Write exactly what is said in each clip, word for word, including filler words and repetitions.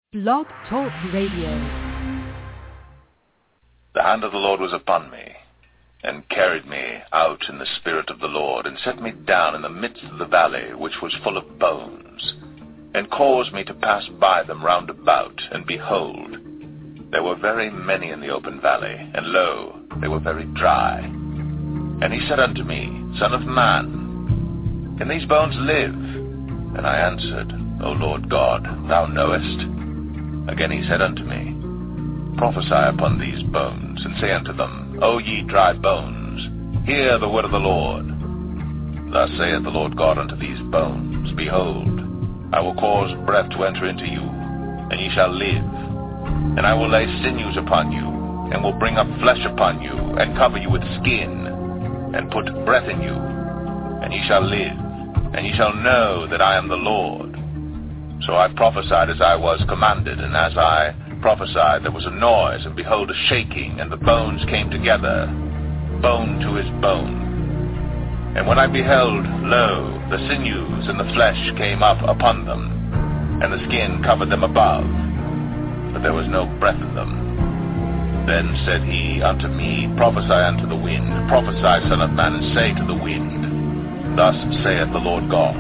Blog Talk Radio. The hand of the Lord was upon me, and carried me out in the spirit of the Lord, and set me down in the midst of the valley, which was full of bones, and caused me to pass by them round about, and behold, there were very many in the open valley, and lo, they were very dry. And he said unto me, Son of man, can these bones live? And I answered, O Lord God, thou knowest. Again he said unto me, Prophesy upon these bones, and say unto them, O ye dry bones, hear the word of the Lord. Thus saith the Lord God unto these bones, Behold, I will cause breath to enter into you, and ye shall live. And I will lay sinews upon you, and will bring up flesh upon you, and cover you with skin, and put breath in you, and ye shall live, and ye shall know that I am the Lord. So I prophesied as I was commanded, and as I prophesied there was a noise, and behold a shaking, and the bones came together, bone to his bone. And when I beheld, lo, the sinews and the flesh came up upon them, and the skin covered them above, but there was no breath in them. Then said he unto me, Prophesy unto the wind, prophesy, Son of man, and say to the wind, Thus saith the Lord God,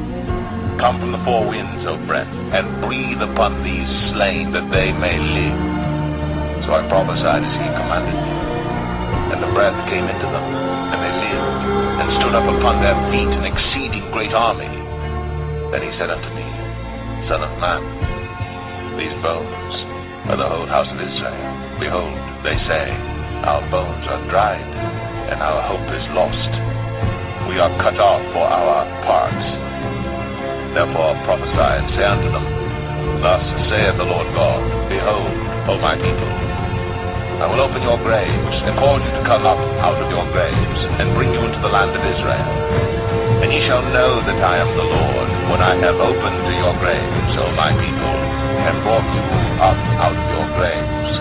Come from the four winds, O breath, and breathe upon these slain, that they may live. So I prophesied as he commanded me, and the breath came into them, and they lived, and stood up upon their feet, an exceeding great army. Then he said unto me, Son of man, these bones are the whole house of Israel. Behold, they say, Our bones are dried, and our hope is lost. We are cut off for our parts. Therefore prophesy and say unto them, Thus saith the Lord God, Behold, O my people, I will open your graves, and cause you to come up out of your graves, and bring you into the land of Israel. And ye shall know that I am the Lord, when I have opened your graves, O my people, and brought you up out of your graves,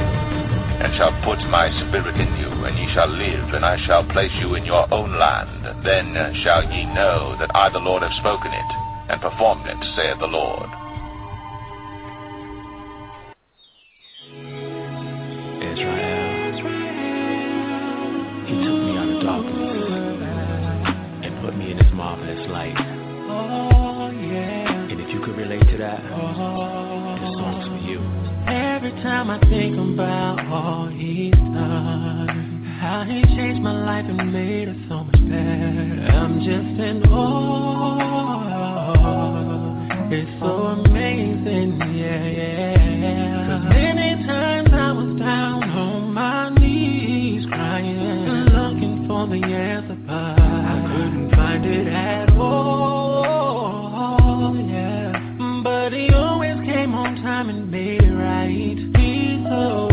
and shall put my spirit in you, and ye shall live, and I shall place you in your own land. Then shall ye know that I the Lord have spoken it, and performed it, saith the Lord. Israel, he took me out of darkness and put me in his marvelous light. Oh, yeah. And if you could relate to that, this song's for you. Every time I think about all he's done, how he changed my life and made it so much better, I'm just in awe. It's so amazing, yeah, yeah. 'Cause many times I was down on my knees, crying, looking for the answer, but I couldn't find it at all, yeah. But he always came on time and made it right. He's so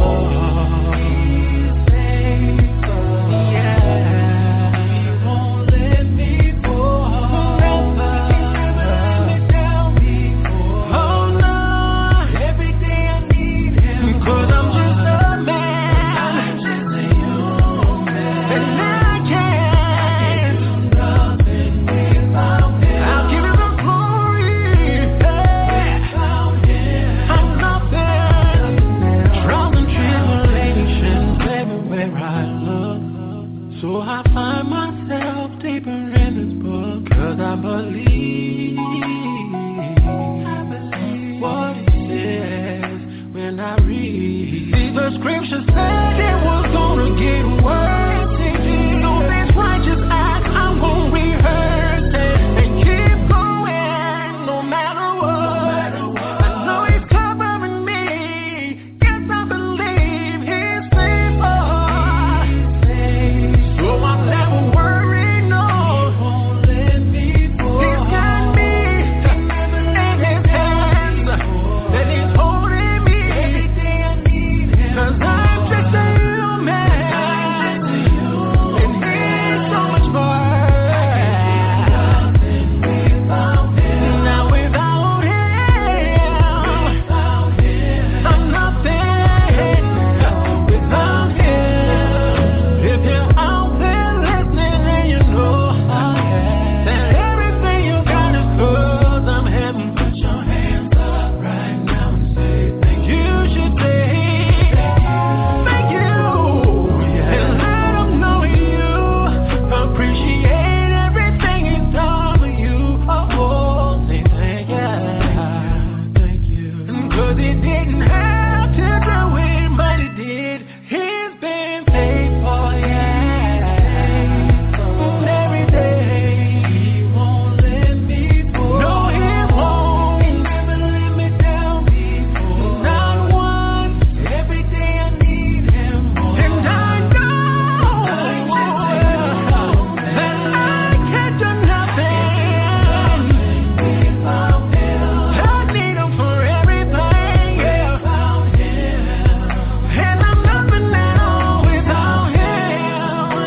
I believe, I believe what it says when I read. See, the scripture said it was gonna get worse. So this righteous act, I'm gonna rehearse it and keep going no matter what. I know he's covering me. Yes, I believe he's faithful. So I'm never worried, no. That he's holding me, 'cause I'm just he didn't have to do it, but he did. He's been faithful, yeah. Every day, he won't let me fall. No, he won't. He never let me down before. Not once. Every day I need him more. And I know that I can't do nothing without him. I need him for everything, yeah. And I'm nothing now without him,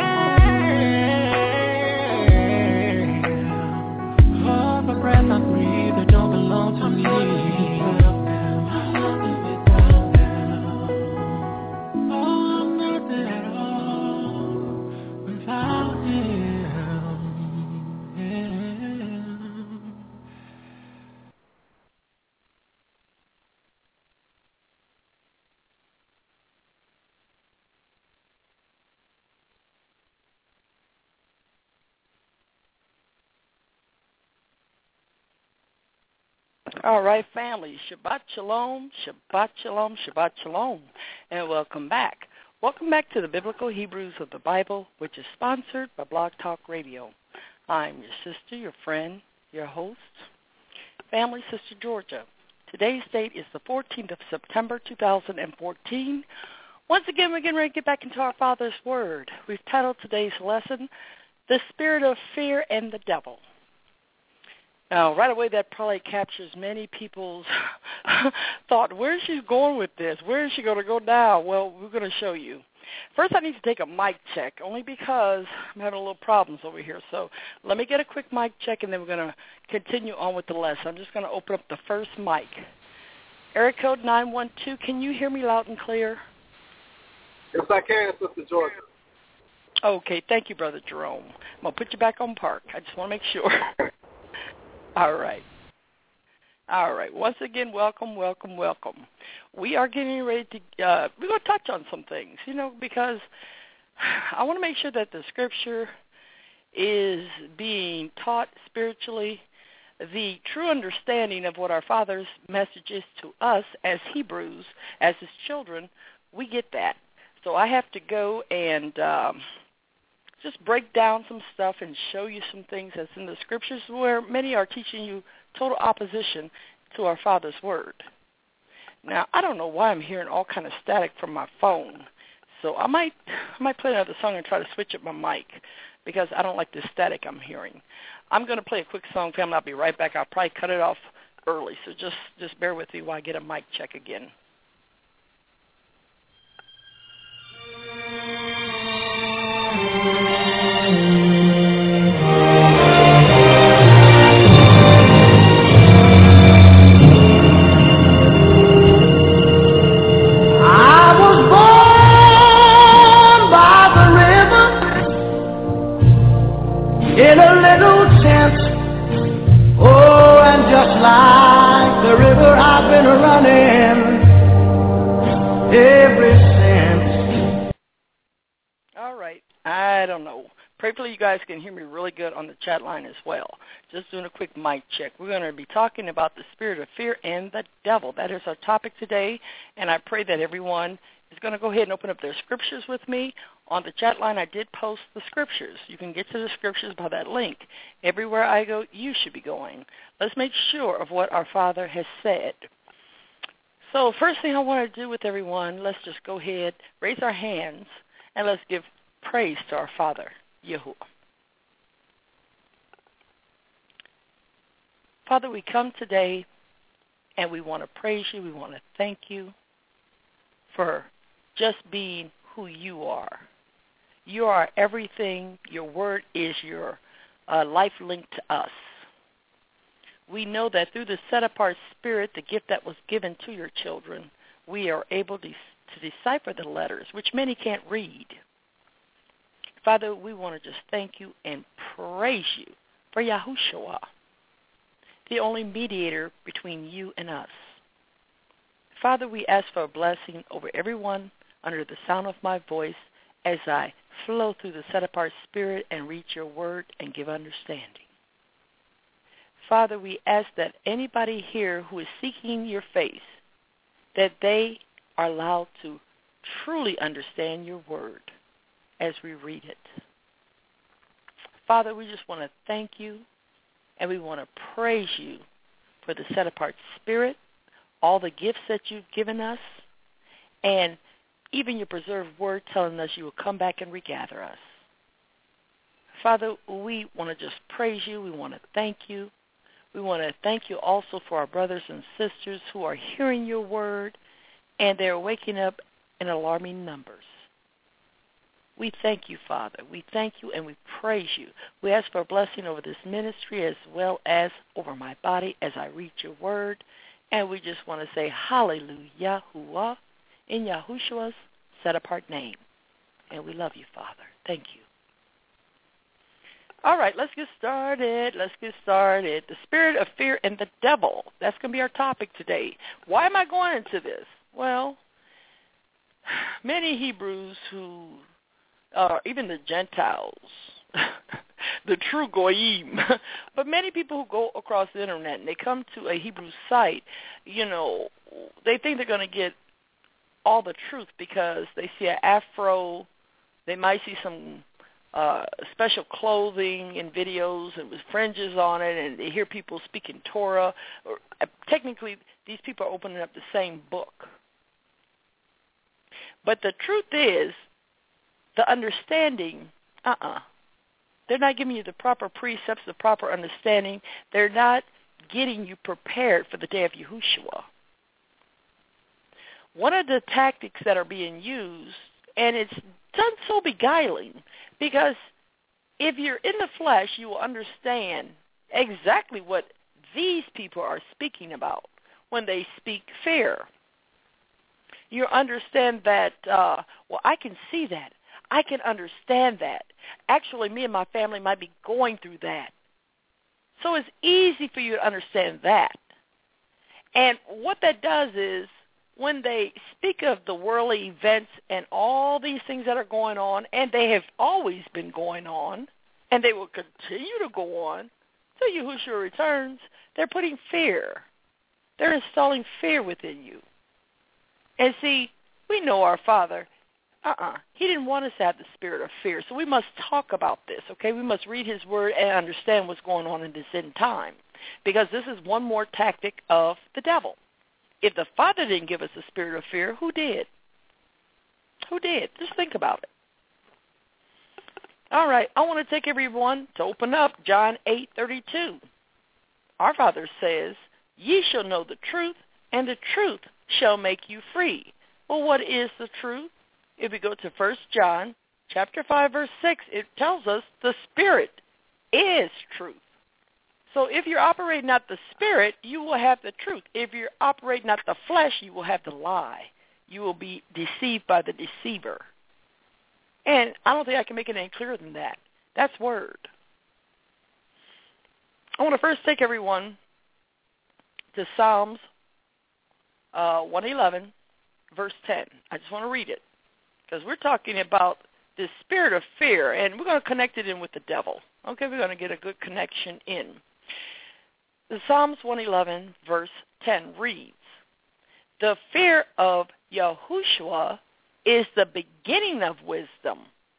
yeah. All the breath I breathe, it don't belong to me. I'm nothing without him. Oh, I'm nothing at all without him, yeah. All right, family. Shabbat shalom, Shabbat shalom, Shabbat shalom, and welcome back. Welcome back to the Biblical Hebrews of the Bible, which is sponsored by Blog Talk Radio. I'm your sister, your friend, your host, Family Sister Georgia. Today's date is the fourteenth of September, two thousand fourteen. Once again, we're getting ready to get back into our Father's Word. We've titled today's lesson, The Spirit of Fear and the Devil. Now, right away, that probably captures many people's thought, where is she going with this? Where is she going to go now? Well, we're going to show you. First, I need to take a mic check, only because I'm having a little problems over here. So let me get a quick mic check, and then we're going to continue on with the lesson. I'm just going to open up the first mic. Area code nine one two, can you hear me loud and clear? Yes, I can, Sister Georgia. Okay, thank you, Brother Jerome. I'm going to put you back on park. I just want to make sure. All right. All right. Once again, welcome, welcome, welcome. We are getting ready to, uh, we're going to touch on some things, you know, because I want to make sure that the Scripture is being taught spiritually. The true understanding of what our Father's message is to us as Hebrews, as His children, we get that. So I have to go and um, just break down some stuff and show you some things that's in the Scriptures where many are teaching you total opposition to our Father's Word. Now, I don't know why I'm hearing all kind of static from my phone, so I might I might play another song and try to switch up my mic because I don't like the static I'm hearing. I'm going to play a quick song, family. I'll be right back. I'll probably cut it off early, so just, just bear with me while I get a mic check again. In a little tent, oh, and just like the river I've been running ever since. All right, I don't know. Prayerfully you guys can hear me really good on the chat line as well. Just doing a quick mic check. We're going to be talking about the spirit of fear and the devil. That is our topic today, and I pray that everyone is going to go ahead and open up their scriptures with me. On the chat line, I did post the scriptures. You can get to the scriptures by that link. Everywhere I go, you should be going. Let's make sure of what our Father has said. So first thing I want to do with everyone, let's just go ahead, raise our hands, and let's give praise to our Father, Yahuwah. Father, we come today, and we want to praise you. We want to thank you for just being who you are. You are everything. Your word is your uh, life link to us. We know that through the set-apart spirit, the gift that was given to your children, we are able to, to decipher the letters, which many can't read. Father, we want to just thank you and praise you for Yahushua, the only mediator between you and us. Father, we ask for a blessing over everyone under the sound of my voice as I flow through the set-apart spirit and read your word and give understanding. Father, we ask that anybody here who is seeking your face, that they are allowed to truly understand your word as we read it. Father, we just want to thank you, and we want to praise you for the set-apart spirit, all the gifts that you've given us, and even your preserved word telling us you will come back and regather us. Father, we want to just praise you. We want to thank you. We want to thank you also for our brothers and sisters who are hearing your word, and they're waking up in alarming numbers. We thank you, Father. We thank you and we praise you. We ask for a blessing over this ministry as well as over my body as I read your word. And we just want to say hallelujah, Yahuwah, in Yahushua's set-apart name. And we love you, Father. Thank you. All right, let's get started. Let's get started. The spirit of fear and the devil. That's going to be our topic today. Why am I going into this? Well, many Hebrews who, uh, even the Gentiles, the true goyim, but many people who go across the internet and they come to a Hebrew site, you know, they think they're going to get all the truth because they see an afro, they might see some uh, special clothing in videos and with fringes on it, and they hear people speaking Torah. Or, uh, technically, these people are opening up the same book. But the truth is, the understanding, uh-uh. They're not giving you the proper precepts, the proper understanding. They're not getting you prepared for the day of Yahushua. One of the tactics that are being used, and it's done so beguiling, because if you're in the flesh, you will understand exactly what these people are speaking about when they speak fear. You understand that, uh, well, I can see that. I can understand that. Actually, me and my family might be going through that. So it's easy for you to understand that. And what that does is when they speak of the worldly events and all these things that are going on, and they have always been going on, and they will continue to go on till Yahushua returns, they're putting fear. They're installing fear within you. And see, we know our Father, uh-uh, he didn't want us to have the spirit of fear. So we must talk about this, okay? We must read his word and understand what's going on in this end time, because this is one more tactic of the devil. If the Father didn't give us the spirit of fear, who did? Who did? Just think about it. All right, I want to take everyone to open up John eight thirty-two. Our Father says, ye shall know the truth, and the truth shall make you free. Well, what is the truth? If we go to First John chapter five, verse six, it tells us the Spirit is truth. So if you're operating out the Spirit, you will have the truth. If you're operating out the flesh, you will have the lie. You will be deceived by the deceiver. And I don't think I can make it any clearer than that. That's word. I want to first take everyone to Psalms uh, one eleven, verse ten. I just want to read it, because we're talking about this spirit of fear, and we're going to connect it in with the devil. Okay, we're going to get a good connection in. The Psalms one eleven, verse ten reads, the fear of Yahushua is the beginning of wisdom.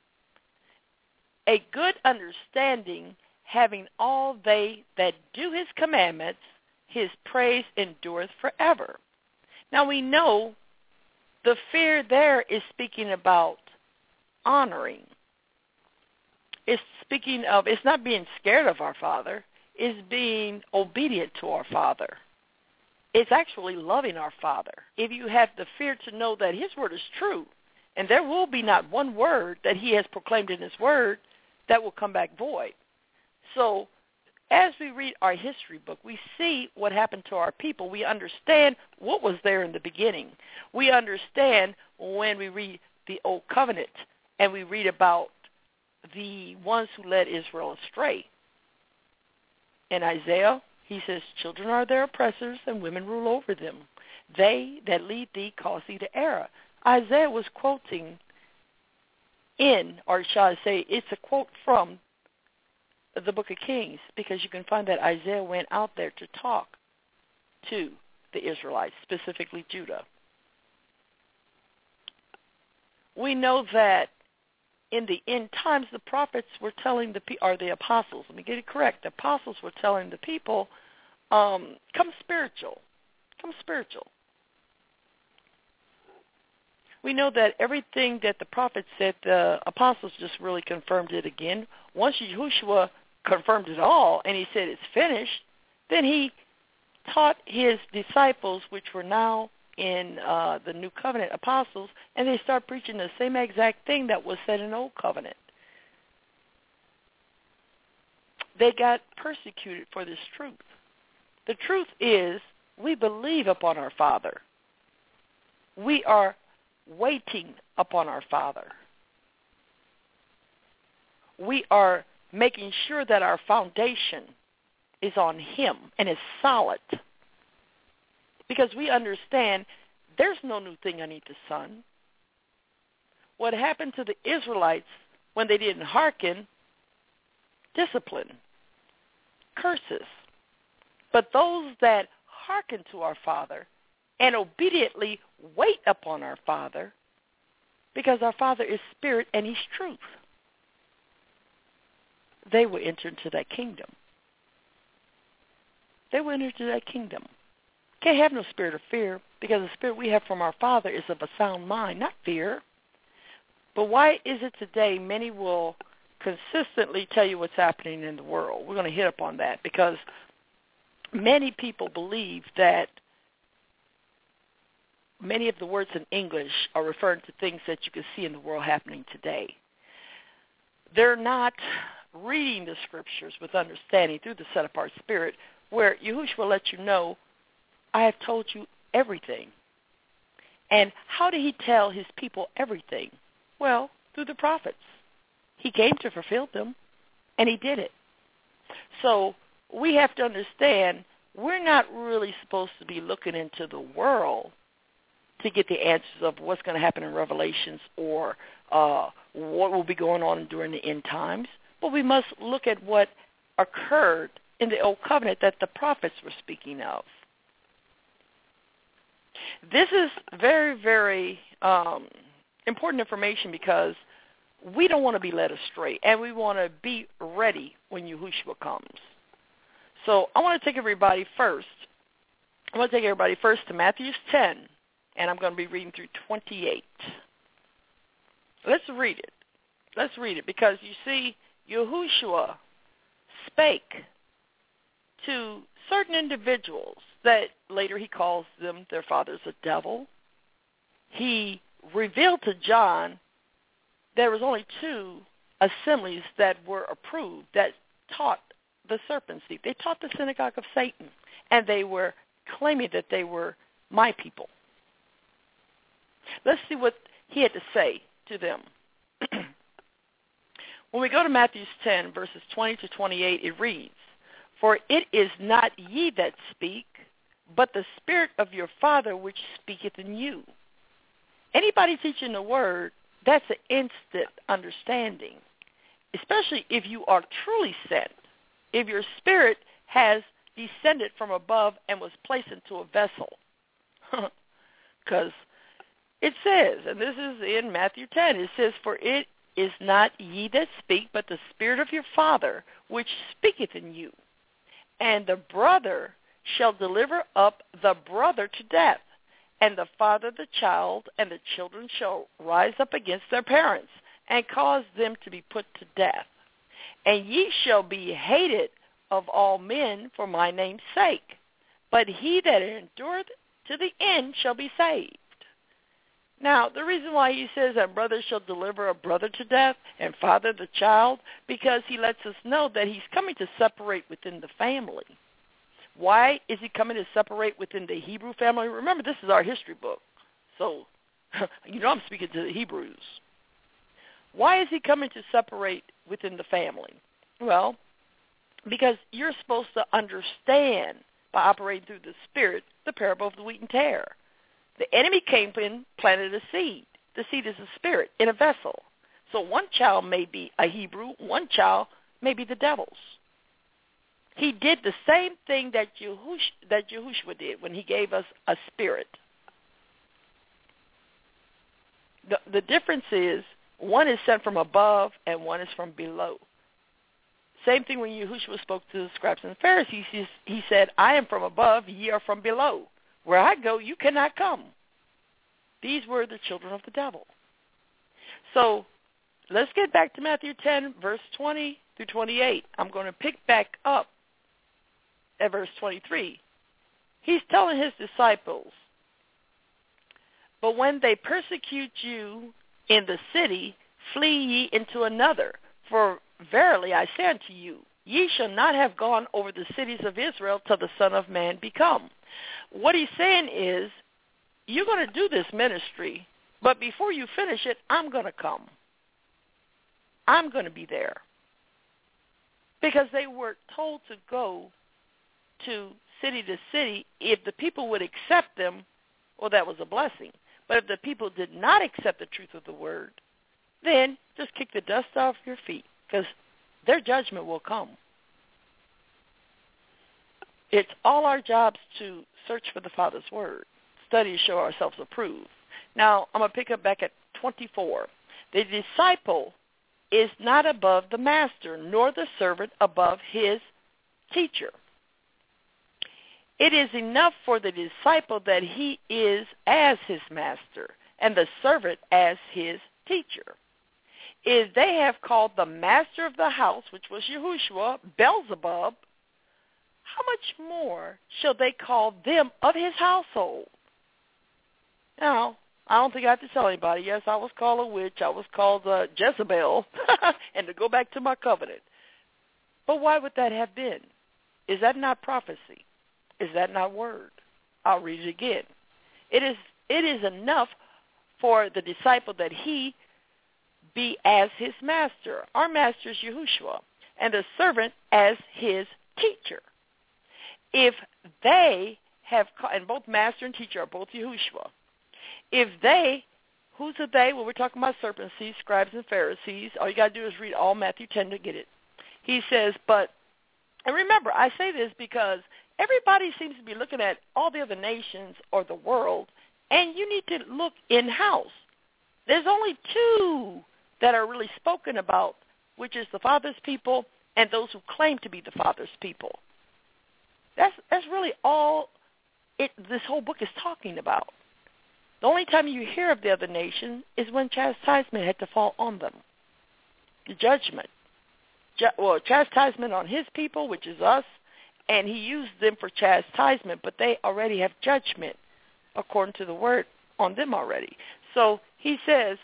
A good understanding, having all they that do his commandments, his praise endureth forever. Now we know the fear there is speaking about honoring. It's speaking of, it's not being scared of our Father. It's being obedient to our Father. It's actually loving our Father. If you have the fear to know that his word is true, and there will be not one word that he has proclaimed in his word that will come back void. So as we read our history book, we see what happened to our people. We understand what was there in the beginning. We understand when we read the Old Covenant and we read about the ones who led Israel astray. In Isaiah, he says, children are their oppressors and women rule over them. They that lead thee cause thee to err. Isaiah was quoting in, or shall I say, it's a quote from the book of Kings, because you can find that Isaiah went out there to talk to the Israelites, specifically Judah. we know that in the end times, the prophets were telling the people, or the apostles, let me get it correct, the apostles were telling the people, um, come spiritual, come spiritual. We know that everything that the prophets said, the apostles just really confirmed it again. Once Yahushua confirmed it all and he said it's finished, then he taught his disciples, which were now in uh, the New Covenant apostles, and they start preaching the same exact thing that was said in the Old Covenant. They got persecuted for this truth. The truth is, we believe upon our Father. We are waiting upon our Father. We are making sure that our foundation is on him and is solid. Because we understand there's no new thing underneath the sun. What happened to the Israelites when they didn't hearken? Discipline, curses. But those that hearken to our Father and obediently wait upon our Father, because our Father is spirit and he's truth, they will enter into that kingdom. They will enter into that kingdom. Can't have no spirit of fear, because the spirit we have from our Father is of a sound mind, not fear. But why is it today many will consistently tell you what's happening in the world? We're going to hit upon that, because many people believe that many of the words in English are referring to things that you can see in the world happening today. They're not reading the scriptures with understanding through the set-apart spirit, where Yahushua will let you know, I have told you everything. And how did he tell his people everything? Well, through the prophets. He came to fulfill them, and he did it. So we have to understand we're not really supposed to be looking into the world to get the answers of what's going to happen in Revelations or uh, what will be going on during the end times. But we must look at what occurred in the Old Covenant that the prophets were speaking of. This is very, very um, important information, because we don't want to be led astray, and we want to be ready when Yahushua comes. So I want to take everybody first. I want to take everybody first to Matthew ten, and I'm going to be reading through twenty-eight. Let's read it. Let's read it, because you see, Yahushua spake to certain individuals that later he calls them their fathers a devil. He revealed to John there was only two assemblies that were approved that taught the serpent seed. They taught the synagogue of Satan, and they were claiming that they were my people. Let's see what he had to say to them. When we go to Matthew ten, verses twenty to twenty-eight, it reads, For it is not ye that speak, but the Spirit of your Father which speaketh in you. Anybody teaching the word, that's an instant understanding, especially if you are truly sent, if your spirit has descended from above and was placed into a vessel. Because it says, and this is in Matthew ten, it says, For it is not ye that speak, but the Spirit of your Father which speaketh in you. And the brother shall deliver up the brother to death, and the father the child, and the children shall rise up against their parents, and cause them to be put to death. And ye shall be hated of all men for my name's sake, but he that endureth to the end shall be saved. Now, the reason why he says that brother shall deliver a brother to death and father the child, because he lets us know that he's coming to separate within the family. Why is he coming to separate within the Hebrew family? Remember, this is our history book, so you know I'm speaking to the Hebrews. Why is he coming to separate within the family? Well, because you're supposed to understand, by operating through the Spirit, the parable of the wheat and tare. The enemy came in, planted a seed. The seed is a spirit in a vessel. So one child may be a Hebrew, one child may be the devil's. He did the same thing that Yahushua, that Yahushua did when he gave us a spirit. The, the difference is one is sent from above and one is from below. Same thing when Yahushua spoke to the scribes and Pharisees. He, he said, I am from above, ye are from below. Where I go, you cannot come. These were the children of the devil. So let's get back to Matthew ten, verse twenty through twenty-eight. I'm going to pick back up at verse twenty-three. He's telling his disciples, but when they persecute you in the city, flee ye into another. For verily I say unto you, ye shall not have gone over the cities of Israel till the Son of Man be come. What he's saying is, you're going to do this ministry, but before you finish it, I'm going to come. I'm going to be there. Because they were told to go to city to city. If the people would accept them, well, that was a blessing. But if the people did not accept the truth of the word, then just kick the dust off your feet, because their judgment will come. It's all our jobs to search for the Father's word, study to show ourselves approved. Now, I'm going to pick up back at twenty-four. The disciple is not above the master, nor the servant above his teacher. It is enough for the disciple that he is as his master, and the servant as his teacher. If they have called the master of the house, which was Yahushua, Beelzebub, how much more shall they call them of his household? Now, I don't think I have to tell anybody. Yes, I was called a witch. I was called uh, Jezebel, and to go back to my covenant. But why would that have been? Is that not prophecy? Is that not word? I'll read it again. It is, it is enough for the disciple that he be as his master. Our master is Yahushua, and the servant as his teacher. If they have, and both master and teacher are both Yahushua, if they, who's the they? Well, we're talking about serpent seed, scribes and Pharisees. All you got to do is read all Matthew ten to get it. He says, but, and remember, I say this because everybody seems to be looking at all the other nations or the world, and you need to look in-house. There's only two that are really spoken about, which is the Father's people and those who claim to be the Father's people. That's that's really all it, this whole book is talking about. The only time you hear of the other nation is when chastisement had to fall on them. The judgment. Ju- well, chastisement on his people, which is us, and he used them for chastisement, but they already have judgment, according to the word, on them already. So he says,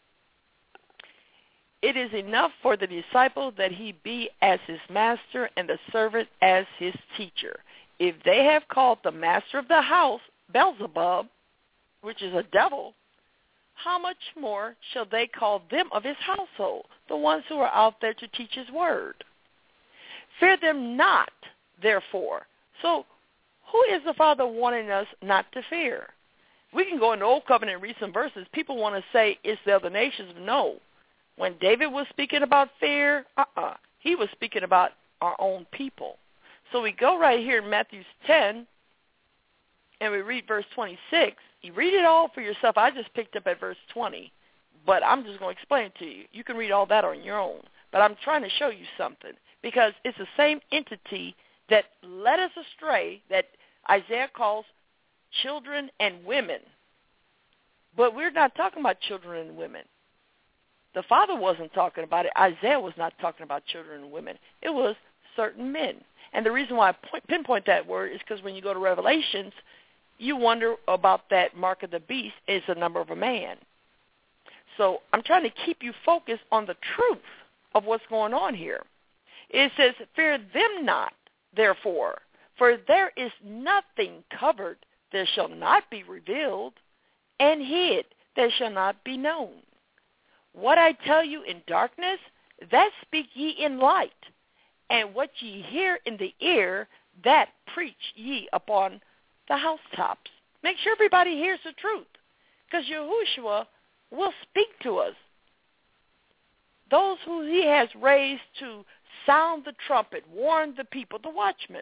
it is enough for the disciple that he be as his master and the servant as his teacher. If they have called the master of the house Beelzebub, which is a devil, how much more shall they call them of his household, the ones who are out there to teach his word? Fear them not, therefore. So who is the Father wanting us not to fear? We can go in the Old Covenant and read some verses. People want to say it's the other nations. No. When David was speaking about fear, uh-uh. He was speaking about our own people. So we go right here in Matthew ten, and we read verse twenty-six. You read it all for yourself. I just picked up at verse twenty, but I'm just going to explain it to you. You can read all that on your own, but I'm trying to show you something because it's the same entity that led us astray that Isaiah calls children and women. But we're not talking about children and women. The Father wasn't talking about it. Isaiah was not talking about children and women. It was certain men. And the reason why I point, pinpoint that word is because when you go to Revelations, you wonder about that mark of the beast is the number of a man. So I'm trying to keep you focused on the truth of what's going on here. It says, fear them not, therefore, for there is nothing covered that shall not be revealed, and hid that shall not be known. What I tell you in darkness, that speak ye in light, and what ye hear in the ear, that preach ye upon the housetops. Make sure everybody hears the truth, because Yahushua will speak to us. Those who he has raised to sound the trumpet, warn the people, the watchmen.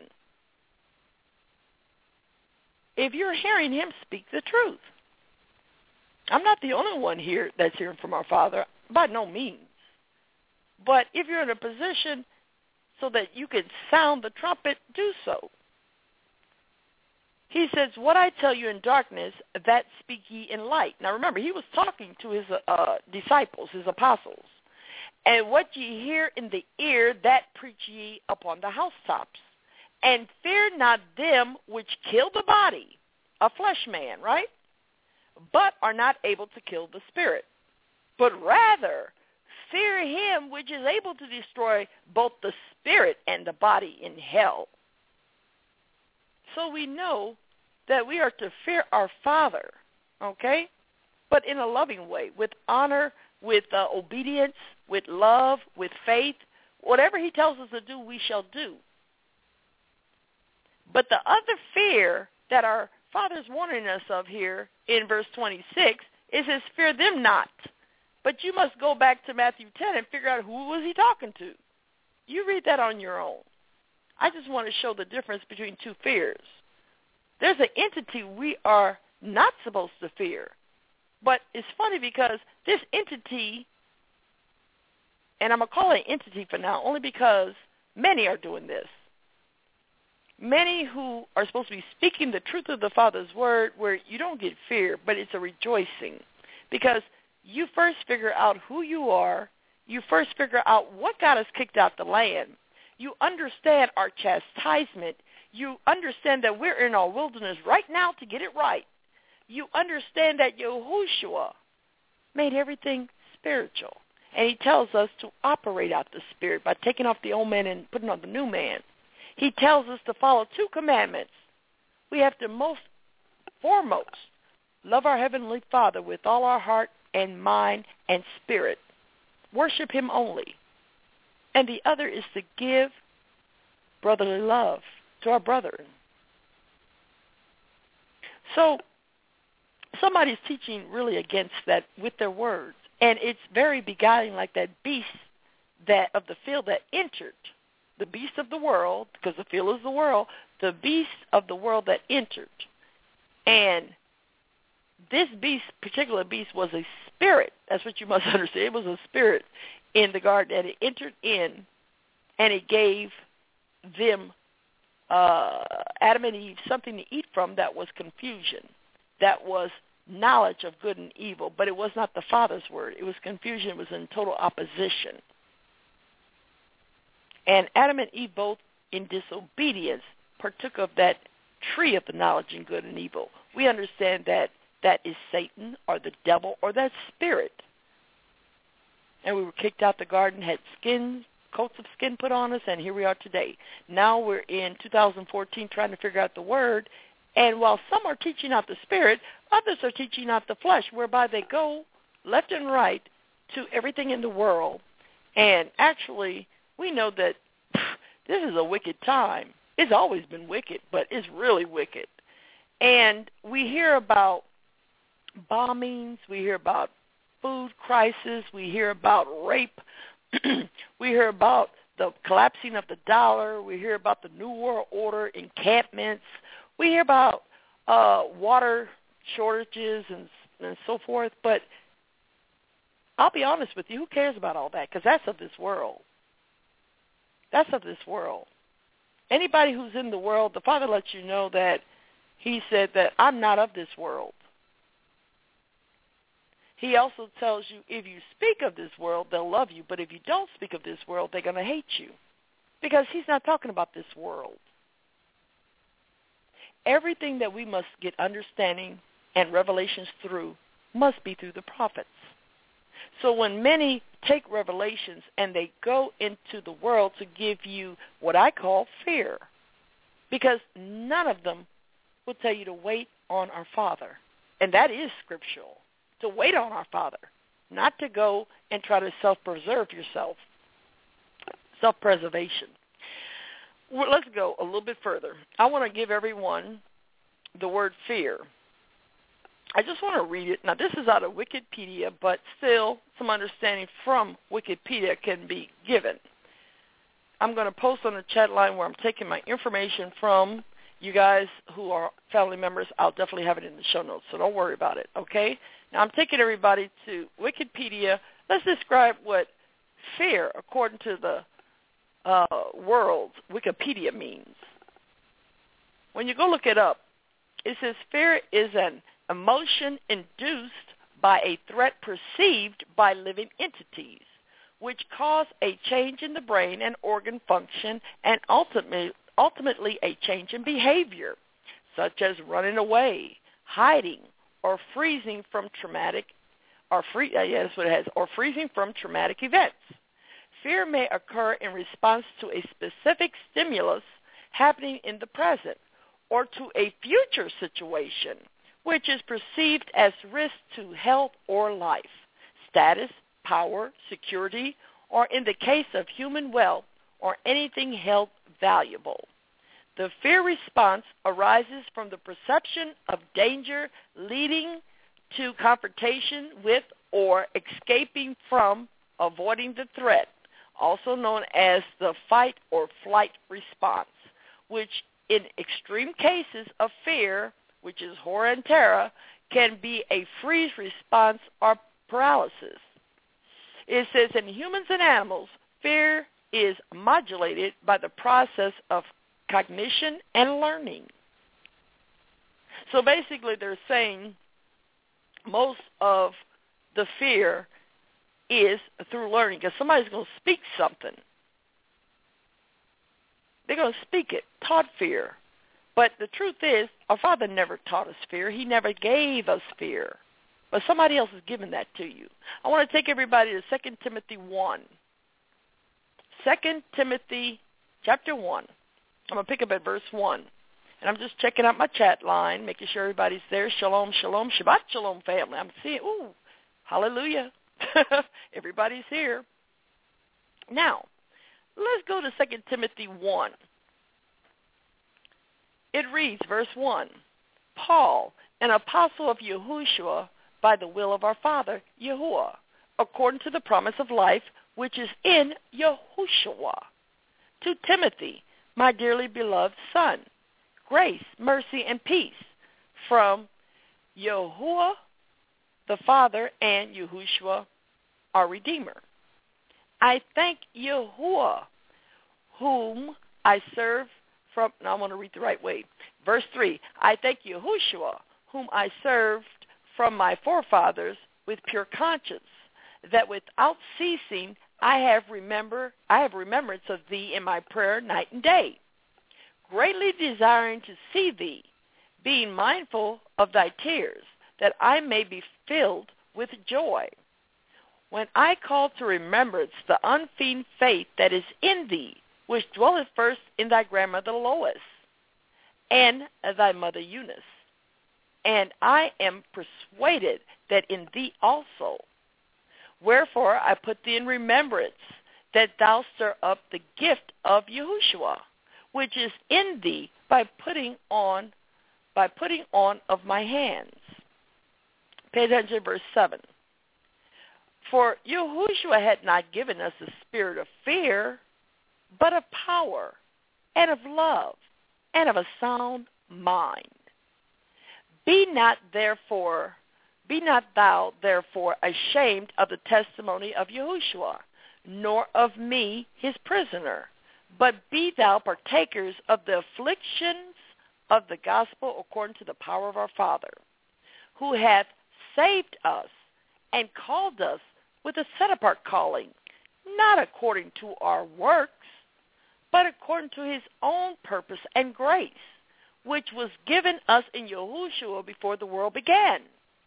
If you're hearing him speak the truth. I'm not the only one here that's hearing from our Father, by no means. But if you're in a position so that you can sound the trumpet, do so. He says, what I tell you in darkness, that speak ye in light. Now remember, he was talking to his uh, disciples, his apostles. And what ye hear in the ear, that preach ye upon the housetops. And fear not them which kill the body, a flesh man, right? But are not able to kill the spirit. But rather fear him which is able to destroy both the spirit and the body in hell. So we know that we are to fear our Father, okay? But in a loving way, with honor, with uh, obedience, with love, with faith. Whatever he tells us to do, we shall do. But the other fear that our Father's warning us of here in verse twenty-six is his fear them not. But you must go back to Matthew ten and figure out who was he talking to. You read that on your own. I just want to show the difference between two fears. There's an entity we are not supposed to fear. But it's funny because this entity, and I'm going to call it an entity for now, only because many are doing this. Many who are supposed to be speaking the truth of the Father's word, where you don't get fear, but it's a rejoicing. Because you first figure out who you are. You first figure out what got us kicked out the land. You understand our chastisement. You understand that we're in our wilderness right now to get it right. You understand that Yahushua made everything spiritual. And he tells us to operate out the spirit by taking off the old man and putting on the new man. He tells us to follow two commandments. We have to most foremost love our Heavenly Father with all our heart and mind and spirit. Worship him only. And the other is to give brotherly love to our brethren. So somebody's teaching really against that with their words. And it's very beguiling, like that beast that of the field that entered, the beast of the world, because the field is the world, the beast of the world that entered. And this beast, particular beast, was a spirit. That's what you must understand. It was a spirit in the garden, and it entered in, and it gave them, uh, Adam and Eve, something to eat from that was confusion, that was knowledge of good and evil, but it was not the Father's word. It was confusion. It was in total opposition. And Adam and Eve, both in disobedience, partook of that tree of the knowledge of good and evil. We understand that that is Satan or the devil or that spirit. And we were kicked out the garden, had skins, coats of skin put on us, and here we are today. Now we're in two thousand fourteen trying to figure out the word, and while some are teaching out the spirit, others are teaching out the flesh, whereby they go left and right to everything in the world. And actually, we know that this is a wicked time. It's always been wicked, but it's really wicked. And we hear about bombings. We hear about food crisis. We hear about rape. We hear about the collapsing of the dollar. We hear about the New World Order encampments. We hear about uh, water shortages and, and so forth. But I'll be honest with you, who cares about all that? Because that's of this world. That's of this world. Anybody who's in the world, the Father lets you know that he said that I'm not of this world. He also tells you if you speak of this world, they'll love you. But if you don't speak of this world, they're going to hate you. Because he's not talking about this world. Everything that we must get understanding and revelations through must be through the prophets. So when many take revelations and they go into the world to give you what I call fear, because none of them will tell you to wait on our Father. And that is scriptural, to wait on our Father, not to go and try to self-preserve yourself, self-preservation. Well, let's go a little bit further. I want to give everyone the word fear. I just want to read it. Now, this is out of Wikipedia, but still some understanding from Wikipedia can be given. I'm going to post on the chat line where I'm taking my information from, you guys who are family members, I'll definitely have it in the show notes, so don't worry about it, okay? Now, I'm taking everybody to Wikipedia. Let's describe what fear, according to the uh, world, Wikipedia means. When you go look it up, it says fear is an emotion induced by a threat perceived by living entities, which cause a change in the brain and organ function and ultimately, ultimately a change in behavior, such as running away, hiding, or freezing from traumatic, or free, uh, yeah, that's what it has, or freezing from traumatic events. Fear may occur in response to a specific stimulus happening in the present or to a future situation, which is perceived as risk to health or life, status, power, security, or in the case of human wealth or anything held valuable. The fear response arises from the perception of danger leading to confrontation with or escaping from, avoiding the threat, also known as the fight or flight response, which in extreme cases of fear, which is horror and terror, can be a freeze response or paralysis. It says in humans and animals, fear is modulated by the process of cognition and learning. So basically they're saying most of the fear is through learning, because somebody's going to speak something. They're going to speak it, taught fear. But the truth is, our Father never taught us fear. He never gave us fear. But somebody else has given that to you. I want to take everybody to Second Timothy one. Second Timothy chapter one. I'm going to pick up at verse one. And I'm just checking out my chat line, making sure everybody's there. Shalom, shalom, Shabbat shalom, family. I'm seeing, ooh, hallelujah. Everybody's here. Now, let's go to Second Timothy one. It reads, verse one, Paul, an apostle of Yahushua, by the will of our Father, Yahuwah, according to the promise of life, which is in Yahushua. To Timothy, my dearly beloved son, grace, mercy, and peace from Yahuwah, the Father, and Yahushua, our Redeemer. I thank Yahuwah, whom I serve from, now I want to read the right way. Verse three, I thank Yahushua, whom I served from my forefathers with pure conscience, that without ceasing I have remember I have remembrance of thee in my prayer night and day, greatly desiring to see thee, being mindful of thy tears, that I may be filled with joy. When I call to remembrance the unfeigned faith that is in thee, which dwelleth first in thy grandmother Lois, and thy mother Eunice, and I am persuaded that in thee also. Wherefore I put thee in remembrance, that thou stir up the gift of Yahushua, which is in thee by putting on, by putting on of my hands. Pay attention to verse seven. For Yahushua had not given us a spirit of fear, but of power, and of love, and of a sound mind. Be not therefore, be not thou therefore ashamed of the testimony of Yahushua, nor of me his prisoner, but be thou partakers of the afflictions of the gospel according to the power of our Father, who hath saved us and called us with a set-apart calling, not according to our works, but according to his own purpose and grace, which was given us in Yahushua before the world began.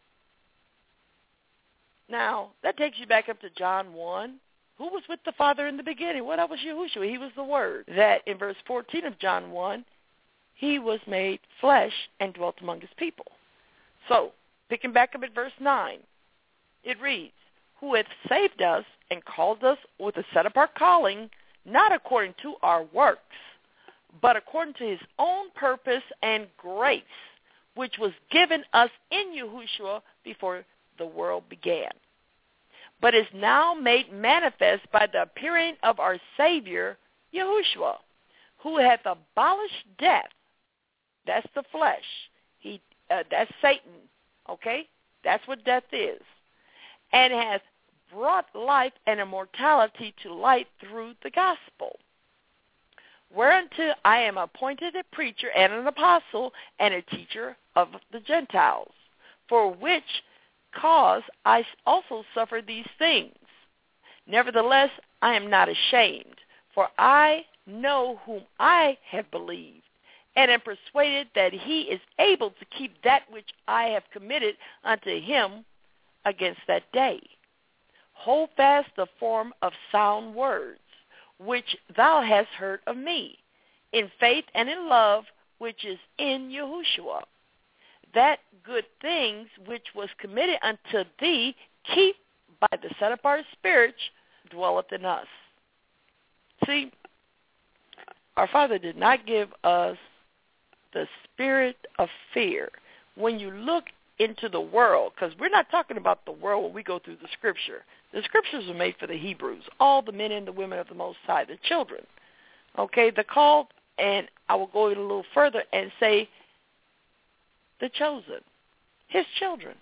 Now, that takes you back up to John one. Who was with the Father in the beginning? Well, that was Yahushua. He was the Word. That in verse fourteen of John one, he was made flesh and dwelt among his people. So, picking back up at verse nine, it reads, who hath saved us and called us with a set-apart calling, not according to our works, but according to his own purpose and grace, which was given us in Yahushua before the world began, but is now made manifest by the appearing of our Savior, Yahushua, who hath abolished death That's the flesh. He, uh, that's Satan, okay? That's what death is. And has brought life and immortality to light through the gospel. Whereunto I am appointed a preacher and an apostle and a teacher of the Gentiles, for which cause I also suffer these things. Nevertheless, I am not ashamed, for I know whom I have believed, and am persuaded that he is able to keep that which I have committed unto him against that day. Hold fast the form of sound words, which thou hast heard of me, in faith and in love, which is in Yahushua. That good things which was committed unto thee, keep by the set-apart Spirit dwelleth in us. See, our Father did not give us the spirit of fear. When you look into the world, because we're not talking about the world when we go through the Scripture. The Scriptures are made for the Hebrews, all the men and the women of the Most High, the children. Okay, the called, and I will go a little further and say the chosen, his children.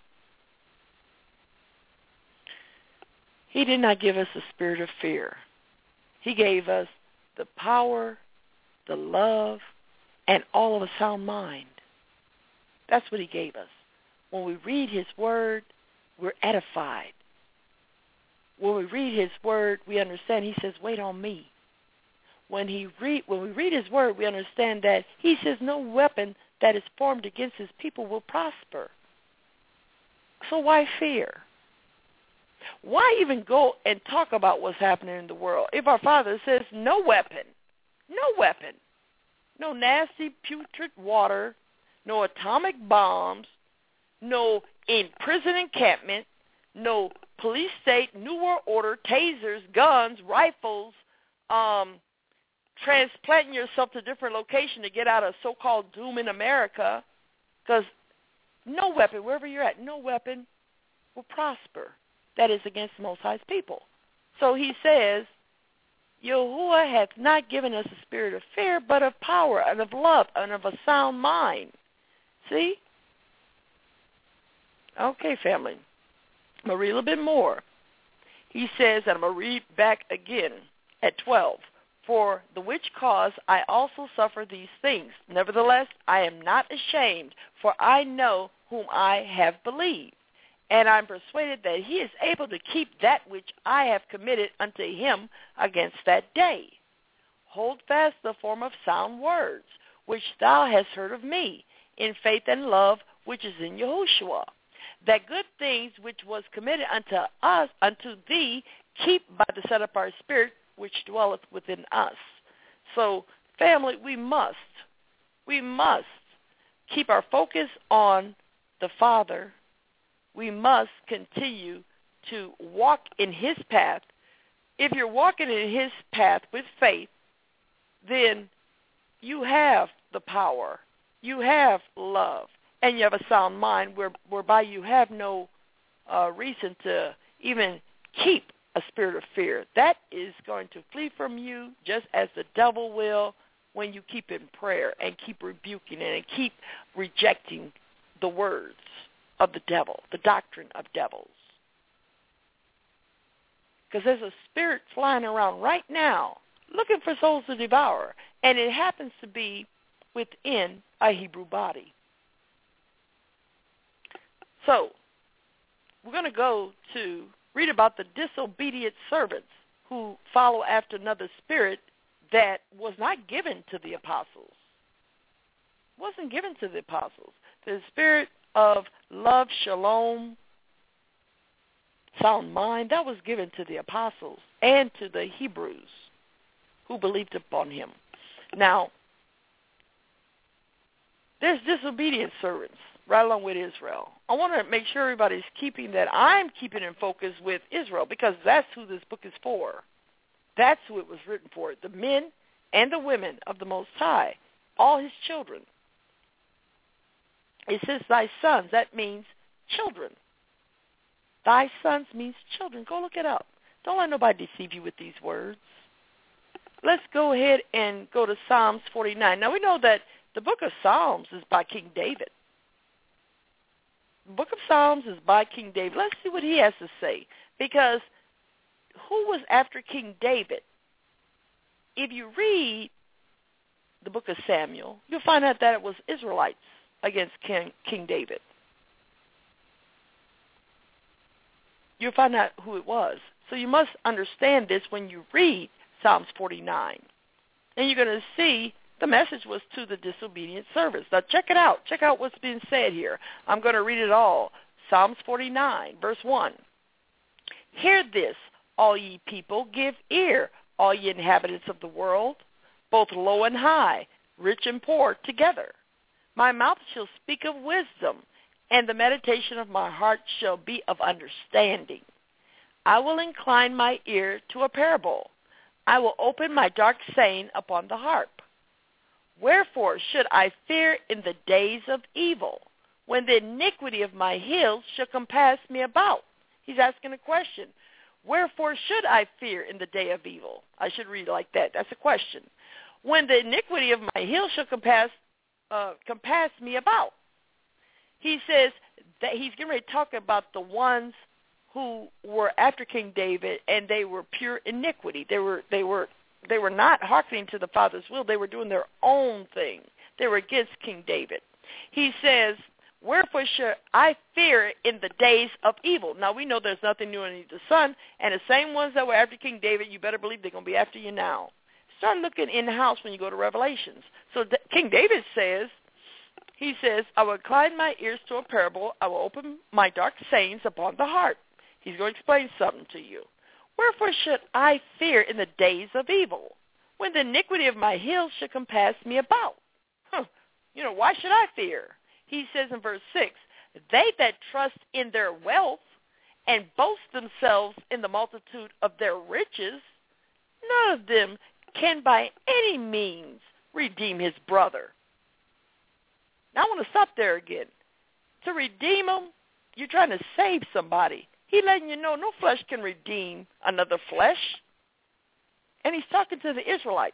He did not give us a spirit of fear. He gave us the power, the love, and all of a sound mind. That's what he gave us. When we read his word, we're edified. When we read his word, we understand he says, wait on me. When he read, when we read his word, we understand that he says no weapon that is formed against his people will prosper. So why fear? Why even go and talk about what's happening in the world if our Father says no weapon, no weapon, no nasty putrid water, no atomic bombs, no in prison encampment, no police state, New World Order, tasers, guns, rifles, um, transplanting yourself to different locations to get out of so-called doom in America, because no weapon, wherever you're at, no weapon will prosper. That is against the Most High's people. So he says, Yahuwah hath not given us a spirit of fear, but of power and of love and of a sound mind. See? Okay, family. I'm going to read a little bit more. He says, and I'm going to read back again at twelve. For the which cause I also suffer these things. Nevertheless, I am not ashamed, for I know whom I have believed. And I'm persuaded that he is able to keep that which I have committed unto him against that day. Hold fast the form of sound words, which thou hast heard of me, in faith and love, which is in Yahushua. That good things which was committed unto us, unto thee, keep by the set-apart Spirit, which dwelleth within us. So, family, we must, we must keep our focus on the Father. We must continue to walk in his path. If you're walking in his path with faith, then you have the power. You have love. And you have a sound mind where, whereby you have no uh, reason to even keep a spirit of fear. That is going to flee from you just as the devil will when you keep in prayer and keep rebuking it and keep rejecting the words of the devil, the doctrine of devils. Because there's a spirit flying around right now looking for souls to devour, and it happens to be within a Hebrew body. So we're going to go to read about the disobedient servants who follow after another spirit that was not given to the apostles. Wasn't given to the apostles. The spirit of love, shalom, sound mind, that was given to the apostles and to the Hebrews who believed upon him. Now, there's disobedient servants right along with Israel. I want to make sure everybody's keeping that. I'm keeping in focus with Israel because that's who this book is for. That's who it was written for, the men and the women of the Most High, all his children. It says thy sons. That means children. Thy sons means children. Go look it up. Don't let nobody deceive you with these words. Let's go ahead and go to Psalms forty-nine. Now, we know that The book of Psalms is by King David. The book of Psalms is by King David. Let's see what he has to say. Because who was after King David? If you read the book of Samuel, you'll find out that it was Israelites against King, King David. You'll find out who it was. So you must understand this when you read Psalms forty-nine. And you're going to see the message was to the disobedient servants. Now check it out. Check out what's being said here. I'm going to read it all. Psalms forty-nine, verse one. Hear this, all ye people, give ear, all ye inhabitants of the world, both low and high, rich and poor, together. My mouth shall speak of wisdom, and the meditation of my heart shall be of understanding. I will incline my ear to a parable. I will open my dark saying upon the harp. Wherefore should I fear in the days of evil, when the iniquity of my heels shall compass me about? He's asking a question. Wherefore should I fear in the day of evil? I should read it like that. That's a question. When the iniquity of my heels shall compass, uh, compass me about. He says that he's getting ready to talk about the ones who were after King David, and they were pure iniquity. They were they were they were not hearkening to the Father's will. They were doing their own thing. They were against King David. He says, wherefore should I fear in the days of evil? Now, we know there's nothing new under the sun, and the same ones that were after King David, you better believe they're going to be after you now. Start looking in-house when you go to Revelations. So D- King David says, he says, I will incline my ears to a parable. I will open my dark sayings upon the heart. He's going to explain something to you. Wherefore should I fear in the days of evil, when the iniquity of my heels should compass me about? Huh. You know, why should I fear? He says in verse six, they that trust in their wealth and boast themselves in the multitude of their riches, none of them can by any means redeem his brother. Now I want to stop there again. To redeem him, you're trying to save somebody. He's letting you know no flesh can redeem another flesh. And he's talking to the Israelites.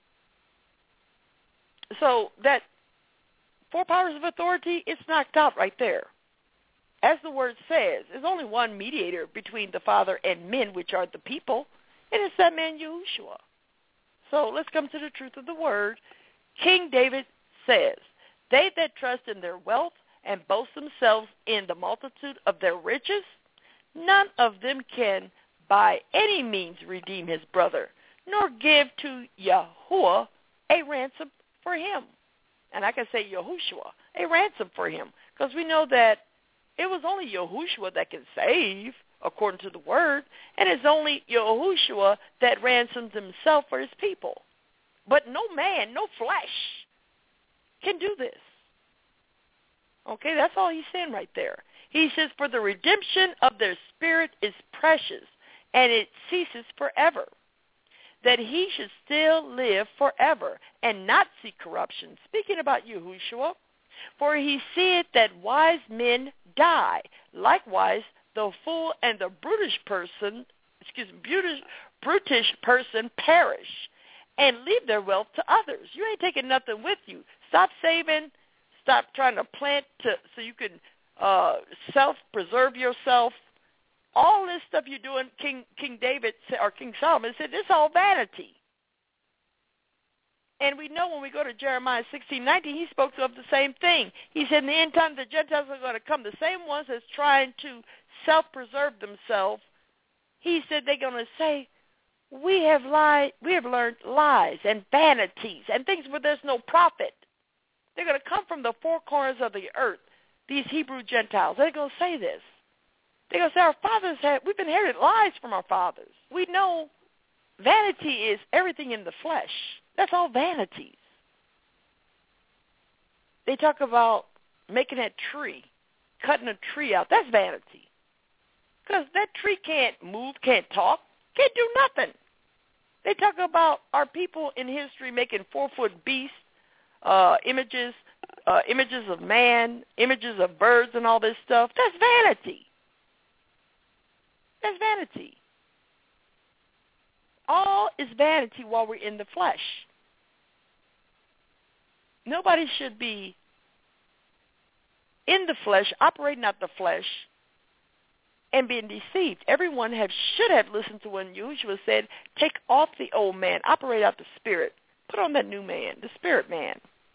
So that four powers of authority, it's knocked out right there. As the word says, there's only one mediator between the Father and men, which are the people, and it's that man Yahushua. So let's come to the truth of the word. King David says, they that trust in their wealth and boast themselves in the multitude of their riches, none of them can by any means redeem his brother, nor give to Yahuwah a ransom for him. And I can say Yahushua, a ransom for him, because we know that it was only Yahushua that can save, according to the word, and it's only Yahushua that ransoms himself for his people. But no man, no flesh can do this. Okay, that's all he's saying right there. He says, for the redemption of their spirit is precious, and it ceases forever, that he should still live forever and not see corruption. Speaking about Yahushua, for he seeth that wise men die. Likewise, the fool and the brutish person, excuse me, brutish, brutish person perish and leave their wealth to others. You ain't taking nothing with you. Stop saving. Stop trying to plant to, so you can uh, self-preserve yourself. All this stuff you're doing, King King David or King Solomon said, this is all vanity. And we know when we go to Jeremiah sixteen nineteen, he spoke of the same thing. He said in the end time the Gentiles are going to come, the same ones that's trying to self-preserve themselves. He said they're going to say, we have lied, we have learned lies and vanities and things where there's no profit. They're going to come from the four corners of the earth, these Hebrew Gentiles. They're going to say this. They're going to say our fathers had, we've inherited lies from our fathers. We know vanity is everything in the flesh. That's all vanities. They talk about making that tree, cutting a tree out. That's vanity. Because that tree can't move, can't talk, can't do nothing. They talk about our people in history making four-foot beasts, uh, images, uh, images of man, images of birds and all this stuff. That's vanity. That's vanity. All is vanity while we're in the flesh. nobody should be in the flesh, operating out the flesh, and being deceived. Everyone have, should have listened to when Yahushua said, take off the old man, operate out the spirit, put on that new man, the spirit man.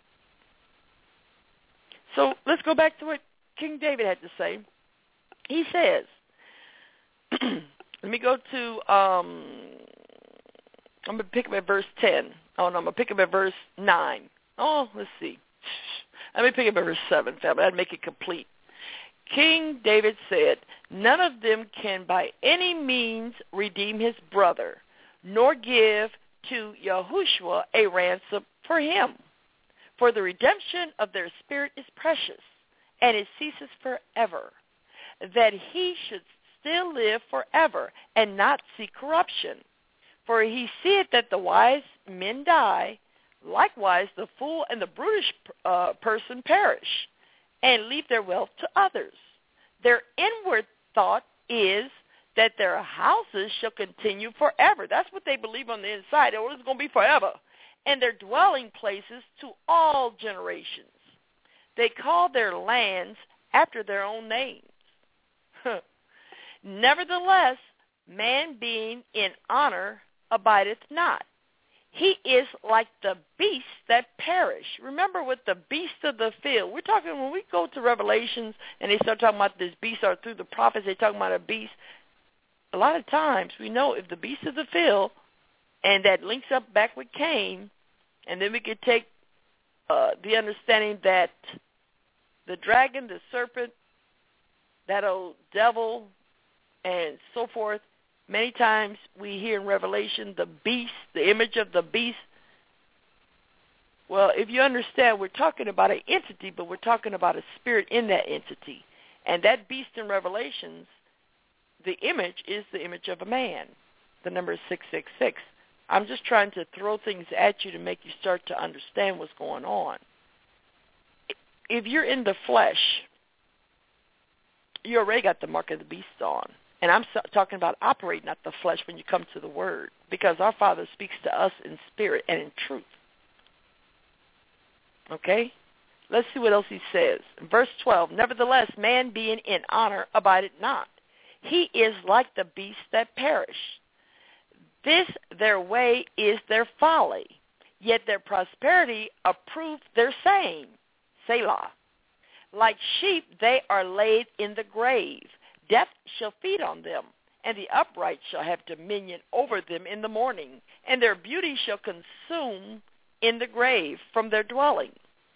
So let's go back to what King David had to say. He says, let me go to, um, I'm going to pick up at verse ten. Oh, no, I'm going to pick up at verse nine. Oh, let's see. Let me pick up at verse seven, family. I'd make it complete. King David said, none of them can by any means redeem his brother, nor give to Yahushua a ransom for him. For the redemption of their spirit is precious, and it ceases forever, that he should still live forever and not see corruption. For he seeth that the wise men die, likewise the fool and the brutish uh, person perish, and leave their wealth to others. Their inward thought is that their houses shall continue forever. That's what they believe on the inside. Oh, it's going to be forever. And their dwelling places to all generations. They call their lands after their own names. Nevertheless, man being in honor abideth not. He is like the beasts that perish. Remember with the beasts of the field. We're talking, when we go to Revelations and they start talking about this beast, or through the prophets they're talking about a beast, a lot of times we know if the beast of the field, and that links up back with Cain, and then we could take uh, the understanding that the dragon, the serpent, that old devil, and so forth, many times we hear in Revelation the beast, the image of the beast. Well, if you understand, we're talking about an entity, but we're talking about a spirit in that entity. And that beast in Revelations, the image is the image of a man. The number is six six six. I'm just trying to throw things at you to make you start to understand what's going on. If you're in the flesh, you already got the mark of the beast on. And I'm talking about operating out the flesh when you come to the Word, because our Father speaks to us in spirit and in truth. Okay? Let's see what else he says. In verse twelve, nevertheless, man being in honor abideth not. He is like the beasts that perish. This their way is their folly, yet their prosperity approveth their saying. Selah. Like sheep they are laid in the grave. Death shall feed on them, and the upright shall have dominion over them in the morning, and their beauty shall consume in the grave from their dwelling.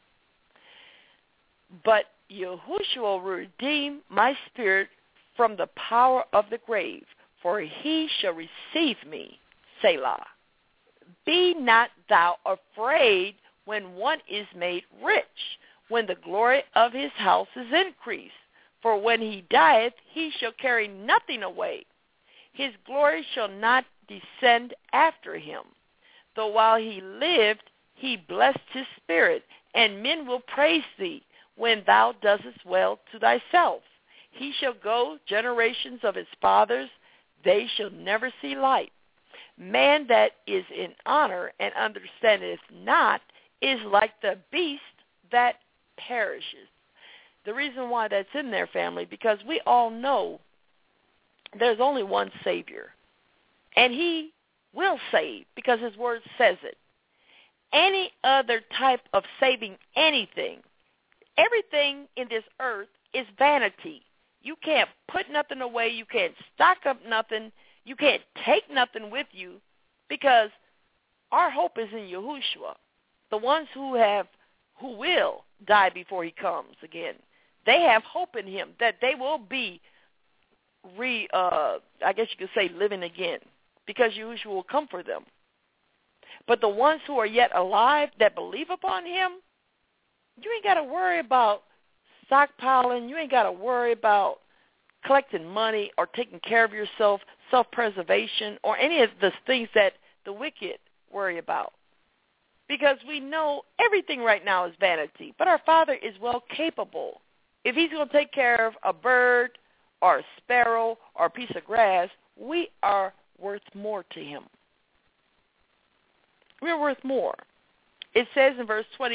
But Yahushua will redeem my spirit from the power of the grave, for he shall receive me. Selah. Be not thou afraid when one is made rich, when the glory of his house is increased. For when he dieth, he shall carry nothing away. His glory shall not descend after him. Though while he lived, he blessed his spirit, and men will praise thee when thou doest well to thyself. He shall go generations of his fathers, they shall never see light. Man that is in honor and understandeth not is like the beast that perishes. The reason why that's in there, family, because we all know there's only one Savior. And he will save because his word says it. Any other type of saving anything, everything in this earth is vanity. You can't put nothing away. You can't stock up nothing. You can't take nothing with you, because our hope is in Yahushua. The ones who have, who will die before he comes again, they have hope in him that they will be re, uh, I guess you could say living again, because Yahushua will come for them. But the ones who are yet alive that believe upon him, you ain't got to worry about stockpiling. You ain't got to worry about collecting money or taking care of yourself, self-preservation, or any of the things that the wicked worry about. Because we know everything right now is vanity, but our Father is well capable. If he's going to take care of a bird or a sparrow or a piece of grass, we are worth more to him. We're worth more. It says in verse twenty,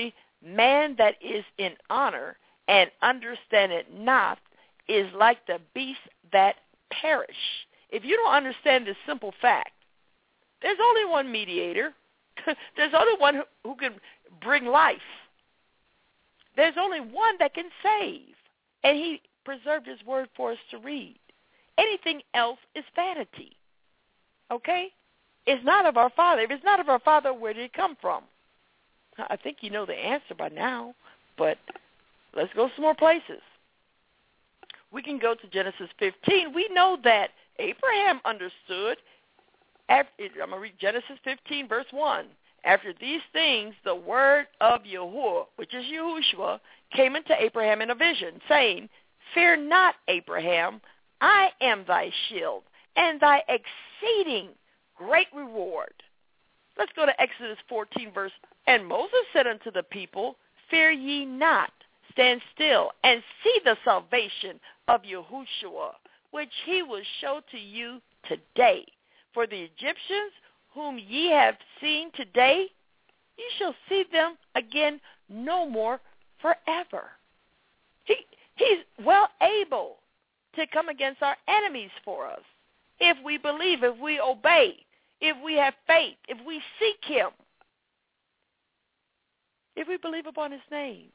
Man that is in honor and understandeth not is like the beasts that perish. If you don't understand this simple fact, there's only one mediator. There's only one who, who can bring life. There's only one that can save. And he preserved his word for us to read. Anything else is vanity. Okay? It's not of our Father. If it's not of our Father, where did it come from? I think you know the answer by now, but let's go some more places. We can go to Genesis fifteen. We know that Abraham understood. After, I'm going to read Genesis fifteen, verse one. After these things, the word of Yahuwah, which is Yahushua, came into Abraham in a vision, saying, Fear not, Abraham, I am thy shield, and thy exceeding great reward. Let's go to Exodus fourteen, verse. And Moses said unto the people, Fear ye not, stand still, and see the salvation of Yahushua, which he will show to you today. For the Egyptians whom ye have seen today, ye shall see them again no more forever. He, he's well able to come against our enemies for us if we believe, if we obey, if we have faith, if we seek him, if we believe upon his name.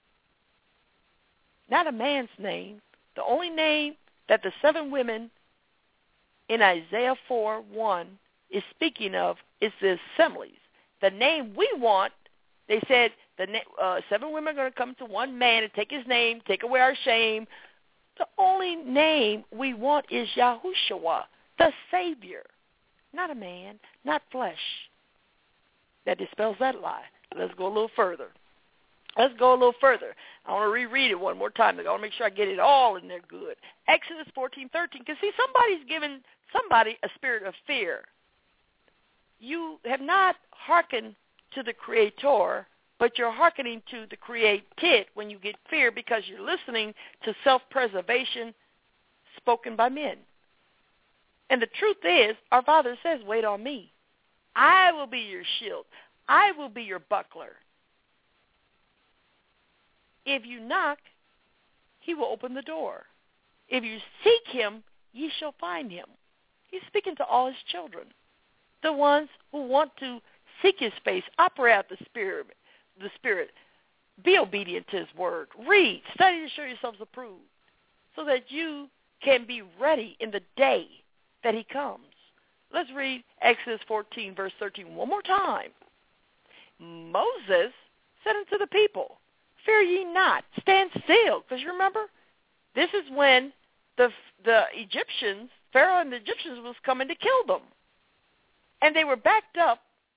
Not a man's name. The only name that the seven women in Isaiah four one is speaking of is the assemblies. The name we want, they said the uh, seven women are going to come to one man and take his name, take away our shame. The only name we want is Yahushua, the Savior, not a man, not flesh. That dispels that lie. Let's go a little further. Let's go a little further. I want to reread it one more time. I want to make sure I get it all in there good. Exodus fourteen thirteen. Because, see, somebody's given somebody a spirit of fear. You have not hearkened to the Creator, but you're hearkening to the created when you get fear because you're listening to self-preservation spoken by men. And the truth is, our Father says, wait on me. I will be your shield. I will be your buckler. If you knock, he will open the door. If you seek him, ye shall find him. He's speaking to all his children, the ones who want to seek his face, operate out the spirit, the spirit, be obedient to his word, read, study to show yourselves approved, so that you can be ready in the day that he comes. Let's read Exodus fourteen, verse thirteen one more time. Moses said unto the people, Fear ye not, stand still. Because you remember, this is when the the Egyptians, Pharaoh and the Egyptians was coming to kill them. And they were backed up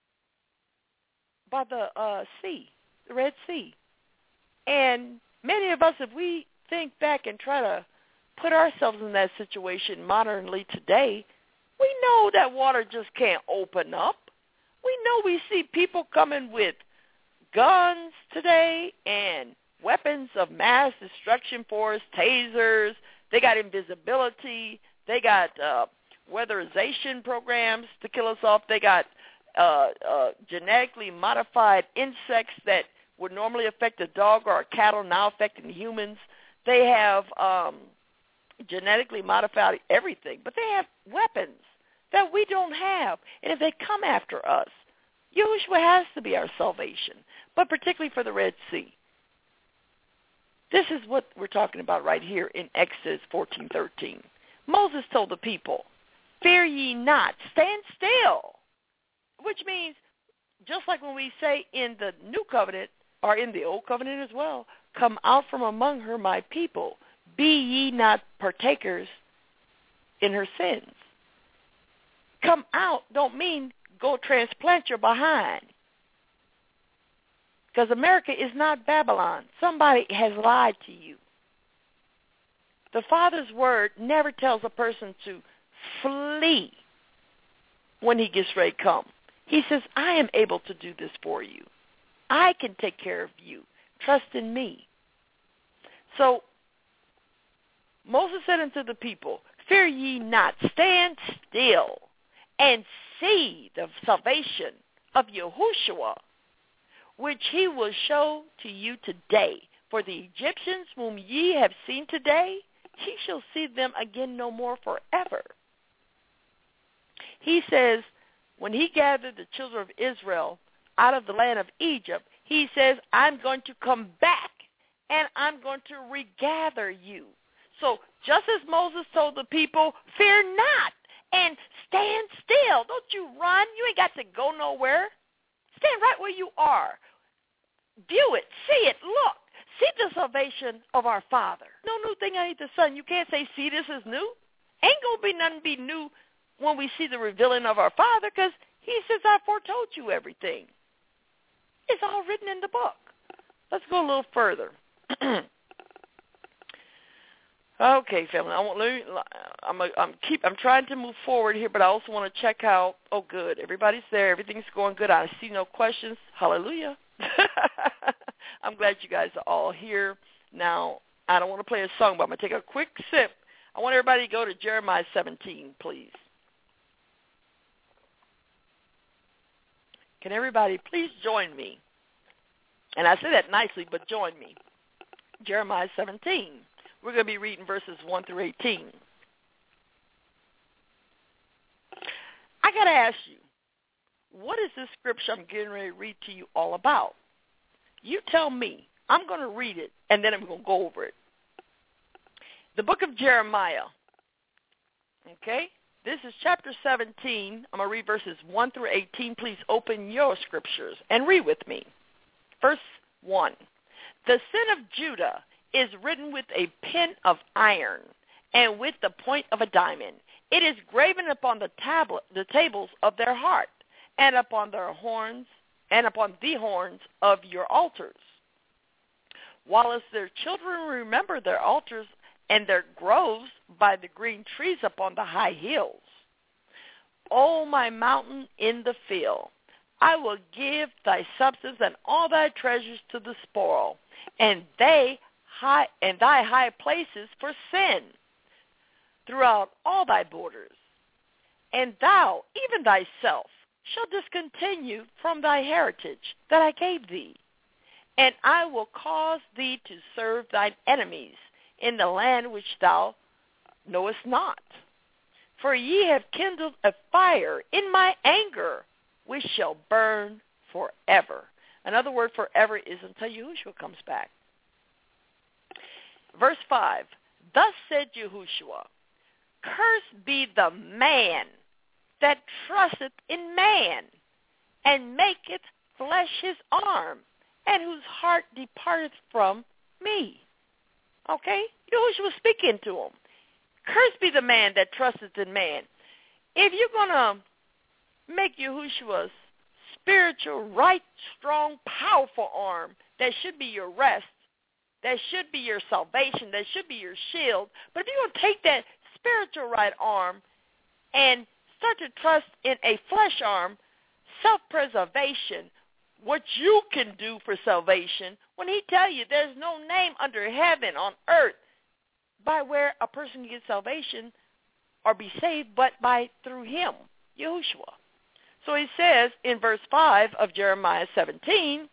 by the uh, sea, the Red Sea. And many of us, if we think back and try to put ourselves in that situation modernly today, we know that water just can't open up. We know we see people coming with guns today and weapons of mass destruction for us, tasers. They got invisibility. They got uh, weatherization programs to kill us off. They got uh, uh, genetically modified insects that would normally affect a dog or a cattle now affecting humans. They have um, genetically modified everything, but they have weapons that we don't have. And if they come after us, Yahushua has to be our salvation, but particularly for the Red Sea. This is what we're talking about right here in Exodus fourteen thirteen. Moses told the people, Fear ye not, stand still, which means just like when we say in the New Covenant, or in the Old Covenant as well, come out from among her, my people, be ye not partakers in her sins. Come out don't mean go transplant your behind. Because America is not Babylon. Somebody has lied to you. The Father's word never tells a person to flee when he gets ready to come. He says, I am able to do this for you. I can take care of you. Trust in me. So Moses said unto the people, Fear ye not, stand still, and see the salvation of Yahushua, which he will show to you today. For the Egyptians whom ye have seen today, ye shall see them again no more forever. He says, when he gathered the children of Israel out of the land of Egypt, he says, I'm going to come back and I'm going to regather you. So just as Moses told the people, fear not and stand still. Don't you run. You ain't got to go nowhere. Stand right where you are. View it. See it. Look. See the salvation of our Father. No new thing underneath the sun. You can't say, see, this is new. Ain't going to be nothing be new when we see the revealing of our Father, because he says, I foretold you everything. It's all written in the book. Let's go a little further. Okay, family. I want. Let me, I'm. A, I'm keep. I'm trying to move forward here, but I also want to check out. Oh, good. Everybody's there. Everything's going good. I see no questions. Hallelujah. I'm glad you guys are all here. Now, I don't want to play a song, but I'm going to take a quick sip. I want everybody to go to Jeremiah seventeen, please. Can everybody please join me? And I say that nicely, but join me. Jeremiah seventeen. We're going to be reading verses one through eighteen. I got to ask you, what is this scripture I'm getting ready to read to you all about? You tell me. I'm going to read it, and then I'm going to go over it. The book of Jeremiah, okay? This is chapter seventeen. I'm going to read verses one through eighteen. Please open your scriptures and read with me. Verse one. The sin of Judah is written with a pen of iron and with the point of a diamond. It is graven upon the tablet, the tables of their heart, and upon their horns, and upon the horns of your altars. Whilst their children remember their altars and their groves by the green trees upon the high hills. O my mountain in the field, I will give thy substance and all thy treasures to the spoil, and they high and thy high places for sin throughout all thy borders. And thou, even thyself, shall discontinue from thy heritage that I gave thee. And I will cause thee to serve thine enemies in the land which thou knowest not. For ye have kindled a fire in my anger, which shall burn forever. Another word forever is until Yahushua comes back. Verse five, thus said Yahushua, cursed be the man that trusteth in man, and maketh flesh his arm, and whose heart departeth from me. Okay? Yahushua was speaking to him. Cursed be the man that trusteth in man. If you're going to make Yahushua's spiritual, right, strong, powerful arm, that should be your rest, that should be your salvation, that should be your shield. But if you're going to take that spiritual right arm and start to trust in a flesh arm, self-preservation, what you can do for salvation, when he tell you there's no name under heaven on earth by where a person can get salvation or be saved but by through him, Yahushua. So he says in verse five of Jeremiah seventeen,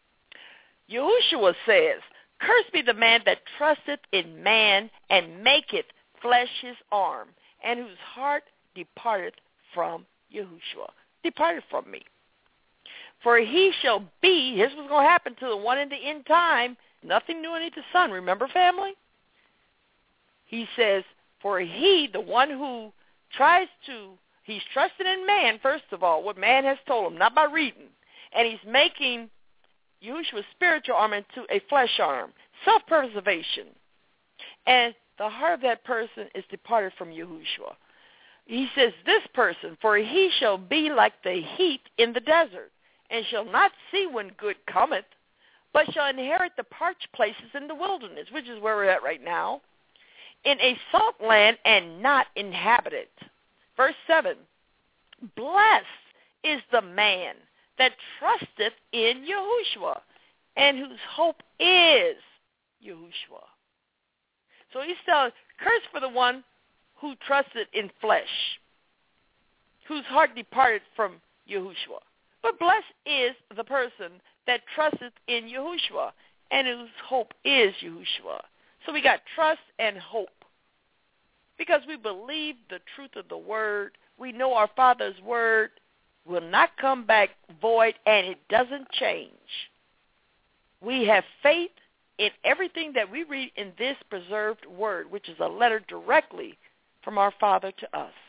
Yahushua says, cursed be the man that trusteth in man and maketh flesh his arm, and whose heart departeth from Yahushua. Departed from me. For he shall be, here's what's going to happen to the one in the end time, nothing new underneath the sun. Remember, family? He says, for he, the one who tries to, he's trusting in man, first of all, what man has told him, not by reading. And he's making Yahushua's spiritual arm into a flesh arm, self-preservation. And the heart of that person is departed from Yahushua. He says, this person, for he shall be like the heat in the desert, and shall not see when good cometh, but shall inherit the parched places in the wilderness, which is where we're at right now, in a salt land and not inhabited. Verse seven, blessed is the man that trusteth in Yahushua, and whose hope is Yahushua. So he's telling, cursed for the one who trusted in flesh, whose heart departed from Yahushua. But blessed is the person that trusteth in Yahushua, and whose hope is Yahushua. So we got trust and hope. Because we believe the truth of the word. We know our Father's word will not come back void, and it doesn't change. We have faith in everything that we read in this preserved word, which is a letter directly from our Father to us.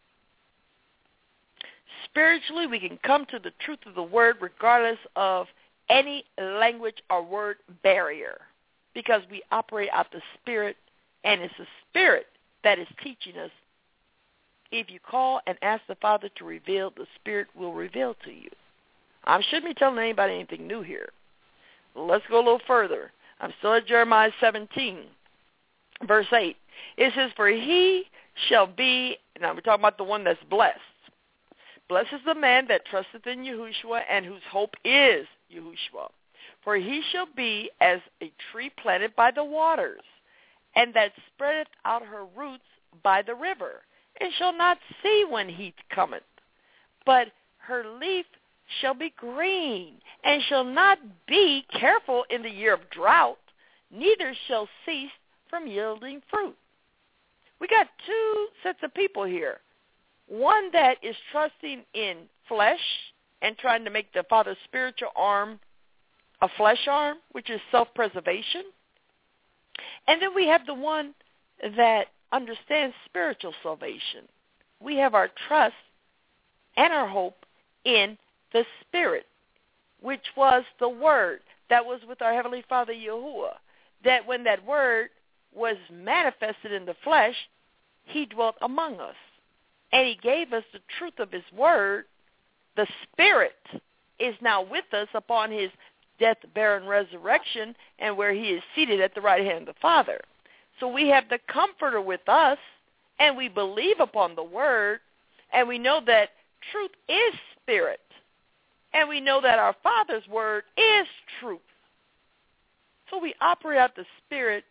Spiritually, we can come to the truth of the word regardless of any language or word barrier, because we operate out the Spirit, and it's the Spirit that is teaching us. If you call and ask the Father to reveal, the Spirit will reveal to you. I shouldn't be telling anybody anything new here. Let's go a little further. I'm still at Jeremiah seventeen, verse eight. It says, for he shall be, now we're talking about the one that's blessed. Blessed is the man that trusteth in Yahushua, and whose hope is Yahushua. For he shall be as a tree planted by the waters, and that spreadeth out her roots by the river, and shall not see when heat cometh. But her leaf shall be green, and shall not be careful in the year of drought, neither shall cease from yielding fruit. We got two sets of people here. One that is trusting in flesh and trying to make the Father's spiritual arm a flesh arm, which is self-preservation. And then we have the one that understands spiritual salvation. We have our trust and our hope in the Spirit, which was the Word that was with our Heavenly Father Yahuwah, that when that Word was manifested in the flesh, he dwelt among us. And he gave us the truth of his word. The Spirit is now with us upon his death, burial, and resurrection, and where he is seated at the right hand of the Father. So we have the Comforter with us, and we believe upon the word, and we know that truth is spirit, and we know that our Father's word is truth. So we operate out the Spirit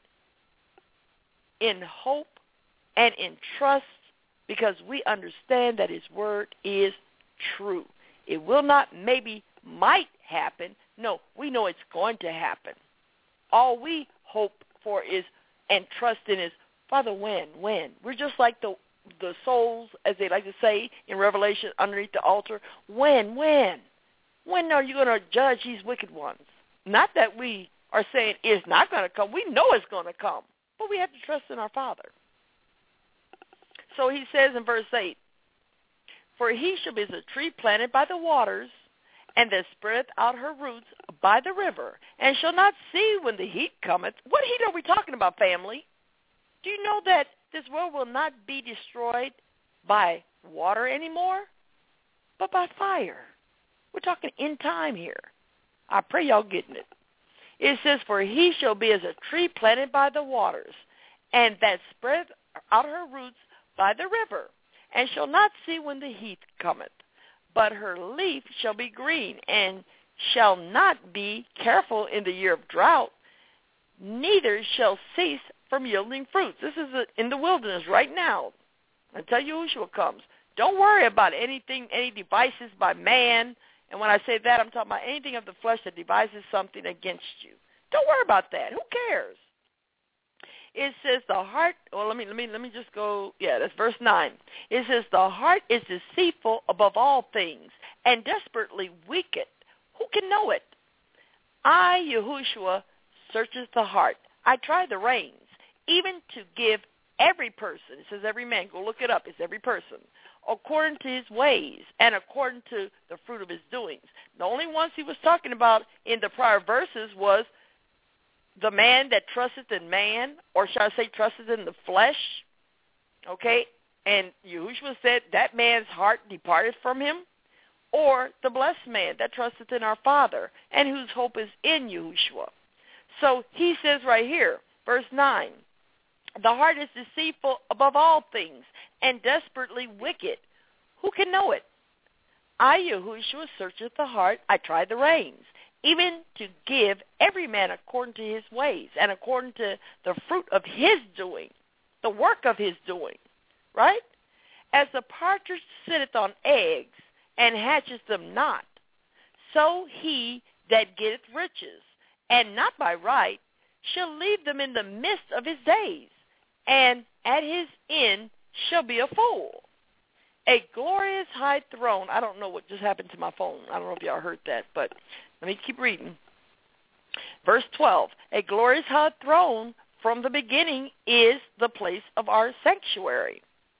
in hope and in trust, because we understand that his word is true. It will not, maybe, might happen. No, we know it's going to happen. All we hope for is and trust in is, Father, when, when? We're just like the the souls, as they like to say in Revelation, underneath the altar. When, when? When are you going to judge these wicked ones? Not that we are saying it's not going to come. We know it's going to come. But we have to trust in our Father. So he says in verse eight, for he shall be as a tree planted by the waters, and that spreadeth out her roots by the river, and shall not see when the heat cometh. What heat are we talking about, family? Do you know that this world will not be destroyed by water anymore, but by fire? We're talking in time here. I pray y'all getting it. It says, for he shall be as a tree planted by the waters, and that spreadeth out her roots by the river, and shall not see when the heat cometh. But her leaf shall be green, and shall not be careful in the year of drought, neither shall cease from yielding fruits. This is in the wilderness right now, until Yahushua comes. Don't worry about anything, any devices by man. And when I say that, I'm talking about anything of the flesh that devises something against you. Don't worry about that. Who cares? It says the heart, well, let me, let me, let me just go, yeah, that's verse nine. It says the heart is deceitful above all things and desperately wicked. Who can know it? I, Yahushua, searches the heart. I try the reins, even to give every person, it says every man, go look it up, it's every person, according to his ways and according to the fruit of his doings. The only ones he was talking about in the prior verses was the man that trusteth in man, or shall I say trusteth in the flesh, okay? And Yahushua said that man's heart departed from him, or the blessed man that trusteth in our Father, and whose hope is in Yahushua. So he says right here, verse nine, the heart is deceitful above all things and desperately wicked. Who can know it? I, Yahushua, searcheth the heart, I try the reins, even to give every man according to his ways and according to the fruit of his doing, the work of his doing, right? As the partridge sitteth on eggs and hatches them not, so he that getteth riches, and not by right, shall leave them in the midst of his days, and at his end shall be a fool. A glorious high throne. I don't know what just happened to my phone. I don't know if y'all heard that, but let me keep reading. Verse twelve, a glorious high throne from the beginning is the place of our sanctuary.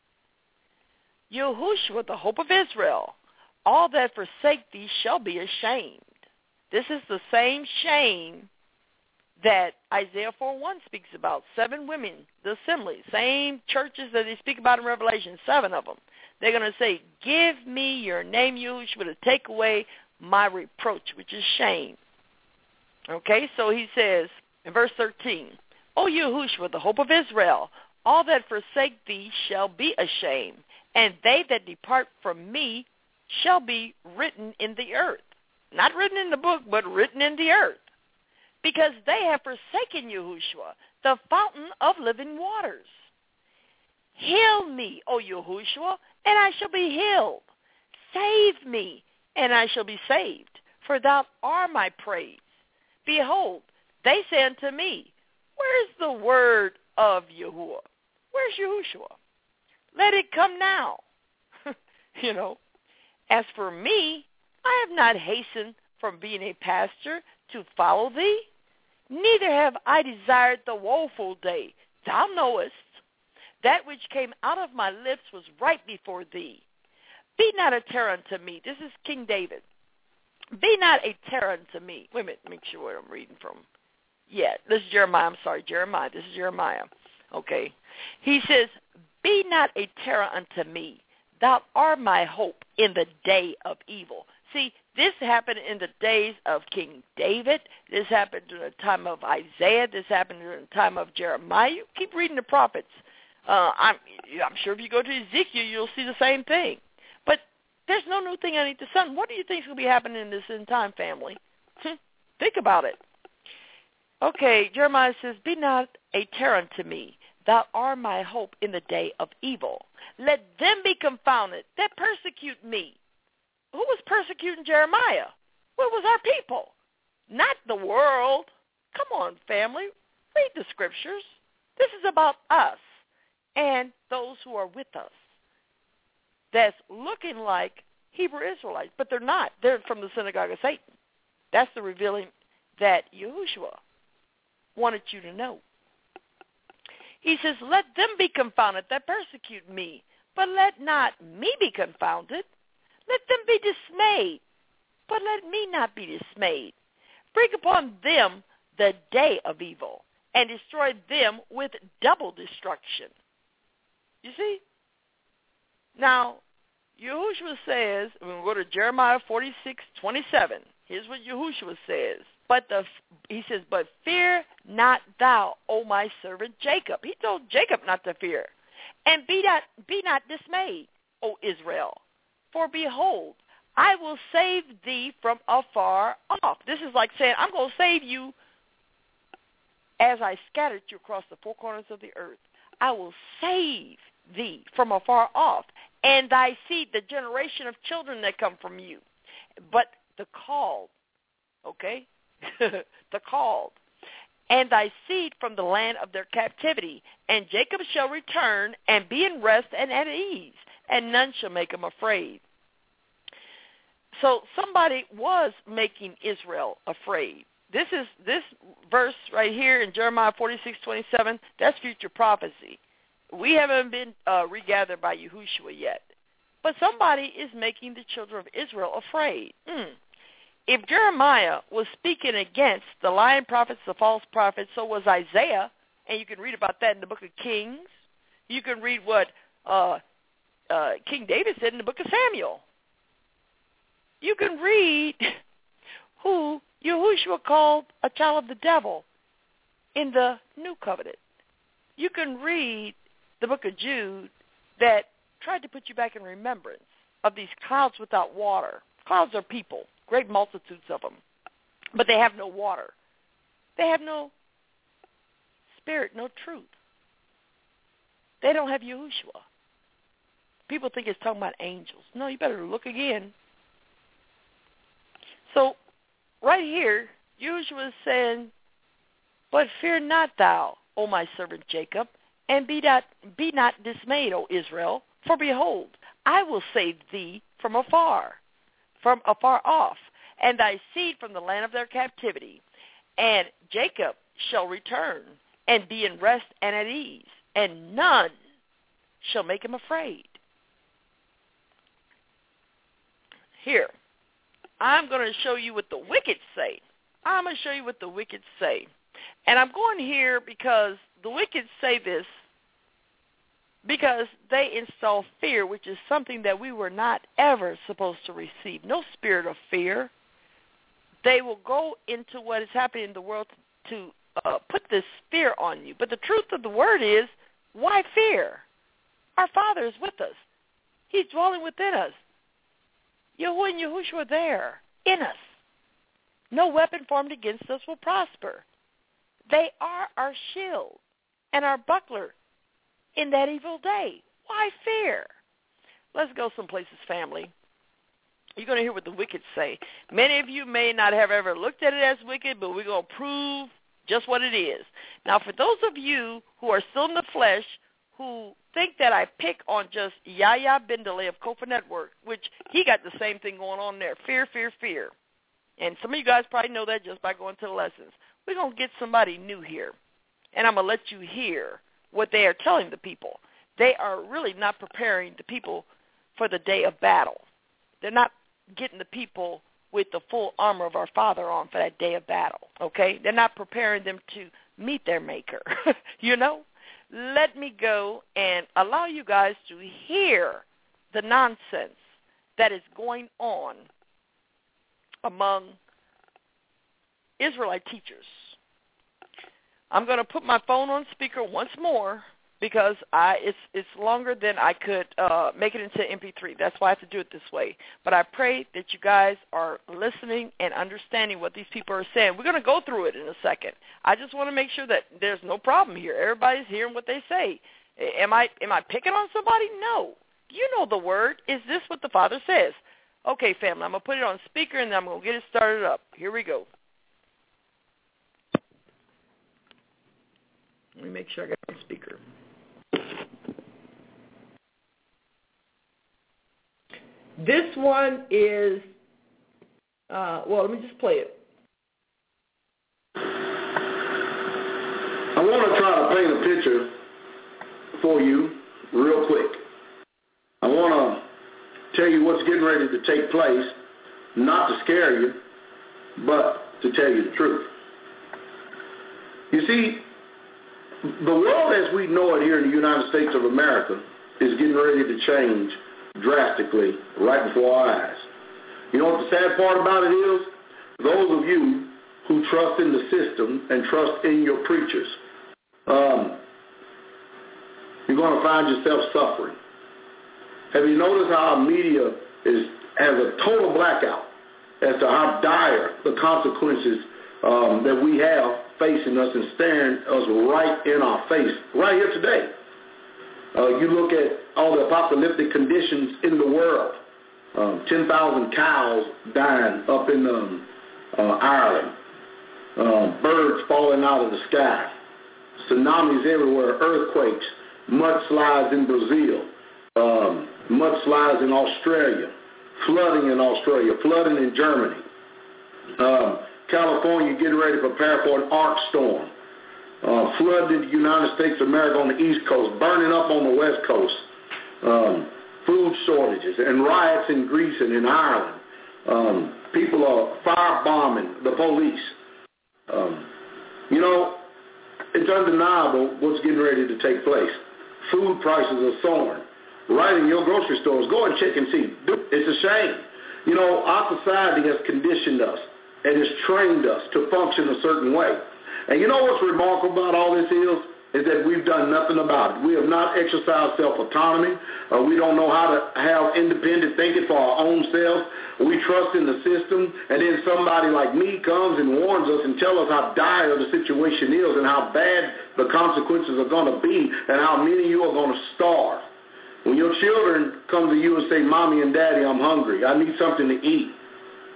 Yahushua, the hope of Israel, all that forsake thee shall be ashamed. This is the same shame that Isaiah four one speaks about. Seven women, the assembly, same churches that they speak about in Revelation, seven of them. They're going to say, give me your name, Yahushua, to take away my reproach, which is shame. Okay, so he says in verse thirteen, O Yahushua, the hope of Israel, all that forsake thee shall be ashamed, and they that depart from me shall be written in the earth. Not written in the book, but written in the earth. Because they have forsaken Yahushua, the fountain of living waters. Heal me, O Yahushua, and I shall be healed. Save me, and I shall be saved, for thou art my praise. Behold, they say unto me, where is the word of Yahuwah? Where's Yahushua? Let it come now. You know, as for me, I have not hastened from being a pastor to follow thee. Neither have I desired the woeful day. Thou knowest. That which came out of my lips was right before thee. Be not a terror unto me. This is King David. Be not a terror unto me. Wait a minute, make sure where I'm reading from. Yeah, this is Jeremiah. I'm sorry, Jeremiah. This is Jeremiah. Okay. He says, be not a terror unto me. Thou art my hope in the day of evil. See, this happened in the days of King David. This happened during the time of Isaiah. This happened during the time of Jeremiah. You keep reading the prophets. Uh, I'm, I'm sure if you go to Ezekiel, you'll see the same thing. But there's no new thing underneath the sun. What do you think is going to be happening in this end time, family? Think about it. Okay, Jeremiah says, be not a terror unto me. Thou art my hope in the day of evil. Let them be confounded that persecute me. Who was persecuting Jeremiah? Well, it was our people, not the world. Come on, family. Read the scriptures. This is about us and those who are with us. That's looking like Hebrew Israelites, but they're not. They're from the synagogue of Satan. That's the revealing that Yahushua wanted you to know. He says, let them be confounded that persecute me, but let not me be confounded. Let them be dismayed, but let me not be dismayed. Bring upon them the day of evil, and destroy them with double destruction. You see? Now, Yahushua says, when we go to Jeremiah forty-six twenty-seven, here's what Yahushua says. But the he says, but fear not thou, O my servant Jacob. He told Jacob not to fear. And be not, be not dismayed, O Israel. For behold, I will save thee from afar off. This is like saying, I'm going to save you as I scattered you across the four corners of the earth. I will save thee from afar off, and thy seed, the generation of children that come from you. But the called, okay, the called, and thy seed from the land of their captivity. And Jacob shall return and be in rest and at ease, and none shall make him afraid. So somebody was making Israel afraid. This is this verse right here in Jeremiah forty-six twenty-seven. That's future prophecy. We haven't been uh, regathered by Yahushua yet. But somebody is making the children of Israel afraid. Mm. If Jeremiah was speaking against the lying prophets, the false prophets, so was Isaiah, and you can read about that in the book of Kings. You can read what uh, uh, King David said in the book of Samuel. You can read who Yahushua called a child of the devil in the New Covenant. You can read the book of Jude that tried to put you back in remembrance of these clouds without water. Clouds are people, great multitudes of them, but they have no water. They have no spirit, no truth. They don't have Yahushua. People think it's talking about angels. No, you better look again. So right here, Yahushua is saying, but fear not thou, O my servant Jacob, and be not, be not dismayed, O Israel, for behold, I will save thee from afar, from afar off, and thy seed from the land of their captivity. And Jacob shall return and be in rest and at ease, and none shall make him afraid. Here, I'm going to show you what the wicked say. I'm going to show you what the wicked say. And I'm going here because the wicked say this because they install fear, which is something that we were not ever supposed to receive. No spirit of fear. They will go into what is happening in the world to uh, put this fear on you. But the truth of the word is, why fear? Our Father is with us. He's dwelling within us. Yahuwah and Yahushua are there, in us. No weapon formed against us will prosper. They are our shield and our buckler in that evil day. Why fear? Let's go some places, family. You're going to hear what the wicked say. Many of you may not have ever looked at it as wicked, but we're going to prove just what it is. Now, for those of you who are still in the flesh, who think that I pick on just Yahya Bindale of Kofa Network, which he got the same thing going on there, fear, fear, fear. And some of you guys probably know that just by going to the lessons. We're going to get somebody new here, and I'm going to let you hear what they are telling the people. They are really not preparing the people for the day of battle. They're not getting the people with the full armor of our Father on for that day of battle, okay? They're not preparing them to meet their Maker, you know? Let me go and allow you guys to hear the nonsense that is going on among Israelite teachers. I'm going to put my phone on speaker once more because I it's it's longer than I could uh, make it into M P three. That's why I have to do it this way. But I pray that you guys are listening and understanding what these people are saying. We're going to go through it in a second. I just want to make sure that there's no problem here. Everybody's hearing what they say. Am I am I picking on somebody? No. You know the word. Is this what the Father says? Okay, family, I'm going to put it on speaker, and then I'm going to get it started up. Here we go. Let me make sure I got it on speaker. This one is, uh, well, let me just play it. I want to try to paint a picture for you real quick. I want to tell you what's getting ready to take place, not to scare you, but to tell you the truth. You see, the world as we know it here in the United States of America is getting ready to change drastically right before our eyes. You know what the sad part about it is? Those of you who trust in the system and trust in your preachers, um, you're going to find yourself suffering. Have you noticed how our media is has a total blackout as to how dire the consequences um, that we have facing us and staring us right in our face, right here today? Uh, you look at all the apocalyptic conditions in the world. Um, ten thousand cows dying up in um, uh, Ireland. Uh, birds falling out of the sky. Tsunamis everywhere. Earthquakes. Mudslides in Brazil. Um, mudslides in Australia. Flooding in Australia. Flooding in Germany. Um, California getting ready to prepare for an arc storm. Uh, flooding the United States of America on the East Coast, burning up on the West Coast, um, food shortages, and riots in Greece and in Ireland. Um, people are firebombing the police. Um, you know, it's undeniable what's getting ready to take place. Food prices are soaring. Right in your grocery stores, go and check and see. It's a shame. You know, our society has conditioned us and has trained us to function a certain way. And you know what's remarkable about all this is, is that we've done nothing about it. We have not exercised self-autonomy. Uh, we don't know how to have independent thinking for our own selves. We trust in the system, and then somebody like me comes and warns us and tells us how dire the situation is and how bad the consequences are going to be and how many of you are going to starve. When your children come to you and say, Mommy and Daddy, I'm hungry, I need something to eat,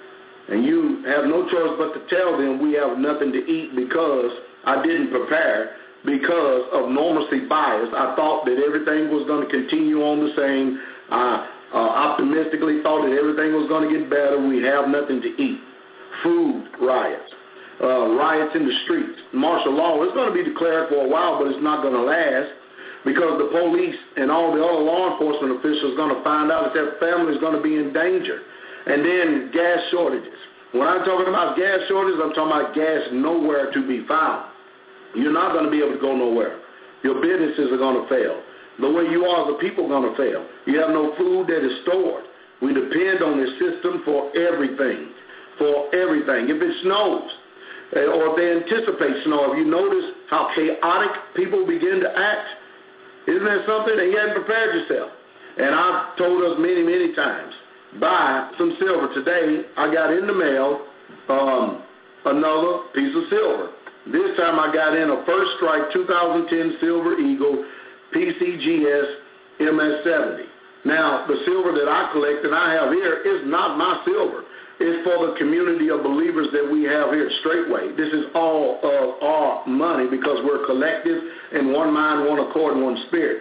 and you have no choice but to tell them we have nothing to eat because I didn't prepare, because of normalcy bias. I thought that everything was going to continue on the same. I uh, optimistically thought that everything was going to get better. We have nothing to eat. Food riots, uh, riots in the streets, martial law. It's going to be declared for a while, but it's not going to last, because the police and all the other law enforcement officials are going to find out that their family is going to be in danger. And then gas shortages. When I'm talking about gas shortages, I'm talking about gas nowhere to be found. You're not going to be able to go nowhere. Your businesses are going to fail. The way you are, the people are going to fail. You have no food that is stored. We depend on this system for everything, for everything. If it snows, or if they anticipate snow, if you notice how chaotic people begin to act, isn't that something? And you hadn't prepared yourself. And I've told us many, many times, buy some silver. Today, I got in the mail um, another piece of silver. This time I got in a First Strike two thousand ten Silver Eagle P C G S M S seventy. Now, the silver that I collect and I have here is not my silver. It's for the community of believers that we have here at Straightway. This is all of our money because we're collective in one mind, one accord, and one spirit.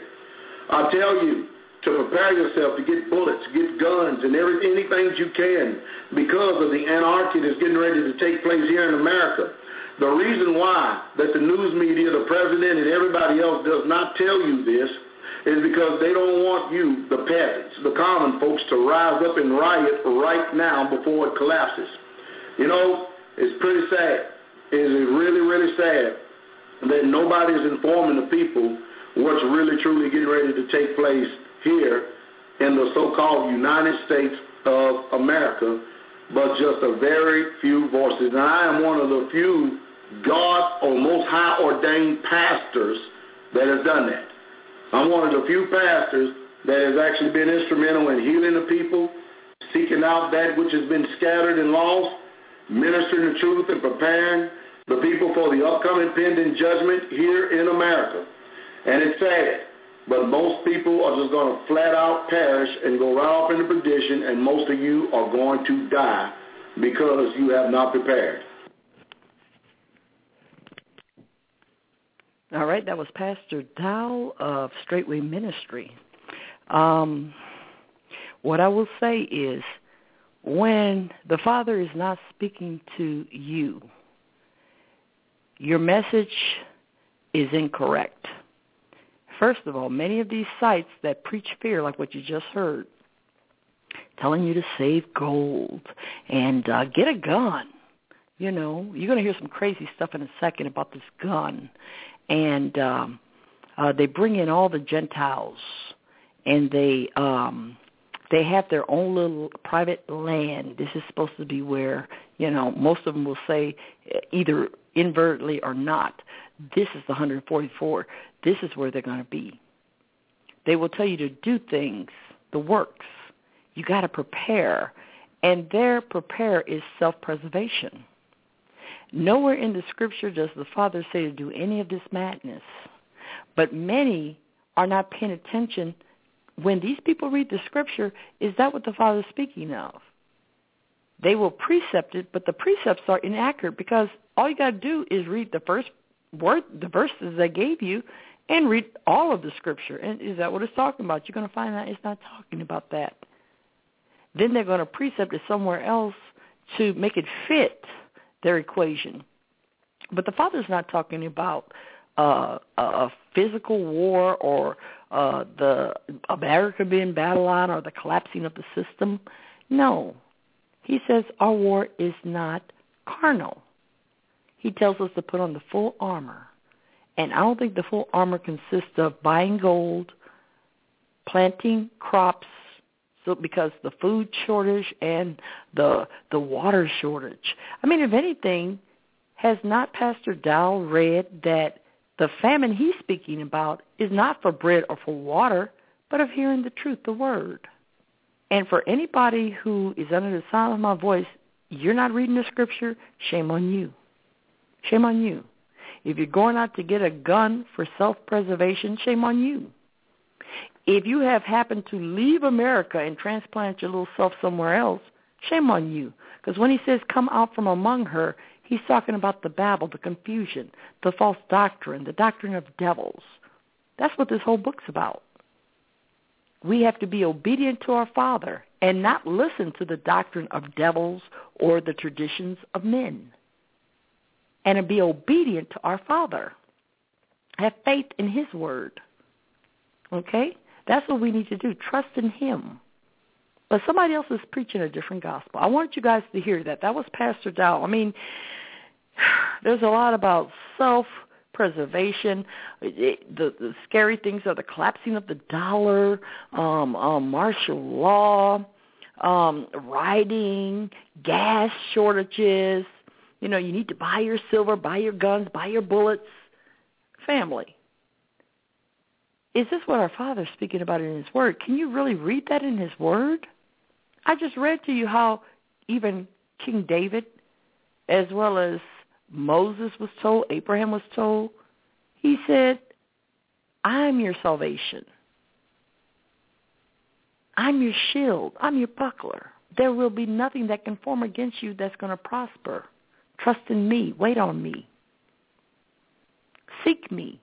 I tell you to prepare yourself to get bullets, get guns, and every, anything you can because of the anarchy that's getting ready to take place here in America. The reason why that the news media, the president, and everybody else does not tell you this is because they don't want you, the peasants, the common folks, to rise up and riot right now before it collapses. You know, it's pretty sad. It is really, really sad that nobody is informing the people what's really, truly getting ready to take place here in the so-called United States of America, but just a very few voices. And I am one of the few God or Most High ordained pastors that has done that. I'm one of the few pastors that has actually been instrumental in healing the people, seeking out that which has been scattered and lost, ministering the truth and preparing the people for the upcoming pending judgment here in America. And it's sad, but most people are just going to flat out perish and go right off into perdition, and most of you are going to die because you have not prepared. All right, that was Pastor Dow of Straightway Ministry. Um, what I will say is, when the Father is not speaking to you, your message is incorrect. First of all, many of these sites that preach fear, like what you just heard, telling you to save gold and uh, get a gun. You know, you're going to hear some crazy stuff in a second about this gun. And um, uh, they bring in all the Gentiles, and they um, they have their own little private land. This is supposed to be where, you know, most of them will say either inadvertently or not, this is the one hundred forty-four. This is where they're going to be. They will tell you to do things, the works. You got to prepare, and their prepare is self-preservation. Nowhere in the Scripture does the Father say to do any of this madness. But many are not paying attention. When these people read the Scripture, is that what the Father is speaking of? They will precept it, but the precepts are inaccurate because all you got to do is read the first word, the verses they gave you, and read all of the Scripture. And is that what it's talking about? You're going to find out it's not talking about that. Then they're going to precept it somewhere else to make it fit their equation. But the Father's not talking about uh, a physical war or uh, the America being Babylon or the collapsing of the system. No. He says our war is not carnal. He tells us to put on the full armor. And I don't think the full armor consists of buying gold, planting crops, so because the food shortage and the the water shortage. I mean, if anything, has not Pastor Dow read that the famine he's speaking about is not for bread or for water, but of hearing the truth, the word? And for anybody who is under the sound of my voice, you're not reading the Scripture, shame on you. Shame on you. If you're going out to get a gun for self-preservation, shame on you. If you have happened to leave America and transplant your little self somewhere else, shame on you, Because when he says come out from among her, he's talking about the babble, the confusion, the false doctrine, the doctrine of devils. That's what this whole book's about. We have to be obedient to our Father and not listen to the doctrine of devils or the traditions of men. And to be obedient to our Father. Have faith in his word. Okay? That's what we need to do. Trust in him. But somebody else is preaching a different gospel. I want you guys to hear that. That was Pastor Dow. I mean, there's a lot about self-preservation. It, the, the scary things are the collapsing of the dollar, um, um, martial law, um, rioting, gas shortages. You know, you need to buy your silver, buy your guns, buy your bullets. Family. Is this what our Father's speaking about in his word? Can you really read that in his word? I just read to you how even King David, as well as Moses was told, Abraham was told, he said, I'm your salvation. I'm your shield. I'm your buckler. There will be nothing that can form against you that's going to prosper. Trust in me. Wait on me. Seek me.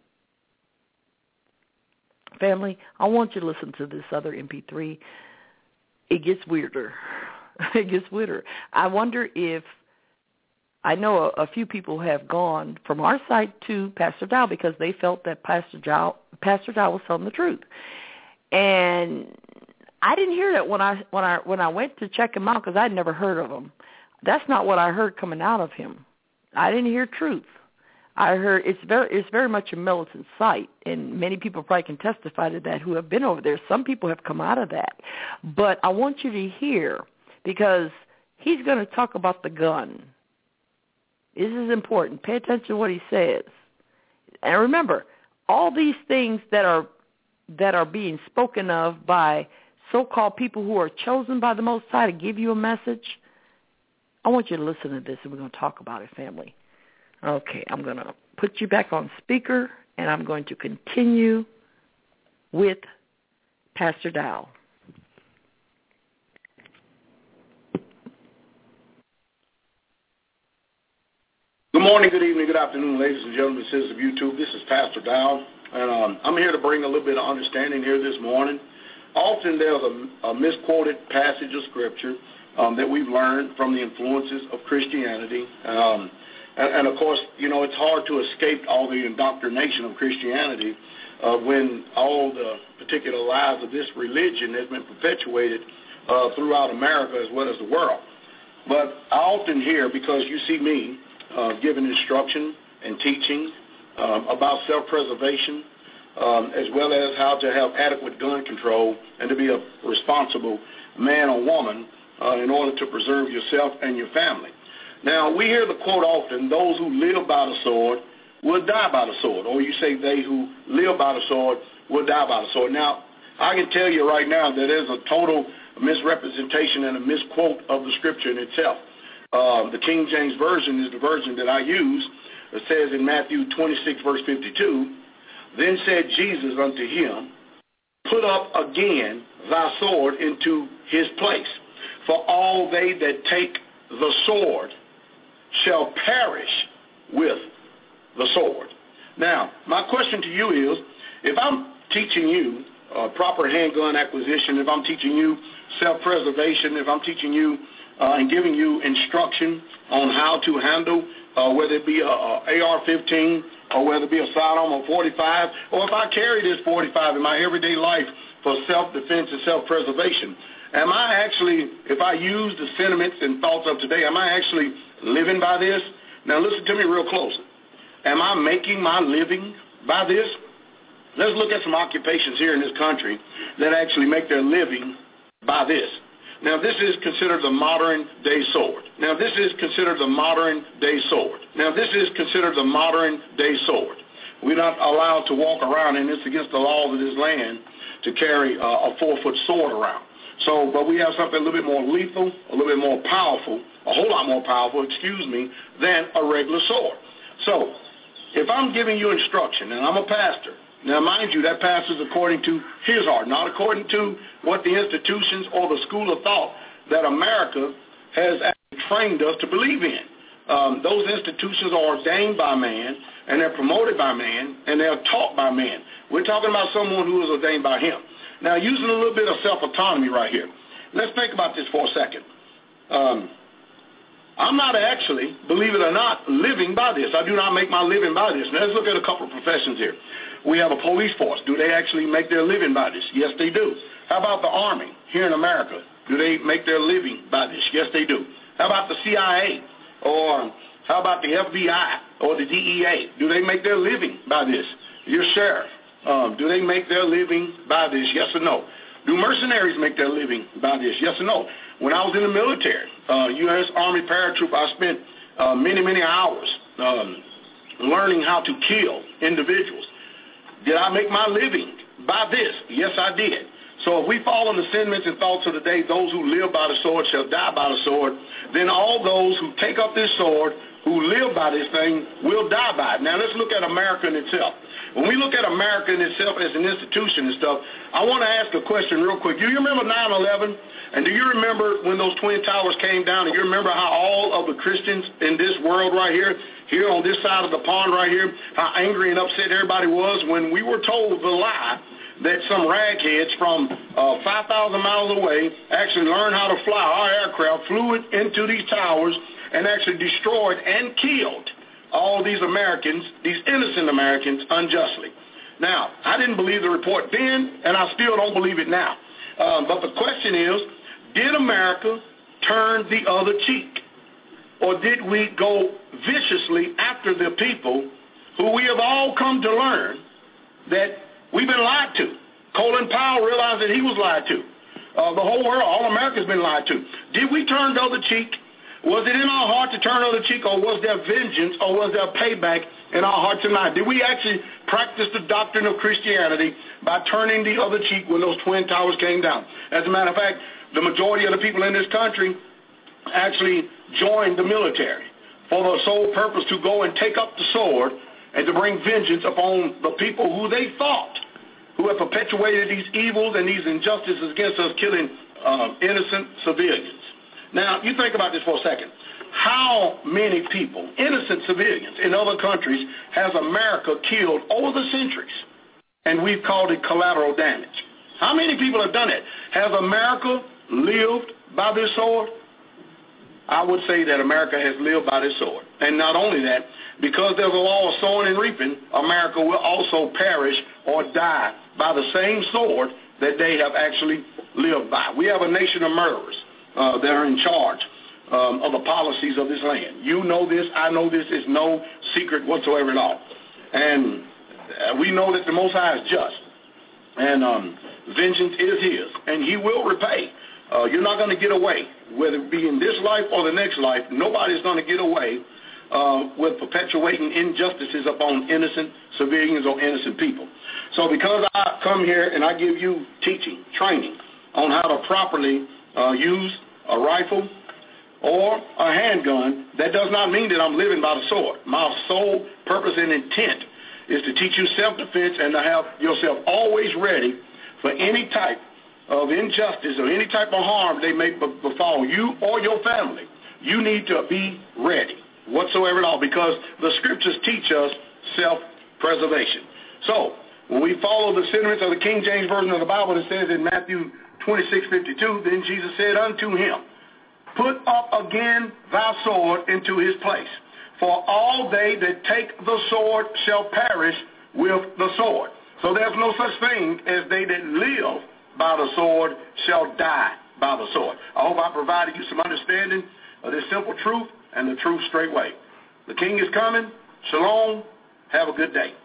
Family, I want you to listen to this other M P three. It gets weirder. It gets weirder. I wonder if, I know a, a few people have gone from our site to Pastor Dow because they felt that Pastor Dow, Pastor Dow was telling the truth. And I didn't hear that when I when I when I went to check him out because I'd never heard of him. That's not what I heard coming out of him. I didn't hear truth. I heard it's very it's very much a militant site, and many people probably can testify to that who have been over there. Some people have come out of that. But I want you to hear, because he's going to talk about the gun. This is important. Pay attention to what he says. And remember, all these things that are that are being spoken of by so-called people who are chosen by the Most High to give you a message, I want you to listen to this, and we're going to talk about it, family. Okay, I'm going to put you back on speaker, and I'm going to continue with Pastor Dow. Good morning, good evening, good afternoon, ladies and gentlemen, citizens of YouTube. This is Pastor Dow, and um, I'm here to bring a little bit of understanding here this morning. Often there's a, a misquoted passage of Scripture um, that we've learned from the influences of Christianity. Um And, and, of course, you know, it's hard to escape all the indoctrination of Christianity uh, when all the particular lies of this religion has been perpetuated uh, throughout America as well as the world. But I often hear, because you see me uh, giving instruction and teaching um, about self-preservation, um, as well as how to have adequate gun control and to be a responsible man or woman uh, in order to preserve yourself and your family. Now, we hear the quote often, those who live by the sword will die by the sword. Or you say they who live by the sword will die by the sword. Now, I can tell you right now that there's a total misrepresentation and a misquote of the Scripture in itself. Uh, the King James Version is the version that I use. It says in Matthew twenty-six, verse fifty-two, then said Jesus unto him, put up again thy sword into his place. For all they that take the sword shall perish with the sword. Now, my question to you is, if I'm teaching you uh, proper handgun acquisition, if I'm teaching you self-preservation, if I'm teaching you uh, and giving you instruction on how to handle, uh, whether it be a, a A R fifteen or whether it be a sidearm or forty-five, or if I carry this forty-five in my everyday life for self-defense and self-preservation, am I actually, if I use the sentiments and thoughts of today, am I actually living by this? Now listen to me real closely. Am I making my living by this? Let's look at some occupations here in this country that actually make their living by this. Now this is considered the modern day sword. Now this is considered the modern day sword. Now this is considered the modern day sword. We're not allowed to walk around, and it's against the laws of this land to carry uh, a four-foot sword around. So, but we have something a little bit more lethal, a little bit more powerful, a whole lot more powerful, excuse me, than a regular sword. So, if I'm giving you instruction, and I'm a pastor, now mind you, that pastor's according to his heart, not according to what the institutions or the school of thought that America has trained us to believe in. Um, those institutions are ordained by man, and they're promoted by man, and they're taught by man. We're talking about someone who is ordained by him. Now, using a little bit of self-autonomy right here, let's think about this for a second. Um, I'm not actually, believe it or not, living by this. I do not make my living by this. Now, let's look at a couple of professions here. We have a police force. Do they actually make their living by this? Yes, they do. How about the Army here in America? Do they make their living by this? Yes, they do. How about the C I A? Or how about the F B I or the D E A? Do they make their living by this? Your sheriff, um, do they make their living by this? Yes or no? Do mercenaries make their living by this? Yes or no? When I was in the military, uh, U S Army paratrooper, I spent uh, many, many hours um, learning how to kill individuals. Did I make my living by this? Yes, I did. So if we follow the sentiments and thoughts of the day, those who live by the sword shall die by the sword, then all those who take up this sword, who live by this thing, will die by it. Now let's look at America in itself. When we look at America in itself as an institution and stuff, I want to ask a question real quick. Do you remember nine eleven? And do you remember when those Twin Towers came down? And you remember how all of the Christians in this world right here, here on this side of the pond right here, how angry and upset everybody was when we were told the lie that some ragheads from uh, five thousand miles away actually learned how to fly our aircraft, flew it into these towers, and actually destroyed and killed all these Americans, these innocent Americans, unjustly. Now, I didn't believe the report then, and I still don't believe it now. Um, but the question is, did America turn the other cheek? Or did we go viciously after the people who we have all come to learn that we've been lied to? Colin Powell realized that he was lied to. Uh, the whole world, all America's been lied to. Did we turn the other cheek? Was it in our heart to turn the other cheek, or was there vengeance, or was there payback in our heart tonight? Did we actually practice the doctrine of Christianity by turning the other cheek when those Twin Towers came down? As a matter of fact, the majority of the people in this country actually joined the military for the sole purpose to go and take up the sword and to bring vengeance upon the people who they thought, who have perpetuated these evils and these injustices against us, killing uh, innocent civilians. Now, you think about this for a second. How many people, innocent civilians in other countries, has America killed over the centuries? And we've called it collateral damage. How many people have done it? Has America lived by this sword? I would say that America has lived by this sword. And not only that, because there's a law of sowing and reaping, America will also perish or die by the same sword that they have actually lived by. We have a nation of murderers uh, that are in charge um, of the policies of this land. You know this. I know this. It's no secret whatsoever at all. And uh, we know that the Most High is just. And um, vengeance is his. And he will repay. Uh, you're not going to get away, whether it be in this life or the next life. Nobody's going to get away uh, with perpetuating injustices upon innocent civilians or innocent people. So because I come here and I give you teaching, training on how to properly uh, use a rifle or a handgun, that does not mean that I'm living by the sword. My sole purpose and intent is to teach you self-defense and to have yourself always ready for any type of injustice or any type of harm they may befall you or your family. You need to be ready whatsoever at all, because the scriptures teach us self-preservation. So when we follow the sentiments of the King James Version of the Bible, it says in Matthew twenty-six fifty-two, then Jesus said unto him, put up again thy sword into his place, for all they that take the sword shall perish with the sword. So there's no such thing as they that live by the sword shall die by the sword. I hope I provided you some understanding of this simple truth and the truth straightway. The King is coming. Shalom. Have a good day.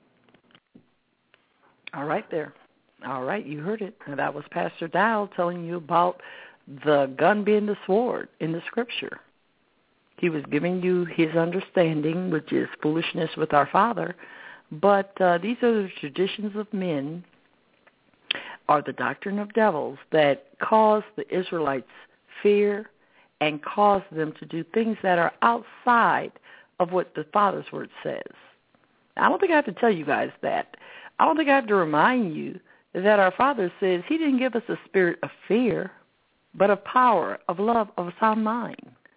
All right there. All right, you heard it. And that was Pastor Dow telling you about the gun being the sword in the Scripture. He was giving you his understanding, which is foolishness with our Father. But uh, these are the traditions of men, are the doctrine of devils that cause the Israelites fear and cause them to do things that are outside of what the Father's Word says. I don't think I have to tell you guys that. I don't think I have to remind you that our Father says he didn't give us a spirit of fear, but of power, of love, of a sound mind.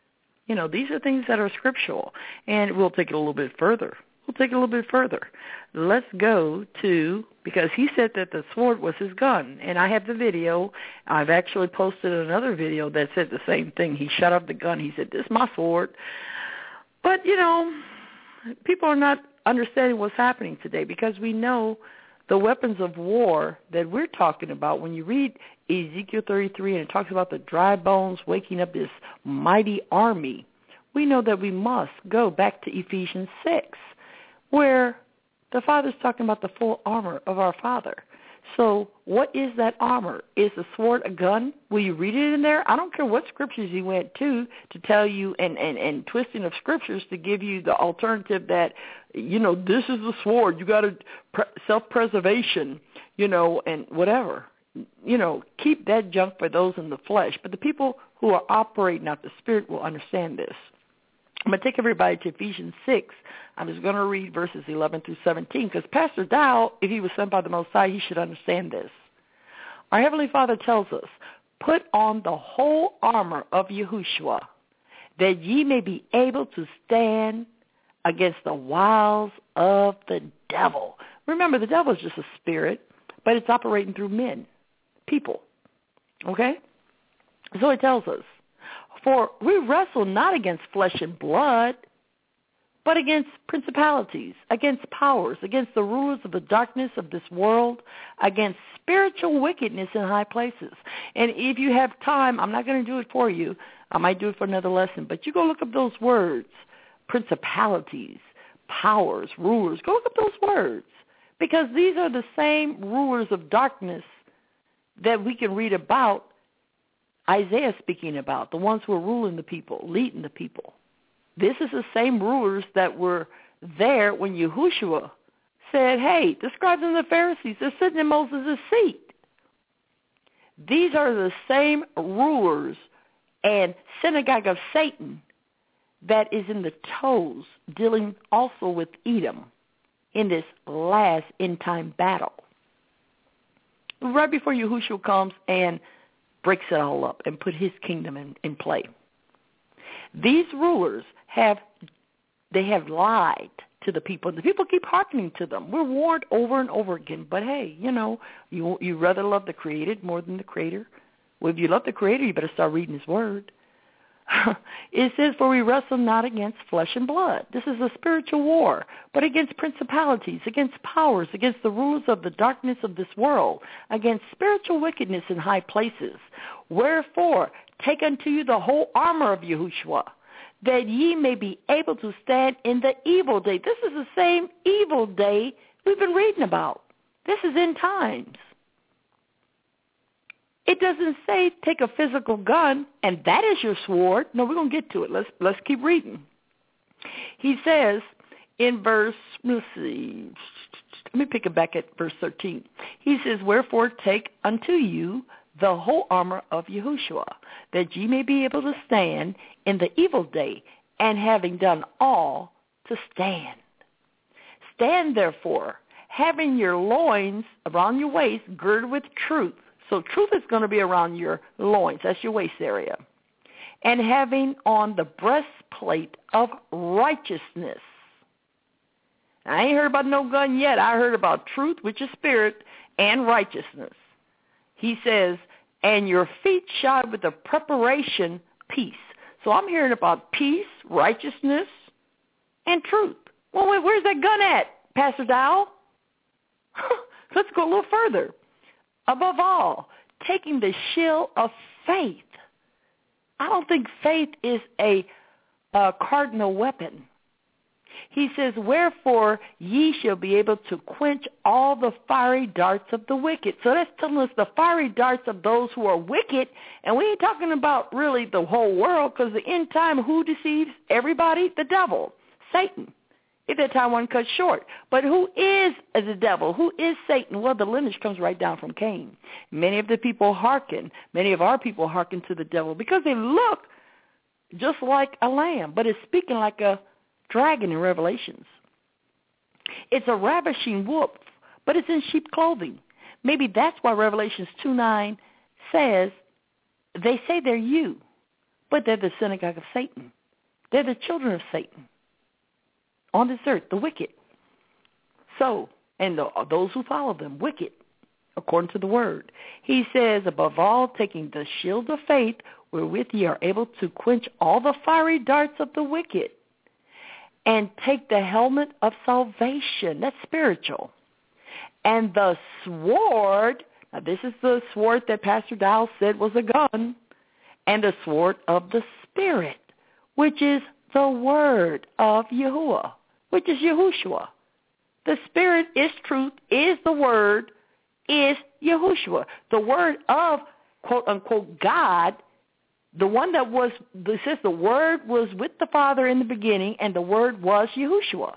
You know, these are things that are scriptural. And we'll take it a little bit further. We'll take it a little bit further. Let's go to, because he said that the sword was his gun. And I have the video. I've actually posted another video that said the same thing. He shut up the gun. He said, this is my sword. But, you know, people are not understanding what's happening today, because we know the weapons of war that we're talking about. When you read Ezekiel thirty-three and it talks about the dry bones waking up this mighty army, we know that we must go back to Ephesians six, where the Father's talking about the full armor of our Father. So what is that armor? Is the sword a gun? Will you read it in there? I don't care what scriptures he went to to tell you, and, and, and twisting of scriptures to give you the alternative that, you know, this is the sword. You got to pre- self-preservation, you know, and whatever. You know, keep that junk for those in the flesh. But the people who are operating out the Spirit will understand this. I'm going to take everybody to Ephesians six. I'm just going to read verses eleven through seventeen, because Pastor Dow, if he was sent by the Most High, he should understand this. Our Heavenly Father tells us, put on the whole armor of Yahushua, that ye may be able to stand against the wiles of the devil. Remember, the devil is just a spirit, but it's operating through men, people. Okay? So it tells us, for we wrestle not against flesh and blood, but against principalities, against powers, against the rulers of the darkness of this world, against spiritual wickedness in high places. And if you have time, I'm not going to do it for you. I might do it for another lesson. But you go look up those words, principalities, powers, rulers. Go look up those words, because these are the same rulers of darkness that we can read about Isaiah speaking about, the ones who are ruling the people, leading the people. This is the same rulers that were there when Yahushua said, hey, the scribes and the Pharisees, they're sitting in Moses' seat. These are the same rulers and synagogue of Satan that is in the toes, dealing also with Edom in this last end-time battle. Right before Yahushua comes and breaks it all up and put his kingdom in, in play. These rulers have, they have lied to the people. The people keep hearkening to them. We're warned over and over again. But hey, you know, you you rather love the created more than the creator. Well, if you love the creator, you better start reading his word. It says, for we wrestle not against flesh and blood. This is a spiritual war, but against principalities, against powers, against the rulers of the darkness of this world, against spiritual wickedness in high places. Wherefore, take unto you the whole armor of Yahushua, that ye may be able to stand in the evil day. This is the same evil day we've been reading about. This is end times. It doesn't say take a physical gun and that is your sword. No, we're going to get to it. Let's let's keep reading. He says in verse, let's see, let me pick it back at verse thirteen. He says, wherefore take unto you the whole armor of Yahushua, that ye may be able to stand in the evil day, and having done all, to stand. Stand therefore, having your loins around your waist girded with truth. So truth is going to be around your loins. That's your waist area. And having on the breastplate of righteousness. I ain't heard about no gun yet. I heard about truth, which is spirit, and righteousness. He says, and your feet shod with the preparation peace. So I'm hearing about peace, righteousness, and truth. Well, wait, where's that gun at, Pastor Dow? Let's go a little further. Above all, taking the shield of faith. I don't think faith is a, a cardinal weapon. He says, wherefore ye shall be able to quench all the fiery darts of the wicked. So that's telling us the fiery darts of those who are wicked. And we ain't talking about really the whole world, because the end time, who deceives everybody? The devil, Satan. If that time wasn't cut short. But who is the devil? Who is Satan? Well, the lineage comes right down from Cain. Many of the people hearken. Many of our people hearken to the devil because they look just like a lamb, but it's speaking like a dragon in Revelations. It's a ravishing wolf, but it's in sheep clothing. Maybe that's why Revelations two nine says, they say they're you, but they're the synagogue of Satan. They're the children of Satan on this earth, the wicked. So, and the, those who follow them, wicked, according to the word. He says, above all, taking the shield of faith, wherewith ye are able to quench all the fiery darts of the wicked, and take the helmet of salvation. That's spiritual. And the sword, now this is the sword that Pastor Dow said was a gun, and the sword of the Spirit, which is the word of Yahuwah, which is Yahushua. The Spirit is truth, is the word, is Yahushua. The word of, quote, unquote, God, the one that was, it says the word was with the Father in the beginning, and the word was Yahushua.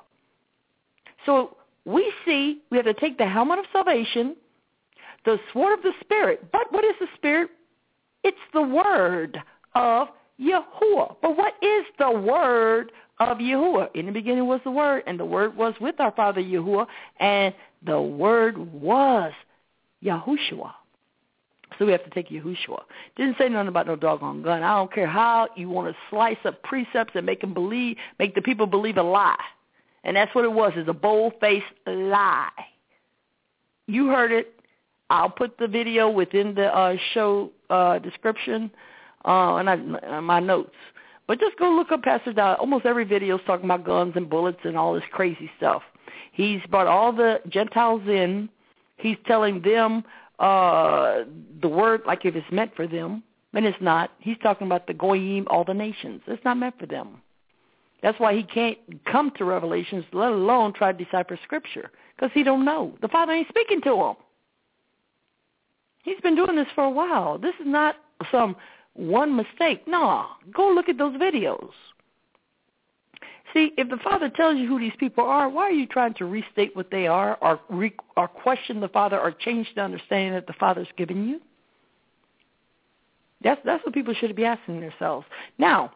So we see we have to take the helmet of salvation, the sword of the Spirit. But what is the Spirit? It's the word of Yahuwah. But what is the word of Yahuwah? In the beginning was the word, and the word was with our Father Yahuwah, and the word was Yahushua. So we have to take Yahushua. Didn't say nothing about no doggone gun. I don't care how you want to slice up precepts and make them believe, make the people believe a lie. And that's what it was, is a bold-faced lie. You heard it. I'll put the video within the uh, show uh, description uh, and I, uh, my notes. But just go look up Pastor Dow. Almost every video is talking about guns and bullets and all this crazy stuff. He's brought all the Gentiles in. He's telling them uh, the word like if it's meant for them, and it's not. He's talking about the Goyim, all the nations. It's not meant for them. That's why he can't come to Revelations, let alone try to decipher Scripture, because he don't know. The Father ain't speaking to him. He's been doing this for a while. This is not some one mistake. No, go look at those videos. See, if the Father tells you who these people are, why are you trying to restate what they are or, re- or question the Father or change the understanding that the Father's given you? That's, that's what people should be asking themselves. Now,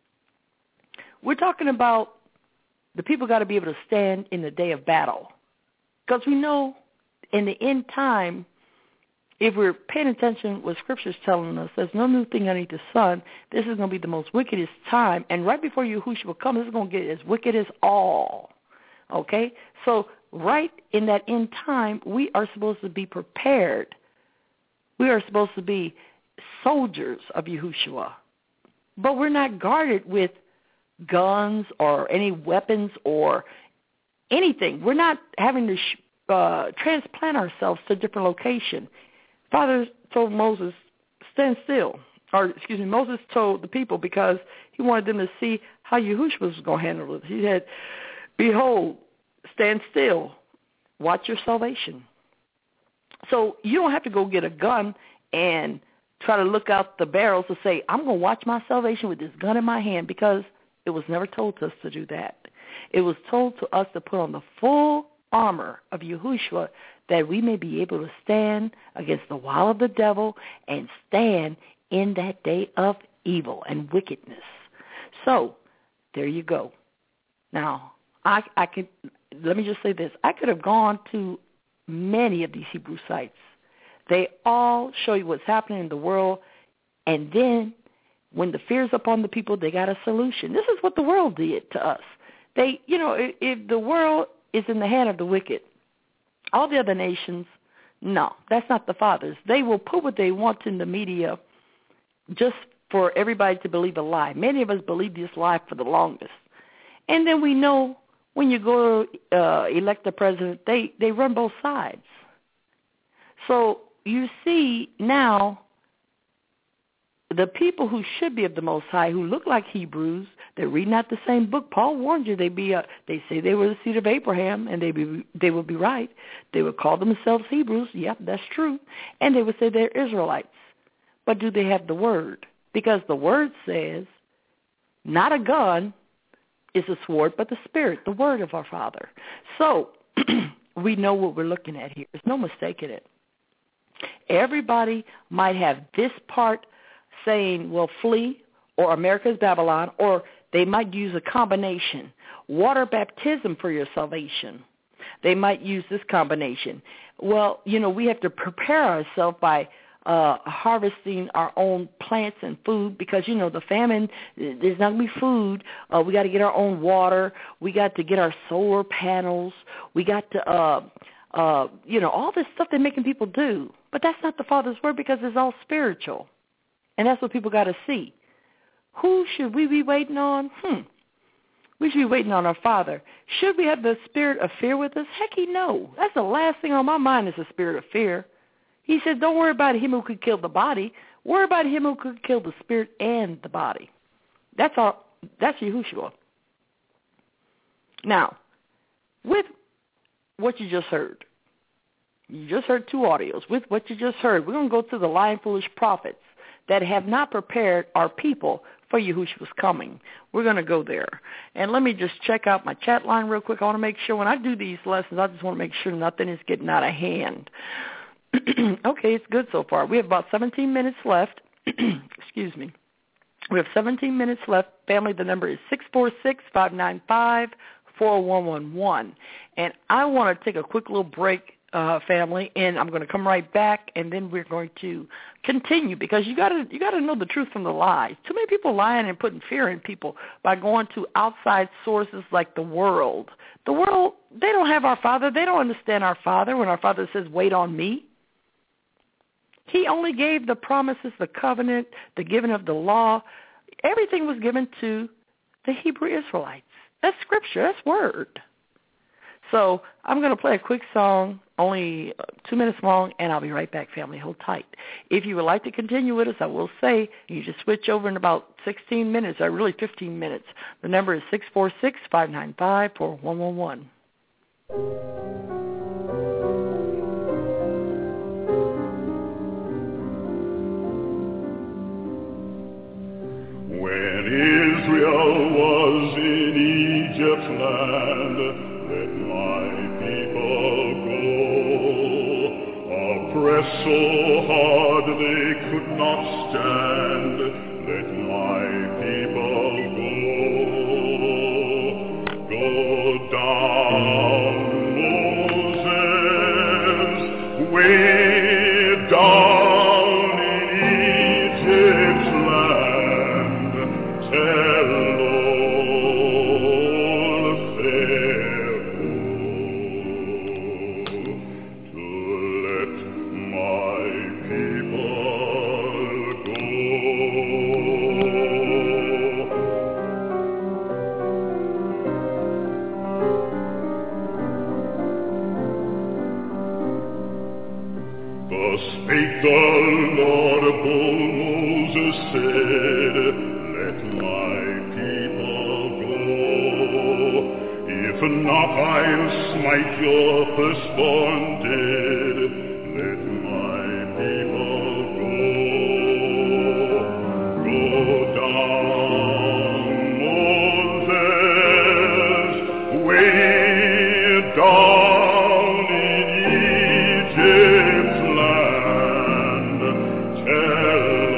we're talking about the people got to be able to stand in the day of battle. Because we know in the end time, if we're paying attention what Scripture's telling us, there's no new thing underneath the sun. This is going to be the most wickedest time. And right before Yahushua comes, this is going to get as wicked as all. Okay? So right in that end time, we are supposed to be prepared. We are supposed to be soldiers of Yahushua. But we're not guarded with guns or any weapons or anything. We're not having to sh- uh, transplant ourselves to a different location. Father told Moses, stand still. Or, excuse me, Moses told the people because he wanted them to see how Yahushua was going to handle it. He said, behold, stand still. Watch your salvation. So you don't have to go get a gun and try to look out the barrels to say, I'm going to watch my salvation with this gun in my hand, because it was never told to us to do that. It was told to us to put on the full armor of Yahushua that we may be able to stand against the wile of the devil and stand in that day of evil and wickedness. So there you go. Now, I, I could, let me just say this. I could have gone to many of these Hebrew sites. They all show you what's happening in the world, and then when the fear's upon the people, they got a solution. This is what the world did to us. They, you know, if, if the world is in the hand of the wicked, all the other nations, no, that's not the Father's. They will put what they want in the media just for everybody to believe a lie. Many of us believe this lie for the longest. And then we know when you go uh, elect a president, they, they run both sides. So you see now the people who should be of the Most High, who look like Hebrews, they're reading out the same book. Paul warned you they be. A, they say they were the seed of Abraham, and they be they would be right. They would call themselves Hebrews. Yep, that's true. And they would say they're Israelites. But do they have the word? Because the word says, not a gun is a sword, but the Spirit, the word of our Father. So we know what we're looking at here. There's no mistake in it. Everybody might have this part saying, well, flee, or America is Babylon, or they might use a combination. Water baptism for your salvation. They might use this combination. Well, you know, we have to prepare ourselves by uh, harvesting our own plants and food because, you know, the famine, there's not going to be food. Uh, we got to get our own water. We got to get our solar panels. We got to, uh, uh, you know, all this stuff they're making people do. But that's not the Father's word because it's all spiritual. And that's what people got to see. Who should we be waiting on? Hmm. We should be waiting on our Father. Should we have the spirit of fear with us? Hecky, no. That's the last thing on my mind is the spirit of fear. He said, don't worry about him who could kill the body. Worry about him who could kill the spirit and the body. That's all. That's Yahushua. Now, with what you just heard, you just heard two audios. With what you just heard, we're going to go to the lying, foolish prophets that have not prepared our people for Yahushua's coming. We're going to go there. And let me just check out my chat line real quick. I want to make sure when I do these lessons, I just want to make sure nothing is getting out of hand. Okay, it's good so far. We have about seventeen minutes left. Excuse me. We have seventeen minutes left. Family, the number is six four six, five nine five, four one one one. And I want to take a quick little break, uh, family, and I'm going to come right back, and then we're going to continue because you got to you got to know the truth from the lies. Too many people lying and putting fear in people by going to outside sources like the world. The world, they don't have our Father. They don't understand our Father when our Father says, wait on me. He only gave the promises, the covenant, the giving of the law. Everything was given to the Hebrew Israelites. That's scripture. That's word. So I'm going to play a quick song, only two minutes long, and I'll be right back, family. Hold tight. If you would like to continue with us, I will say you just switch over in about sixteen minutes, or really fifteen minutes. The number is six four six, five nine five, four one one one. When Israel was in Egypt's land, let my people go. Oppressed so hard they could not stand, let my people go. Go down, Moses, way down in Egypt's land. Tell old Pharaoh to let my people go. Thus spake the Lord, bold Moses said, let my people go. If not, I'll smite your firstborn dead. Let my people go. Go down, Moses, way down in Egypt's land. Tell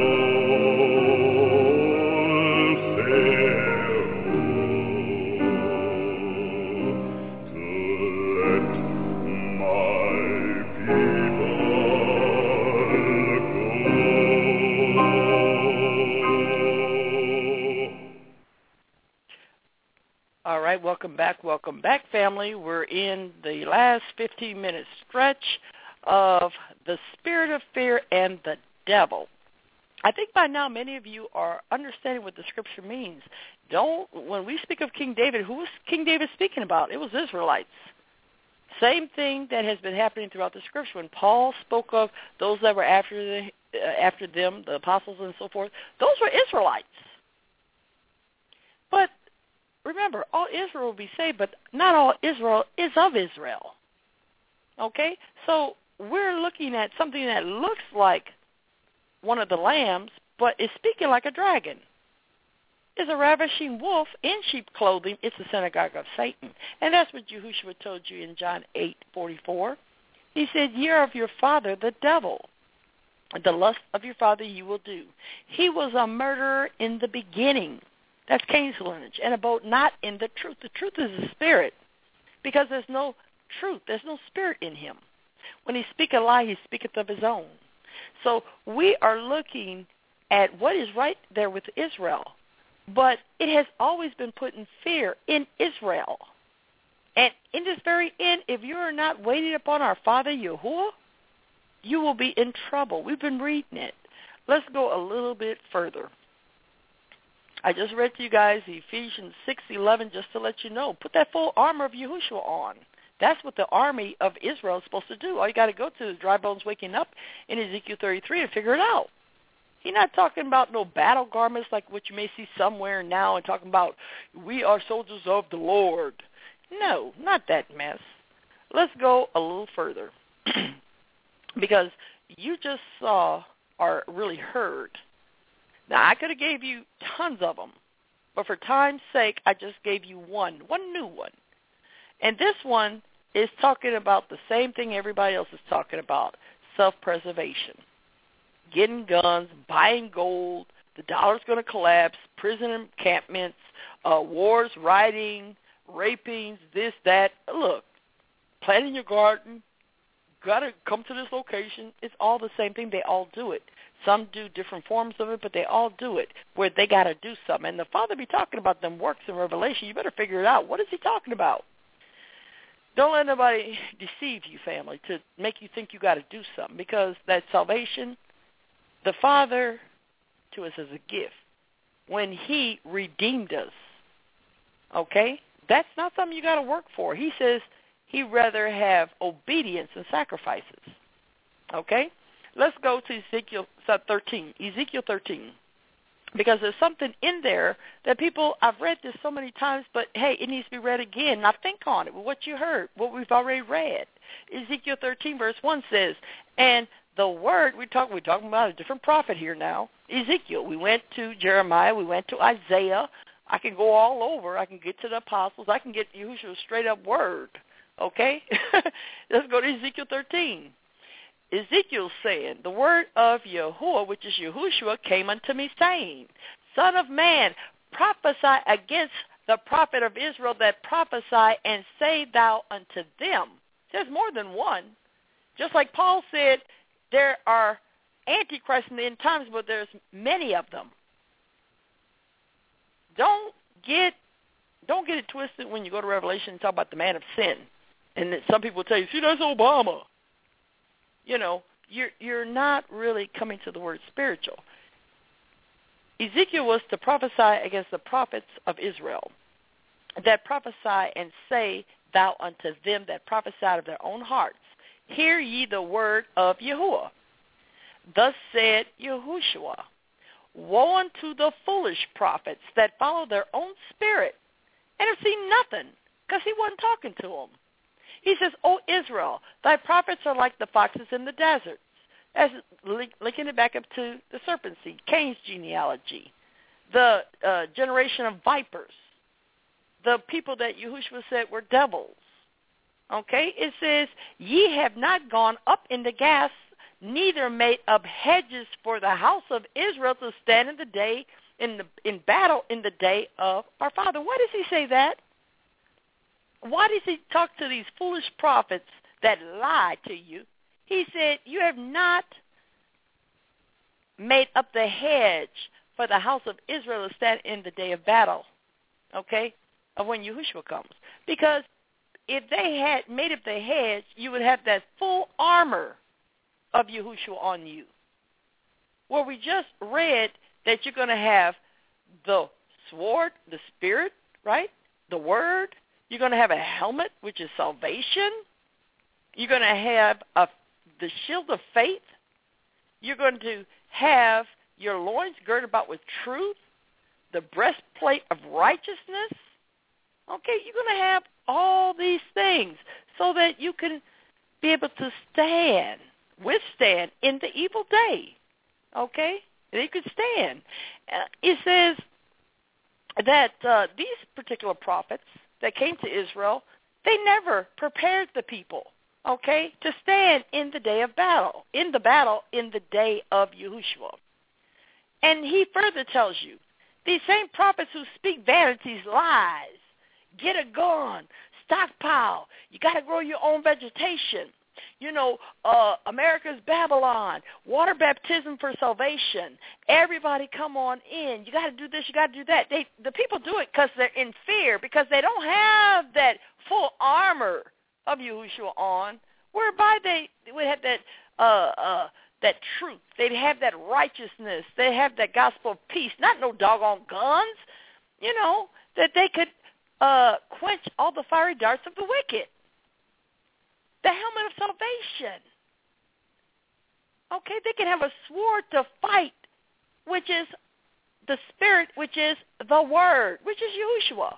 All right, welcome back, welcome back, family. We're in the last fifteen-minute stretch of the spirit of fear and the devil. I think by now many of you are understanding what the scripture means. Don't, when we speak of King David, who was King David speaking about? It was Israelites. Same thing that has been happening throughout the scripture. When Paul spoke of those that were after the, uh, after them, the apostles and so forth, those were Israelites. But remember, all Israel will be saved, but not all Israel is of Israel. Okay? So we're looking at something that looks like one of the lambs, but is speaking like a dragon. Is a ravishing wolf in sheep clothing. It's the synagogue of Satan. And that's what Yahushua told you in John eight forty-four. He said, ye are of your father, the devil. The lust of your father you will do. He was a murderer in the beginning. That's Cain's lineage, and abode not in the truth. The truth is the spirit, because there's no truth. There's no spirit in him. When he speaketh a lie, he speaketh of his own. So we are looking at what is right there with Israel. But it has always been put in fear in Israel. And in this very end, if you are not waiting upon our Father Yahuwah, you will be in trouble. We've been reading it. Let's go a little bit further. I just read to you guys Ephesians six eleven just to let you know. Put that full armor of Yahushua on. That's what the army of Israel is supposed to do. All you got to go to is dry bones waking up in Ezekiel thirty-three and figure it out. He's not talking about no battle garments like what you may see somewhere now and talking about we are soldiers of the Lord. No, not that mess. Let's go a little further because you just saw or really heard. Now, I could have gave you tons of them, but for time's sake, I just gave you one, one new one. And this one is talking about the same thing everybody else is talking about, self-preservation. Getting guns, buying gold, the dollar's going to collapse, prison encampments, uh, wars, rioting, rapings, this, that. Look, planting your garden, got to come to this location. It's all the same thing. They all do it. Some do different forms of it, but they all do it where they got to do something. And the Father be talking about them works in Revelation. You better figure it out. What is he talking about? Don't let nobody deceive you, family, to make you think you got to do something because that salvation, the Father to us as a gift when he redeemed us, okay? That's not something you got to work for. He says he'd rather have obedience and sacrifices, okay? Let's go to Ezekiel thirteen, Ezekiel thirteen, because there's something in there that people, I've read this so many times, but, hey, it needs to be read again. Now think on it, what you heard, what we've already read. Ezekiel thirteen, verse one says, and the word, we talk, we're talking about a different prophet here now, Ezekiel. We went to Jeremiah. We went to Isaiah. I can go all over. I can get to the apostles. I can get Yahushua's straight-up word, okay? Let's go to Ezekiel thirteen. Ezekiel's saying, the word of Yahuwah, which is Yahushua, came unto me, saying, Son of man, prophesy against the prophet of Israel that prophesy, and say thou unto them. There's more than one. Just like Paul said, there are antichrists in the end times, but there's many of them. Don't get don't get it twisted when you go to Revelation and talk about the man of sin. And that some people tell you, see, that's Obama. You know, you're, you're not really coming to the word spiritual. Ezekiel was to prophesy against the prophets of Israel that prophesy and say thou unto them that prophesy out of their own hearts. Hear ye the word of Yahuwah. Thus said Yahushua, woe unto the foolish prophets that follow their own spirit and have seen nothing, because he wasn't talking to them. He says, O Israel, thy prophets are like the foxes in the deserts. As linking it back up to the serpent seed, Cain's genealogy, the uh, generation of vipers, the people that Yahushua said were devils. Okay, it says, ye have not gone up in the gas, neither made up hedges for the house of Israel to stand in the day in the in battle in the day of our Father. Why does he say that? Why does he talk to these foolish prophets that lie to you? He said, you have not made up the hedge for the house of Israel to stand in the day of battle, okay, of when Yahushua comes. Because if they had made up the hedge, you would have that full armor of Yahushua on you. Well, we just read that you're going to have the sword, the spirit, right, the word. You're going to have a helmet, which is salvation. You're going to have a, the shield of faith. You're going to have your loins girded about with truth, the breastplate of righteousness. Okay, you're going to have all these things so that you can be able to stand, withstand in the evil day. Okay, and you can stand. Uh, it says that uh, these particular prophets that came to Israel, they never prepared the people, okay, to stand in the day of battle, in the battle in the day of Yahushua. And he further tells you, these same prophets who speak vanities, lies, get a gun, stockpile, you got to grow your own vegetation. You know, uh, America's Babylon, water baptism for salvation. Everybody come on in. You got to do this. You got to do that. They, the people do it because they're in fear, because they don't have that full armor of Yahushua on, whereby they would have that uh, uh, that truth. They'd have that righteousness. They have that gospel of peace, not no doggone guns, you know, that they could uh, quench all the fiery darts of the wicked. The helmet of salvation. Okay, they can have a sword to fight, which is the Spirit, which is the Word, which is Yahushua.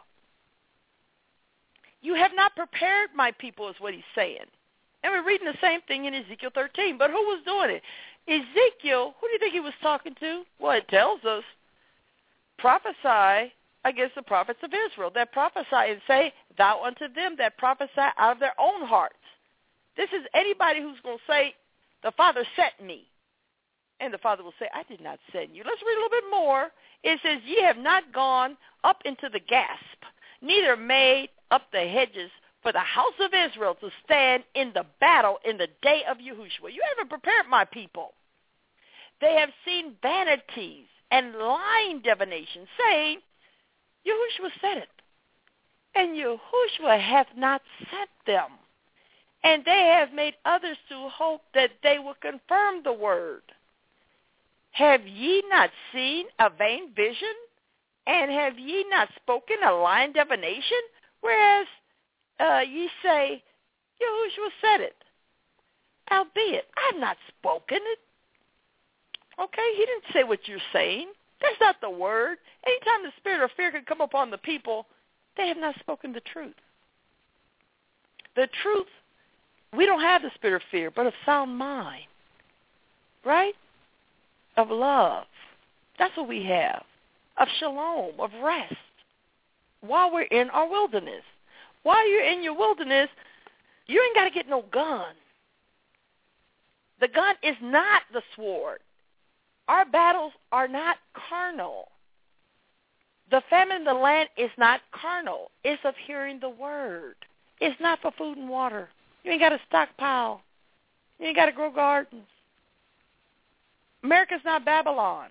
You have not prepared my people, is what he's saying. And we're reading the same thing in Ezekiel thirteen. But who was doing it? Ezekiel, who do you think he was talking to? Well, it tells us, prophesy against the prophets of Israel, that prophesy and say, thou unto them that prophesy out of their own hearts. This is anybody who's going to say, the Father sent me. And the Father will say, I did not send you. Let's read a little bit more. It says, ye have not gone up into the gasp, neither made up the hedges for the house of Israel to stand in the battle in the day of Yahushua. You haven't prepared my people. They have seen vanities and lying divination, saying, Yahushua said it, and Yahushua hath not sent them. And they have made others to hope that they will confirm the word. Have ye not seen a vain vision? And have ye not spoken a lying divination? Whereas uh, ye say, Yahushua said it. Albeit, I have not spoken it. Okay, he didn't say what you're saying. That's not the word. Anytime the spirit of fear can come upon the people, they have not spoken the truth. The truth, we don't have the spirit of fear, but of sound mind, right? Of love. That's what we have. Of shalom, of rest, while we're in our wilderness. While you're in your wilderness, you ain't got to get no gun. The gun is not the sword. Our battles are not carnal. The famine in the land is not carnal. It's of hearing the word. It's not for food and water. You ain't got to stockpile. You ain't got to grow gardens. America's not Babylon.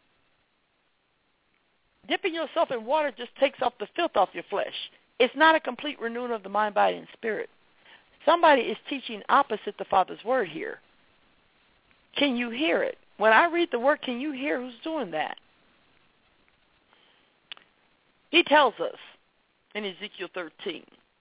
Dipping yourself in water just takes off the filth off your flesh. It's not a complete renewing of the mind, body, and spirit. Somebody is teaching opposite the Father's word here. Can you hear it? When I read the word, can you hear who's doing that? He tells us in Ezekiel thirteen,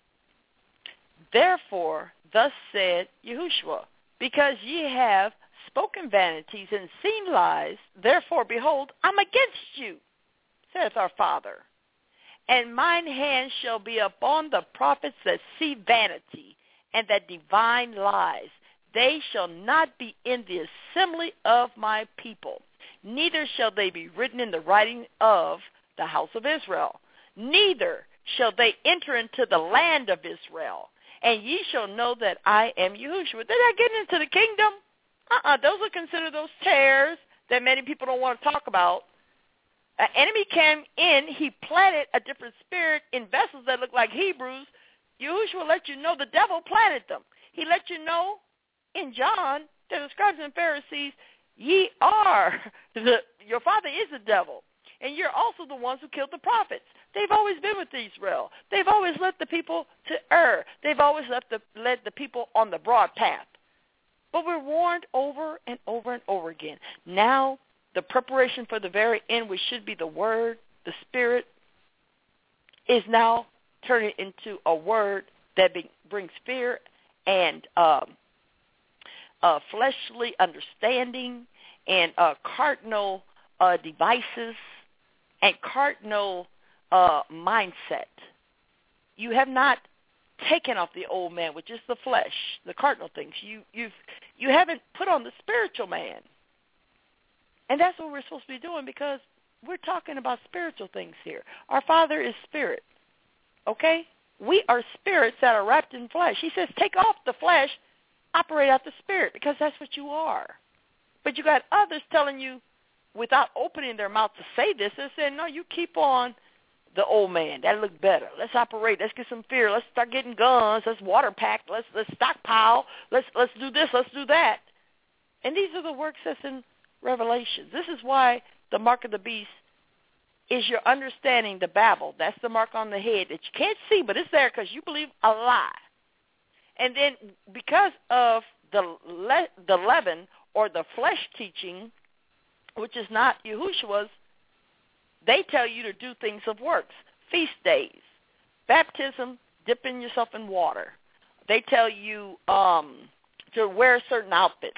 therefore, thus said Yahushua, because ye have spoken vanities and seen lies, therefore, behold, I'm against you, saith our Father. And mine hand shall be upon the prophets that see vanity and that divine lies. They shall not be in the assembly of my people, neither shall they be written in the writing of the house of Israel. Neither shall they enter into the land of Israel. And ye shall know that I am Yahushua. They're not getting into the kingdom. Uh-uh. Those are considered those tares that many people don't want to talk about. An enemy came in. He planted a different spirit in vessels that look like Hebrews. Yahushua let you know the devil planted them. He let you know in John that the scribes and Pharisees, ye are, the, your father is the devil. And you're also the ones who killed the prophets. They've always been with Israel. They've always led the people to err. They've always led the, led the people on the broad path. But we're warned over and over and over again. Now, the preparation for the very end, which should be the word, the spirit, is now turning into a word that be, brings fear and um, uh, fleshly understanding and uh, cardinal uh, devices and cardinal uh, mindset. You have not taken off the old man, which is the flesh, the cardinal things. You you've you haven't put on the spiritual man. And that's what we're supposed to be doing, because we're talking about spiritual things here. Our Father is spirit, okay? We are spirits that are wrapped in flesh. He says, take off the flesh, operate out the spirit, because that's what you are. But you got others telling you, without opening their mouth to say this, they're saying, no, you keep on the old man. That'll look better. Let's operate. Let's get some fear. Let's start getting guns. Let's water pack. Let's let's stockpile. Let's let's do this. Let's do that. And these are the works that's in Revelation. This is why the mark of the beast is your understanding, the Babel. That's the mark on the head that you can't see, but it's there because you believe a lie. And then because of the le- the leaven or the flesh teaching, which is not Yahushua's, they tell you to do things of works, feast days, baptism, dipping yourself in water. They tell you um, to wear certain outfits.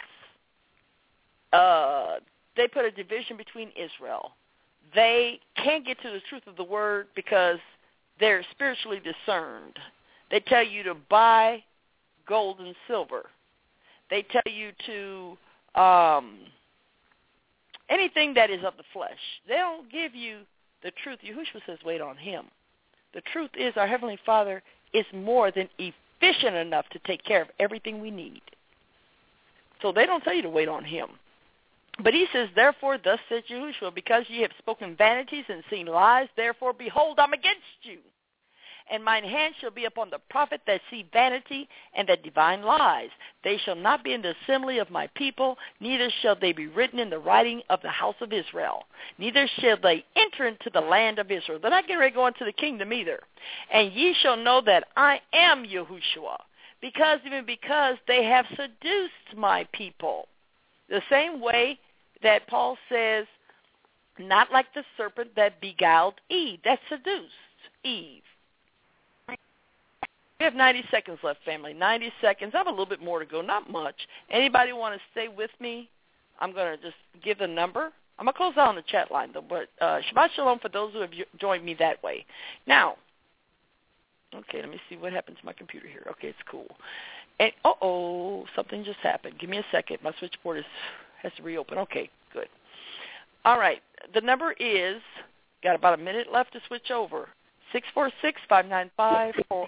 Uh, they put a division between Israel. They can't get to the truth of the word because they're spiritually discerned. They tell you to buy gold and silver. They tell you to um, anything that is of the flesh. They don't give you the truth. Yahushua says, wait on him. The truth is our Heavenly Father is more than efficient enough to take care of everything we need. So they don't tell you to wait on him. But he says, therefore, thus says Yahushua, because ye have spoken vanities and seen lies, therefore, behold, I'm against you. And mine hand shall be upon the prophet that see vanity and that divine lies. They shall not be in the assembly of my people, neither shall they be written in the writing of the house of Israel. Neither shall they enter into the land of Israel. They're not getting ready to go into the kingdom either. And ye shall know that I am Yahushua, because even because they have seduced my people. The same way that Paul says, not like the serpent that beguiled Eve, that seduced Eve. We have ninety seconds left, family. ninety seconds. I have a little bit more to go, not much. Anybody want to stay with me? I'm going to just give the number. I'm going to close out on the chat line, though, but uh, Shabbat Shalom for those who have joined me that way. Now, okay, let me see what happened to my computer here. Okay, it's cool. And, uh-oh, something just happened. Give me a second. My switchboard is, has to reopen. Okay, good. All right, the number is, got about a minute left to switch over, six four six, five nine five, four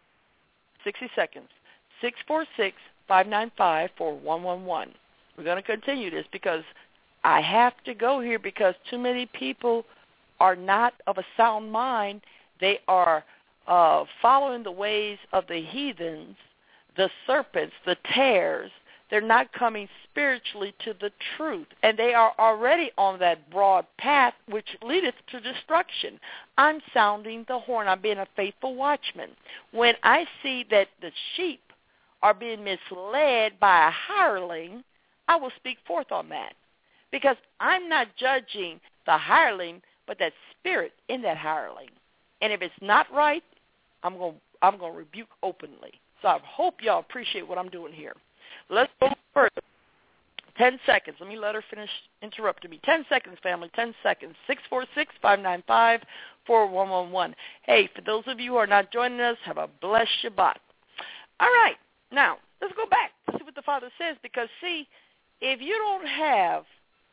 sixty seconds, six four six, five nine five, four one one one. We're going to continue this because I have to go here because too many people are not of a sound mind. They are uh, following the ways of the heathens, the serpents, the tares. They're not coming spiritually to the truth, and they are already on that broad path which leadeth to destruction. I'm sounding the horn. I'm being a faithful watchman. When I see that the sheep are being misled by a hireling, I will speak forth on that, because I'm not judging the hireling, but that spirit in that hireling. And if it's not right, I'm going I'm going to rebuke openly. So I hope y'all appreciate what I'm doing here. Let's go further. Ten seconds. Let me let her finish interrupting me. Ten seconds, family. Ten seconds. Six four six, five nine five, four one one one. Hey, for those of you who are not joining us, have a blessed Shabbat. All right. Now, let's go back to see what the Father says, because, see, if you don't have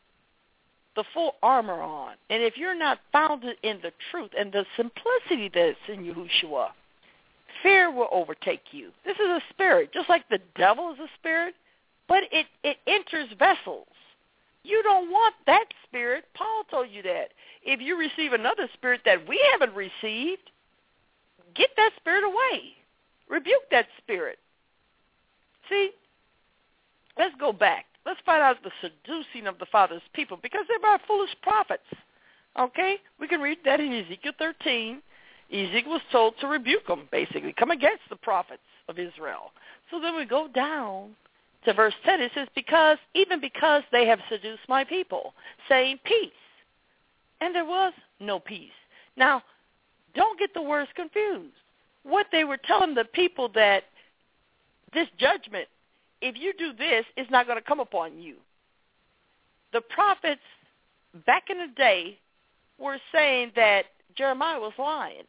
the full armor on, and if you're not founded in the truth and the simplicity that's in Yahushua, fear will overtake you. This is a spirit, just like the devil is a spirit, but it, it enters vessels. You don't want that spirit. Paul told you that. If you receive another spirit that we haven't received, get that spirit away. Rebuke that spirit. See, let's go back. Let's find out the seducing of the Father's people, because they're by foolish prophets. Okay? We can read that in Ezekiel thirteen. Ezekiel was told to rebuke them, basically, come against the prophets of Israel. So then we go down to verse ten. It says, because, even because they have seduced my people, saying peace. And there was no peace. Now, don't get the words confused. What they were telling the people that this judgment, if you do this, it's not going to come upon you. The prophets back in the day were saying that Jeremiah was lying.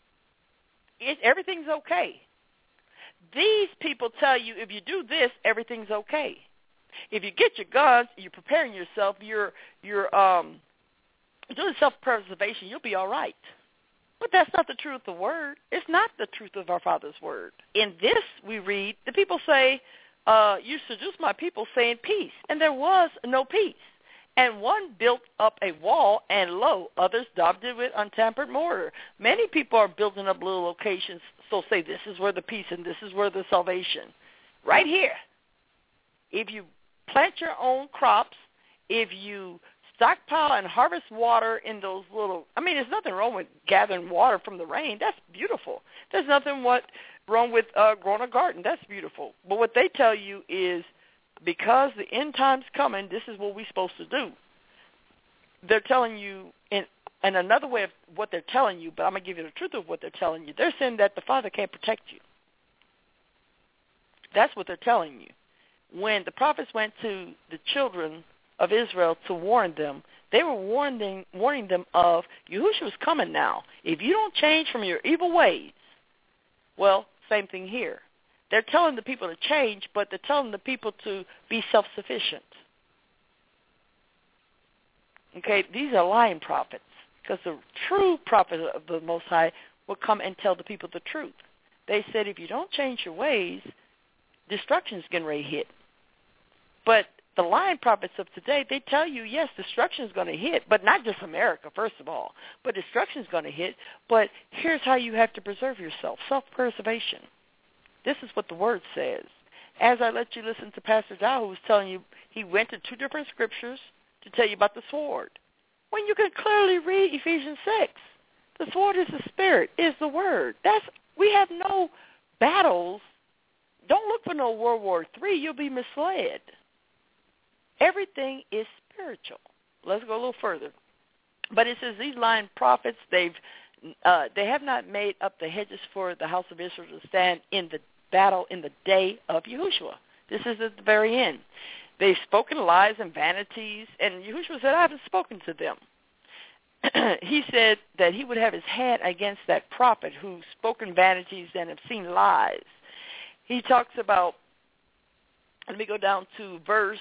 It, everything's okay. These people tell you if you do this, everything's okay. If you get your guns, you're preparing yourself, you're you're um, doing self-preservation, you'll be all right. But that's not the truth of the word. It's not the truth of our Father's word. In this, we read, the people say, uh, you seduce my people, saying peace. And there was no peace. And one built up a wall, and lo, others daubed it with untampered mortar. Many people are building up little locations, so say this is where the peace and this is where the salvation. Right here. If you plant your own crops, if you stockpile and harvest water in those little, I mean, there's nothing wrong with gathering water from the rain. That's beautiful. There's nothing what wrong with uh, growing a garden. That's beautiful. But what they tell you is because the end time's coming, this is what we're supposed to do. They're telling you, in, in another way of what they're telling you, but I'm going to give you the truth of what they're telling you. They're saying that the Father can't protect you. That's what they're telling you. When the prophets went to the children of Israel to warn them, they were warning warning them of Yahushua's coming now. If you don't change from your evil ways, well, same thing here. They're telling the people to change, but they're telling the people to be self-sufficient. Okay, these are lying prophets, because the true prophet of the Most High will come and tell the people the truth. They said, if you don't change your ways, destruction is getting ready to hit. But the lying prophets of today, they tell you, yes, destruction is going to hit, but not just America, first of all, but destruction is going to hit. But here's how you have to preserve yourself, self-preservation. This is what the Word says. As I let you listen to Pastor Dow, who was telling you, he went to two different scriptures to tell you about the sword. When you can clearly read Ephesians six, the sword is the Spirit, is the Word. That's we have no battles. Don't look for no World War Three. You'll be misled. Everything is spiritual. Let's go a little further. But it says these lying prophets, they've uh, they have not made up the hedges for the house of Israel to stand in the battle in the day of Yahushua. This is at the very end. They've spoken lies and vanities, and Yahushua said, I haven't spoken to them. He said that he would have his hand against that prophet who's spoken vanities and have seen lies. He talks about, let me go down to verse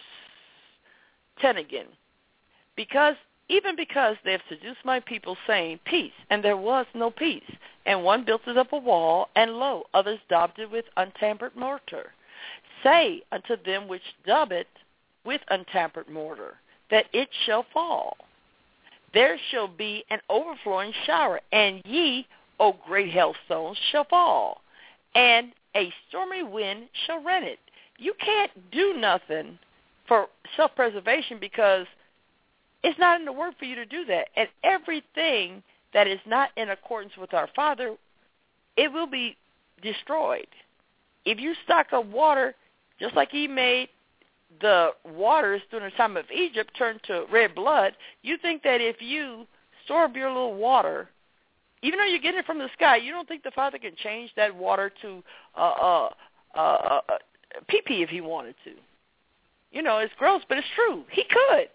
ten again. Because, even because they have seduced my people, saying, peace, and there was no peace. And one built it up a wall, and lo, others daubed it with untampered mortar. Say unto them which daub it with untampered mortar, that it shall fall. There shall be an overflowing shower, and ye, O great hailstones, shall fall, and a stormy wind shall rend it. You can't do nothing for self-preservation because it's not in the Word for you to do that. And everything that is not in accordance with our Father, it will be destroyed. If you stock up water, just like he made the waters during the time of Egypt turn to red blood, you think that if you store up your little water, even though you're getting it from the sky, you don't think the Father can change that water to uh, uh, uh, uh, pee-pee if he wanted to. You know, it's gross, but it's true. He could.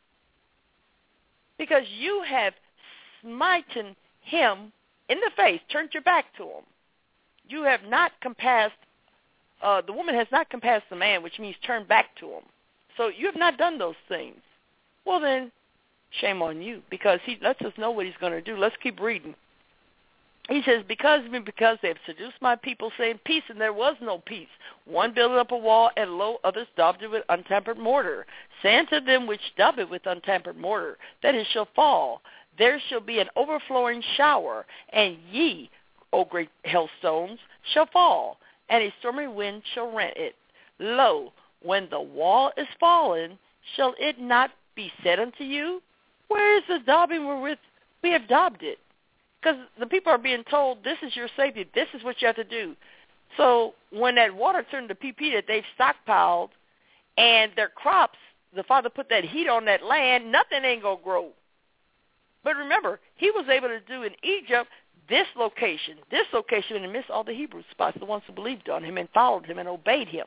Because you have smitten him in the face, turned your back to him. You have not compassed, uh, the woman has not compassed the man, which means turned back to him. So you have not done those things. Well, then, shame on you, because he lets us know what he's going to do. Let's keep reading. He says, because because they have seduced my people, saying peace, and there was no peace. One built up a wall, and lo, others daubed it with untampered mortar. Say unto them which daub it with untampered mortar, that it shall fall. There shall be an overflowing shower, and ye, O great hailstones, shall fall, and a stormy wind shall rend it. Lo, when the wall is fallen, shall it not be said unto you, where is the daubing wherewith we have daubed it? Because the people are being told, this is your safety, this is what you have to do. So when that water turned to pee-pee that they've stockpiled and their crops, the Father put that heat on that land, nothing ain't going to grow. But remember, he was able to do in Egypt this location, this location, and miss all the Hebrew spots, the ones who believed on him and followed him and obeyed him.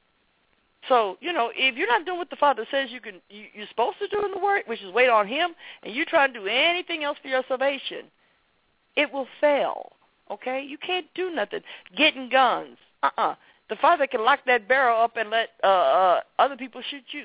So, you know, if you're not doing what the Father says you can, you, you're supposed to do in the Word, which is wait on him, and you try to do anything else for your salvation, it will fail, okay? You can't do nothing. Getting guns, uh-uh. The Father can lock that barrel up and let uh, uh, other people shoot you.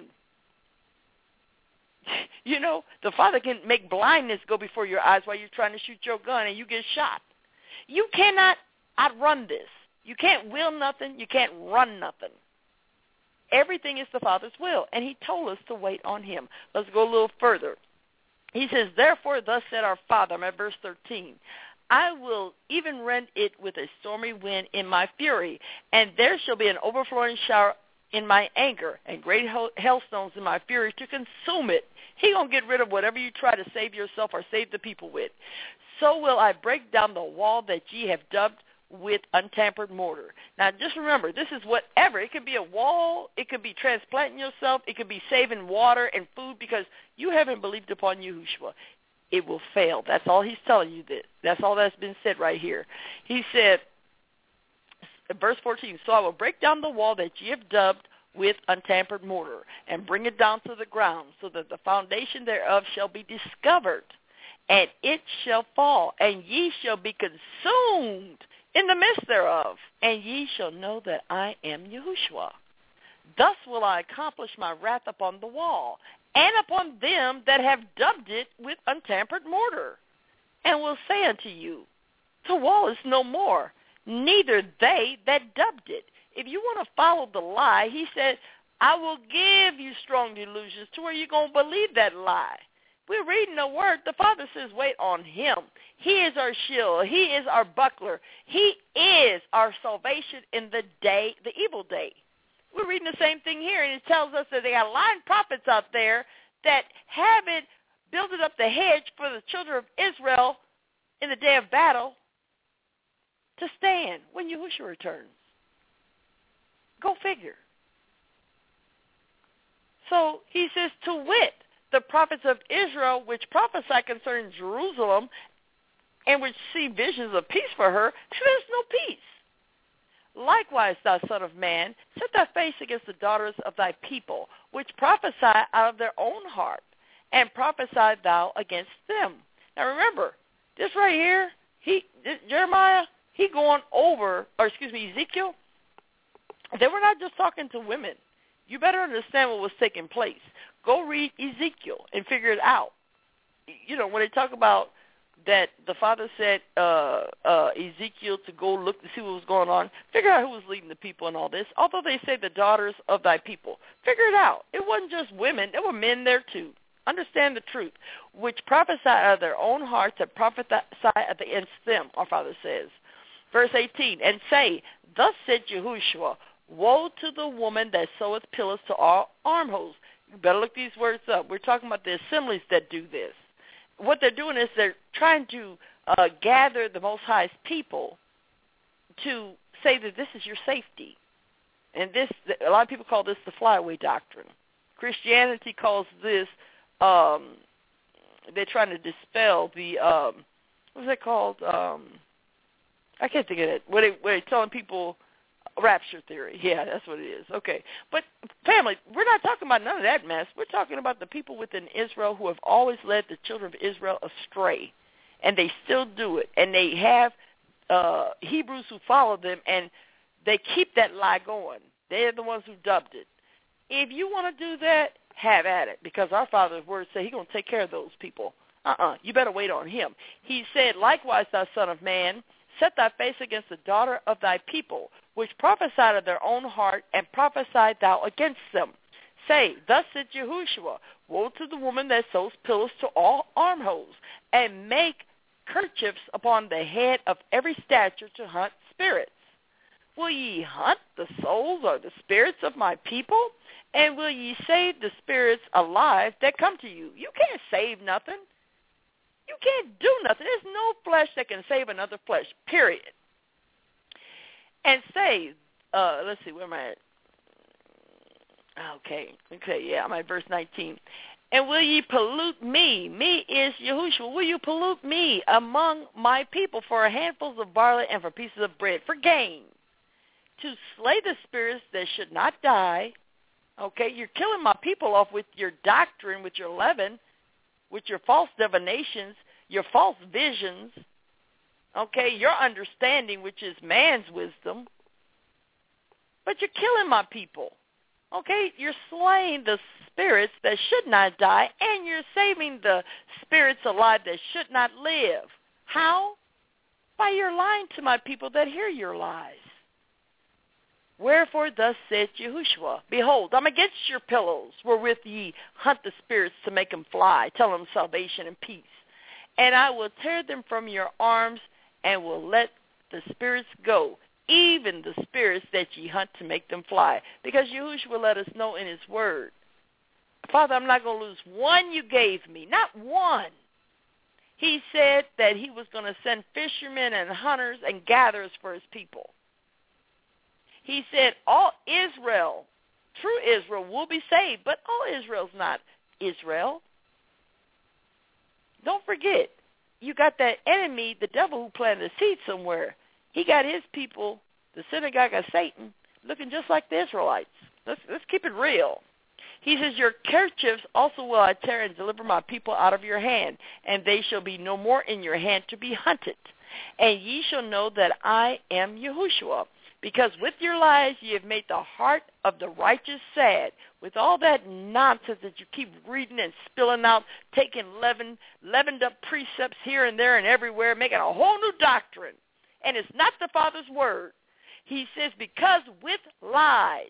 You know, the Father can make blindness go before your eyes while you're trying to shoot your gun and you get shot. You cannot outrun this. You can't will nothing. You can't run nothing. Everything is the Father's will, and he told us to wait on him. Let's go a little further. He says, therefore, thus said our Father, I'm at verse thirteen, I will even rend it with a stormy wind in my fury, and there shall be an overflowing shower in my anger, and great hailstones in my fury to consume it. He going to get rid of whatever you try to save yourself or save the people with. So will I break down the wall that ye have dubbed with untampered mortar. Now, just remember, this is whatever. It could be a wall. It could be transplanting yourself. It could be saving water and food because you haven't believed upon Yahushua. It will fail. That's all he's telling you. That. That's all that's been said right here. He said, verse fourteen, so I will break down the wall that ye have dubbed with untampered mortar and bring it down to the ground so that the foundation thereof shall be discovered, and it shall fall, and ye shall be consumed in the midst thereof, and ye shall know that I am Yahushua. Thus will I accomplish my wrath upon the wall, and upon them that have dubbed it with untampered mortar, and will say unto you, the wall is no more, neither they that dubbed it. If you want to follow the lie, he said, I will give you strong delusions to where you're going to believe that lie. We're reading the word. The Father says, wait on him. He is our shield. He is our buckler. He is our salvation in the day, the evil day. We're reading the same thing here, and it tells us that they got lying prophets out there that haven't built up the hedge for the children of Israel in the day of battle to stand when Yahushua returns. Go figure. So he says, to wit, the prophets of Israel, which prophesy concerning Jerusalem and which see visions of peace for her, there is no peace. Likewise, thou son of man, set thy face against the daughters of thy people, which prophesy out of their own heart, and prophesy thou against them. Now remember, this right here, he this, Jeremiah, he going over, or excuse me, Ezekiel, they were not just talking to women. You better understand what was taking place. Go read Ezekiel and figure it out. You know, when they talk about that the Father said uh, uh, Ezekiel to go look to see what was going on, figure out who was leading the people in all this. Although they say the daughters of thy people, figure it out. It wasn't just women. There were men there too. Understand the truth, which prophesy out of their own hearts and prophesy against them, our Father says. Verse eighteen, and say, thus said Yahushua, woe to the woman that seweth pillars to all armholes. You better look these words up. We're talking about the assemblies that do this. What they're doing is they're trying to uh, gather the Most High's people to say that this is your safety. And this, a lot of people call this the flyaway doctrine. Christianity calls this, um, they're trying to dispel the, um, what's it called? Um, I can't think of it. Where, they, where they're telling people rapture theory. Yeah, that's what it is. Okay. But, family, we're not talking about none of that mess. We're talking about the people within Israel who have always led the children of Israel astray, and they still do it. And they have uh, Hebrews who follow them, and they keep that lie going. They're the ones who dubbed it. If you want to do that, have at it, because our Father's word said he's going to take care of those people. Uh-uh. You better wait on him. He said, likewise, thou son of man, set thy face against the daughter of thy people, which prophesied of their own heart, and prophesied thou against them. Say, thus said Yahushua, woe to the woman that sews pillars to all armholes, and make kerchiefs upon the head of every stature to hunt spirits. Will ye hunt the souls or the spirits of my people? And will ye save the spirits alive that come to you? You can't save nothing. You can't do nothing. There's no flesh that can save another flesh, period. And say, uh, let's see, where am I at? Okay, okay, yeah, I'm at verse nineteen. And will ye pollute me? Me is Yahushua. Will you pollute me among my people for handfuls of barley and for pieces of bread, for gain, to slay the spirits that should not die? Okay, you're killing my people off with your doctrine, with your leaven, with your false divinations, your false visions, okay, your understanding, which is man's wisdom. But you're killing my people, okay? You're slaying the spirits that should not die, and you're saving the spirits alive that should not live. How? By your lying to my people that hear your lies. Wherefore thus saith Yahushua, behold, I'm against your pillows, wherewith ye hunt the spirits to make them fly, tell them salvation and peace. And I will tear them from your arms, and will let the spirits go, even the spirits that ye hunt to make them fly. Because Yahushua will let us know in his word, Father, I'm not going to lose one you gave me, not one. He said that he was going to send fishermen and hunters and gatherers for his people. He said all Israel, true Israel, will be saved, but all Israel's not Israel. Don't forget, you got that enemy, the devil, who planted a seed somewhere. He got his people, the synagogue of Satan, looking just like the Israelites. Let's, let's keep it real. He says, your kerchiefs also will I tear and deliver my people out of your hand, and they shall be no more in your hand to be hunted. And ye shall know that I am Yahushua, because with your lies ye have made the heart of the righteous sad. With all that nonsense that you keep reading and spilling out, taking leaven, leavened up precepts here and there and everywhere, making a whole new doctrine. And it's not the Father's word. He says, because with lies,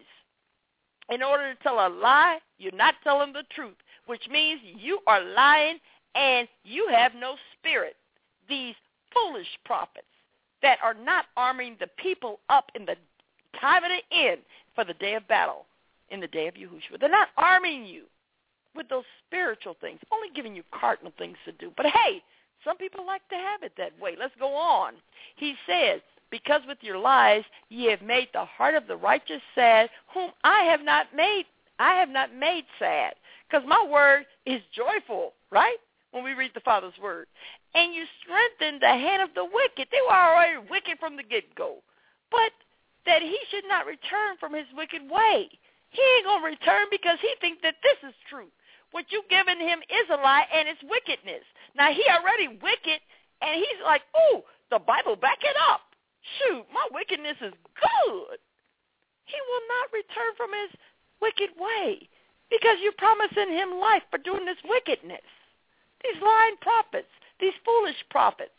in order to tell a lie, you're not telling the truth, which means you are lying and you have no spirit. These foolish prophets that are not arming the people up in the time of the end for the day of battle, in the day of Yahushua. They're not arming you with those spiritual things, only giving you cardinal things to do. But hey, some people like to have it that way. Let's go on. He says, because with your lies ye have made the heart of the righteous sad, whom I have not made, I have not made sad. Because my word is joyful, right? When we read the Father's word. And you strengthened the hand of the wicked. They were already wicked from the get-go. But that he should not return from his wicked way. He ain't going to return because he thinks that this is truth. What you've given him is a lie, and it's wickedness. Now, he already wicked, and he's like, ooh, the Bible, back it up. Shoot, my wickedness is good. He will not return from his wicked way because you're promising him life for doing this wickedness. These lying prophets, these foolish prophets.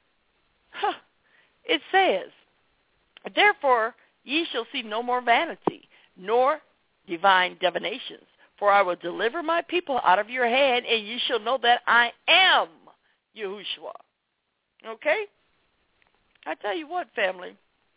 Huh. It says, therefore ye shall see no more vanity, nor divine divinations, for I will deliver my people out of your hand, and ye shall know that I am Yahushua. Okay? I tell you what, family,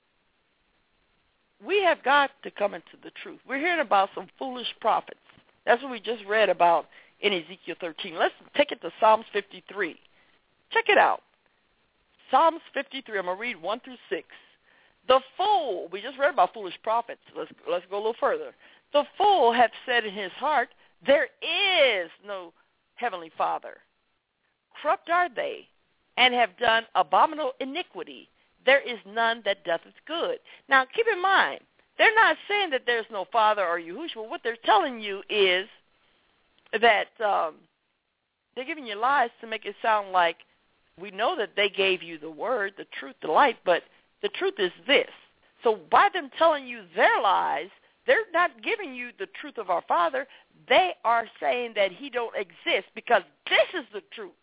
we have got to come into the truth. We're hearing about some foolish prophets. That's what we just read about in Ezekiel thirteen. Let's take it to Psalms fifty-three. Check it out. Psalms fifty-three, I'm going to read one through six. The fool, we just read about foolish prophets. Let's, let's go a little further. The fool hath said in his heart, there is no heavenly Father. Corrupt are they, and have done abominable iniquity. There is none that doth it good. Now, keep in mind, they're not saying that there's no Father or Yahushua. What they're telling you is that um, they're giving you lies to make it sound like we know that they gave you the word, the truth, the light, but the truth is this. So by them telling you their lies, they're not giving you the truth of our Father. They are saying that he don't exist because this is the truth.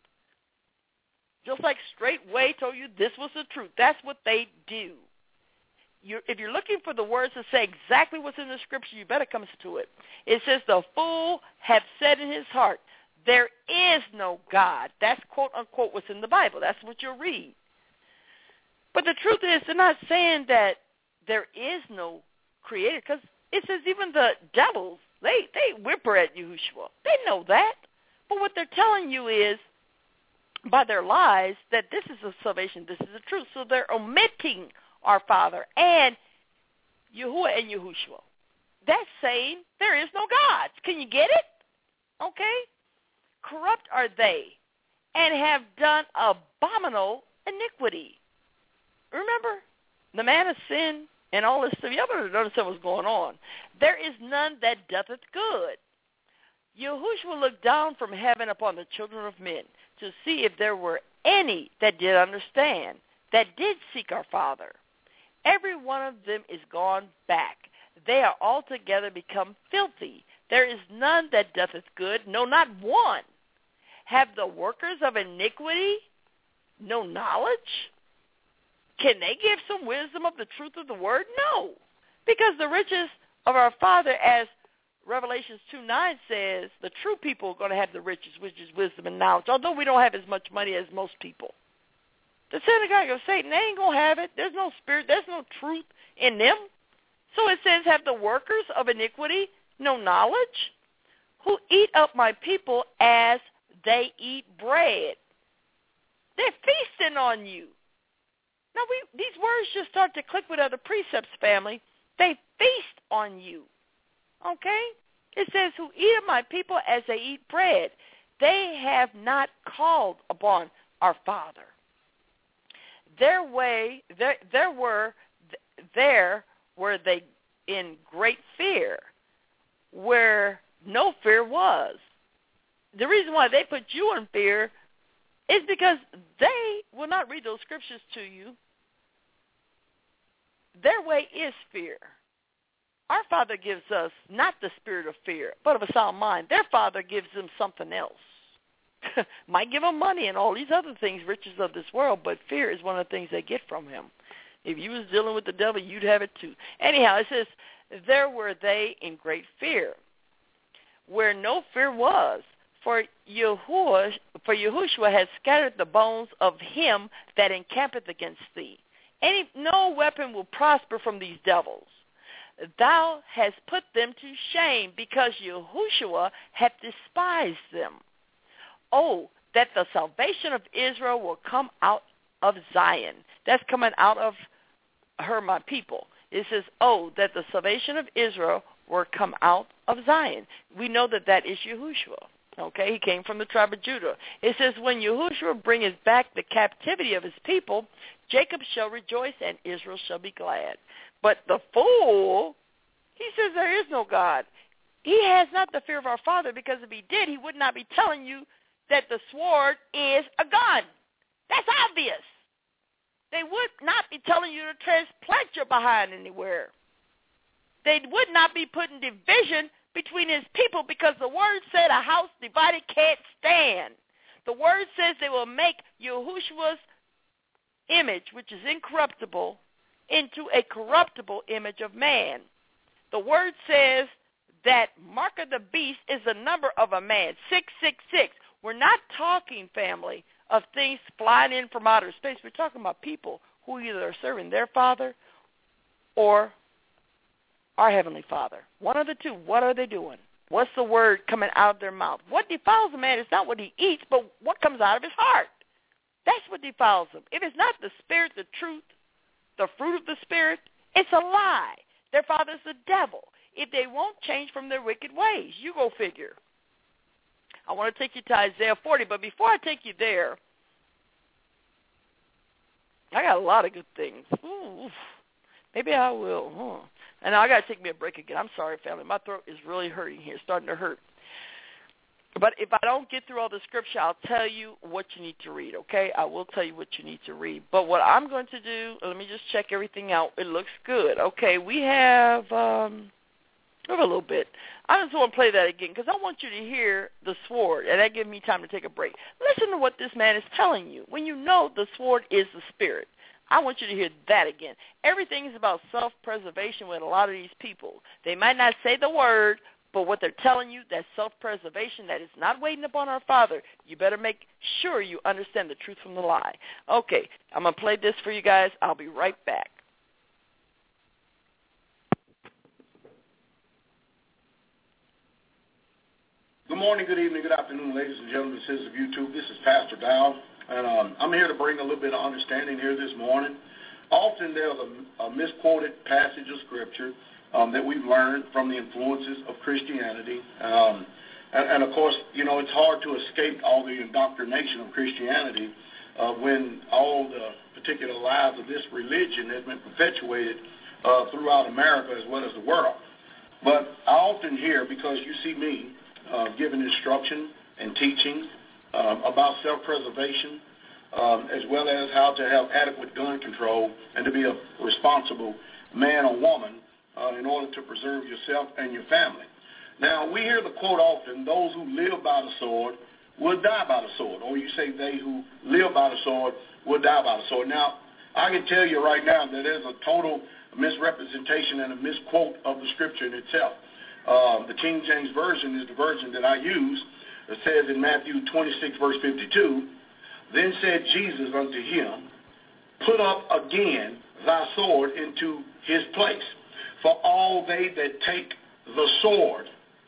Just like Straightway told you this was the truth. That's what they do. You're, if you're looking for the words to say exactly what's in the scripture, you better come to it. It says, the fool hath said in his heart, there is no God. That's quote, unquote, what's in the Bible. That's what you'll read. But the truth is, they're not saying that there is no creator, because it says even the devils, they, they whimper at Yahushua. They know that. But what they're telling you is, by their lies, that this is the salvation, this is the truth. So they're omitting our Father and Yahuwah and Yahushua. That's saying there is no gods. Can you get it? Okay? Corrupt are they, and have done abominable iniquity. Remember, the man of sin and all this stuff. Y'all better notice what's going on. There is none that doth it good. Yahushua looked down from heaven upon the children of men to see if there were any that did understand, that did seek our Father. Every one of them is gone back. They are altogether become filthy. There is none that doth it good, no, not one. Have the workers of iniquity no knowledge? Can they give some wisdom of the truth of the word? No. Because the riches of our Father, as Revelations two nine says, the true people are going to have the riches, which is wisdom and knowledge, although we don't have as much money as most people. The synagogue of Satan, they ain't going to have it. There's no spirit. There's no truth in them. So it says, have the workers of iniquity no knowledge? Who eat up my people as they eat bread. They're feasting on you. Now, we, these words just start to click with other precepts, family. They feast on you. Okay? It says, who eat of my people as they eat bread. They have not called upon our Father. Their way, there, there were, there were they in great fear, where no fear was. The reason why they put you in fear is because they will not read those scriptures to you. Their way is fear. Our Father gives us not the spirit of fear, but of a sound mind. Their Father gives them something else. Might give them money and all these other things, riches of this world, but fear is one of the things they get from him. If you was dealing with the devil, you'd have it too. Anyhow, it says, there were they in great fear, where no fear was, for Yahuwah, for Yahushua has scattered the bones of him that encampeth against thee. Any no weapon will prosper from these devils. Thou hast put them to shame, because Yahushua hath despised them. Oh, that the salvation of Israel will come out of Zion. That's coming out of her, my people. It says, oh, that the salvation of Israel will come out of Zion. We know that that is Yahushua. Okay, he came from the tribe of Judah. It says, when Yahushua bringeth back the captivity of his people, Jacob shall rejoice and Israel shall be glad. But the fool, he says there is no God. He has not the fear of our Father, because if he did, he would not be telling you that the sword is a gun. That's obvious. They would not be telling you to transplant your behind anywhere. They would not be putting division between his people, because the word said a house divided can't stand. The word says they will make Yahushua's image, which is incorruptible, into a corruptible image of man. The word says that mark of the beast is the number of a man, six six six. We're not talking, family, of things flying in from outer space. We're talking about people who either are serving their Father or our Heavenly Father. One of the two. What are they doing? What's the word coming out of their mouth? What defiles a man is not what he eats, but what comes out of his heart. That's what defiles him. If it's not the Spirit, the truth, the fruit of the Spirit, it's a lie. Their father's the devil. If they won't change from their wicked ways, you go figure. I want to take you to Isaiah forty, but before I take you there, I got a lot of good things. Ooh, maybe I will. Huh? And now I got to take me a break again. I'm sorry, family. My throat is really hurting here, starting to hurt. But if I don't get through all the scripture, I'll tell you what you need to read, okay? I will tell you what you need to read. But what I'm going to do, let me just check everything out. It looks good. Okay, we have, um, we have a little bit. I just want to play that again because I want you to hear the sword, and that gives me time to take a break. Listen to what this man is telling you. When you know the sword is the Spirit, I want you to hear that again. Everything is about self-preservation with a lot of these people. They might not say the word, but what they're telling you, that self-preservation, that is not waiting upon our Father. You better make sure you understand the truth from the lie. Okay, I'm going to play this for you guys. I'll be right back. Good morning, good evening, good afternoon, ladies and gentlemen, citizens of YouTube. This is Pastor Dow, and um, I'm here to bring a little bit of understanding here this morning. Often there's a, a misquoted passage of Scripture Um, that we've learned from the influences of Christianity. Um, and, and, of course, you know, it's hard to escape all the indoctrination of Christianity uh, when all the particular lies of this religion has been perpetuated uh, throughout America as well as the world. But I often hear, because you see me uh, giving instruction and teaching um, about self-preservation, um, as well as how to have adequate gun control and to be a responsible man or woman Uh, in order to preserve yourself and your family. Now, we hear the quote often, those who live by the sword will die by the sword. Or you say they who live by the sword will die by the sword. Now, I can tell you right now that there's a total misrepresentation and a misquote of the scripture in itself. Uh, the King James Version is the version that I use. It says in Matthew twenty-six, verse fifty-two, then said Jesus unto him, put up again thy sword into his place. For all they that take the sword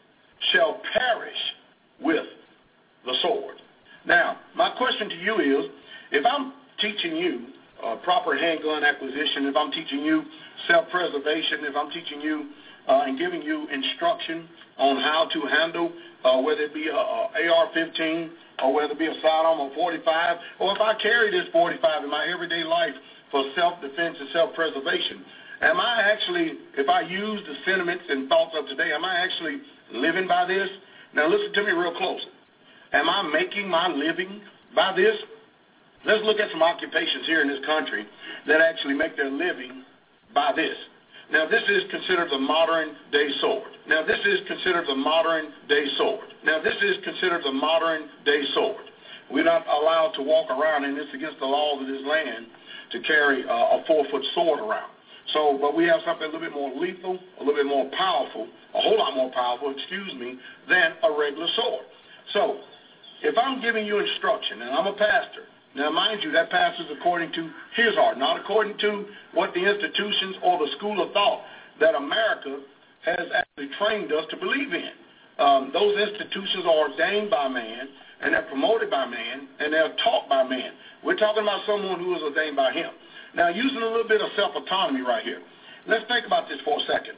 shall perish with the sword. Now, my question to you is, if I'm teaching you uh, proper handgun acquisition, if I'm teaching you self-preservation, if I'm teaching you uh, and giving you instruction on how to handle, uh, whether it be a, a A R fifteen or whether it be a sidearm or forty-five, or if I carry this forty-five in my everyday life for self-defense and self-preservation, am I actually, if I use the sentiments and thoughts of today, am I actually living by this? Now listen to me real close. Am I making my living by this? Let's look at some occupations here in this country that actually make their living by this. Now this is considered the modern day sword. Now this is considered the modern day sword. Now this is considered the modern day sword. We're not allowed to walk around, and it's against the laws of this land to carry uh, a four-foot sword around. So, but we have something a little bit more lethal, a little bit more powerful, a whole lot more powerful, excuse me, than a regular sword. So, if I'm giving you instruction, and I'm a pastor, now mind you, that pastor's according to his heart, not according to what the institutions or the school of thought that America has actually trained us to believe in. Um, those institutions are ordained by man, and they're promoted by man, and they're taught by man. We're talking about someone who is ordained by him. Now, using a little bit of self-autonomy right here, let's think about this for a second.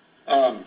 Um,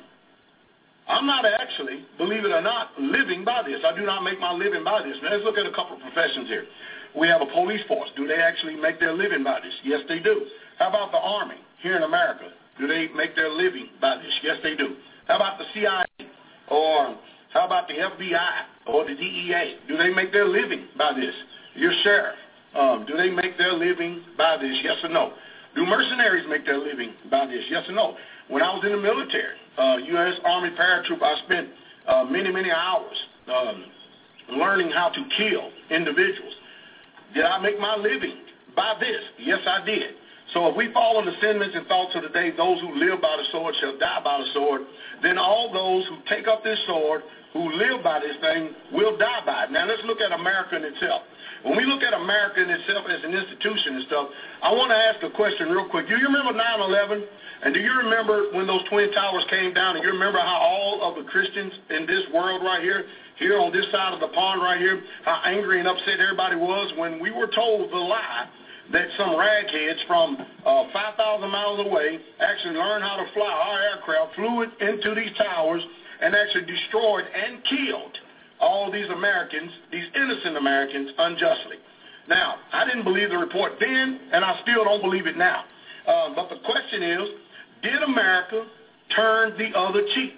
I'm not actually, believe it or not, living by this. I do not make my living by this. Now, let's look at a couple of professions here. We have a police force. Do they actually make their living by this? Yes, they do. How about the Army here in America? Do they make their living by this? Yes, they do. How about the C I A? Or how about the F B I or the D E A? Do they make their living by this? Your sheriff. Um, do they make their living by this? Yes or no? Do mercenaries make their living by this? Yes or no? When I was in the military, uh, U S Army paratroop, I spent uh, many, many hours um, learning how to kill individuals. Did I make my living by this? Yes, I did. So if we follow the sentiments and thoughts of the day, those who live by the sword shall die by the sword, then all those who take up this sword, who live by this thing, will die by it. Now let's look at America in itself. When we look at America in itself as an institution and stuff, I want to ask a question real quick. Do you remember nine eleven? And do you remember when those Twin Towers came down? And you remember how all of the Christians in this world right here, here on this side of the pond right here, how angry and upset everybody was when we were told the lie that some ragheads from uh, five thousand miles away actually learned how to fly our aircraft, flew it into these towers, and actually destroyed and killed all these Americans, these innocent Americans, unjustly. Now, I didn't believe the report then, and I still don't believe it now. Uh, but the question is, did America turn the other cheek?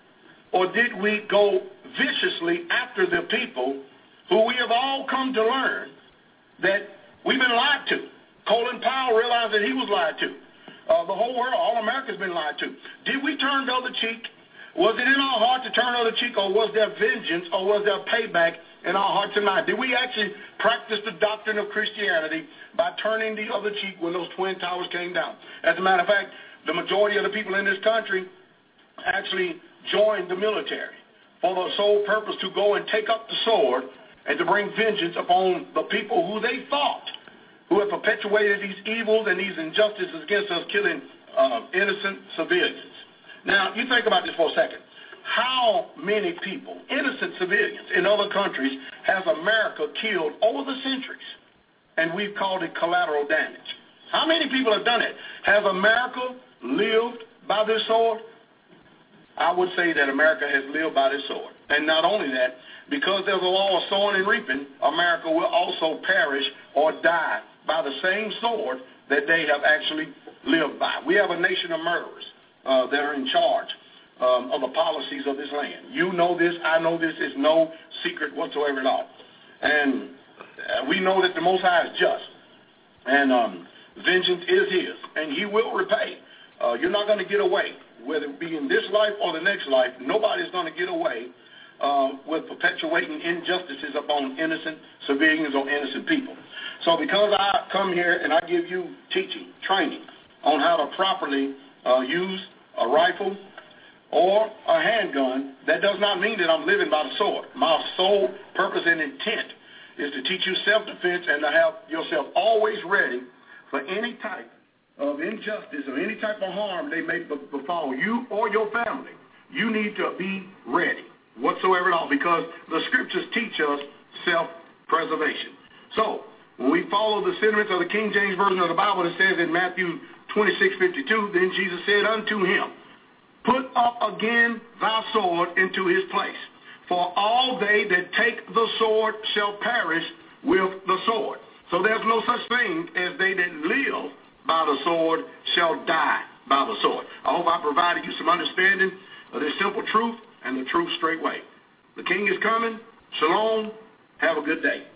Or did we go viciously after the people who we have all come to learn that we've been lied to? Colin Powell realized that he was lied to. Uh, the whole world, all America's been lied to. Did we turn the other cheek? Was it in our heart to turn the other cheek, or was there vengeance, or was there payback in our hearts and minds? Did we actually practice the doctrine of Christianity by turning the other cheek when those Twin Towers came down? As a matter of fact, the majority of the people in this country actually joined the military for the sole purpose to go and take up the sword and to bring vengeance upon the people who they thought, who had perpetuated these evils and these injustices against us, killing uh, innocent civilians. Now, you think about this for a second. How many people, innocent civilians in other countries, has America killed over the centuries? And we've called it collateral damage. How many people have done it? Has America lived by this sword? I would say that America has lived by this sword. And not only that, because there's a law of sowing and reaping, America will also perish or die by the same sword that they have actually lived by. We have a nation of murderers uh, that are in charge um, of the policies of this land. You know this. I know this. It's no secret whatsoever at all. And uh, we know that the Most High is just. And um, vengeance is his. And he will repay. Uh, you're not going to get away, whether it be in this life or the next life. Nobody's going to get away uh, with perpetuating injustices upon innocent civilians or innocent people. So because I come here and I give you teaching, training, on how to properly uh, use a rifle or a handgun, that does not mean that I'm living by the sword. My sole purpose and intent is to teach you self-defense and to have yourself always ready for any type of injustice or any type of harm they may befall you or your family. You need to be ready whatsoever at all, because the scriptures teach us self-preservation. So when we follow the sentiments of the King James Version of the Bible, it says in Matthew twenty-six fifty-two, then Jesus said unto him, put up again thy sword into his place. For all they that take the sword shall perish with the sword. So there's no such thing as they that live by the sword shall die by the sword. I hope I provided you some understanding of this simple truth and the truth straightway. The King is coming. Shalom. Have a good day.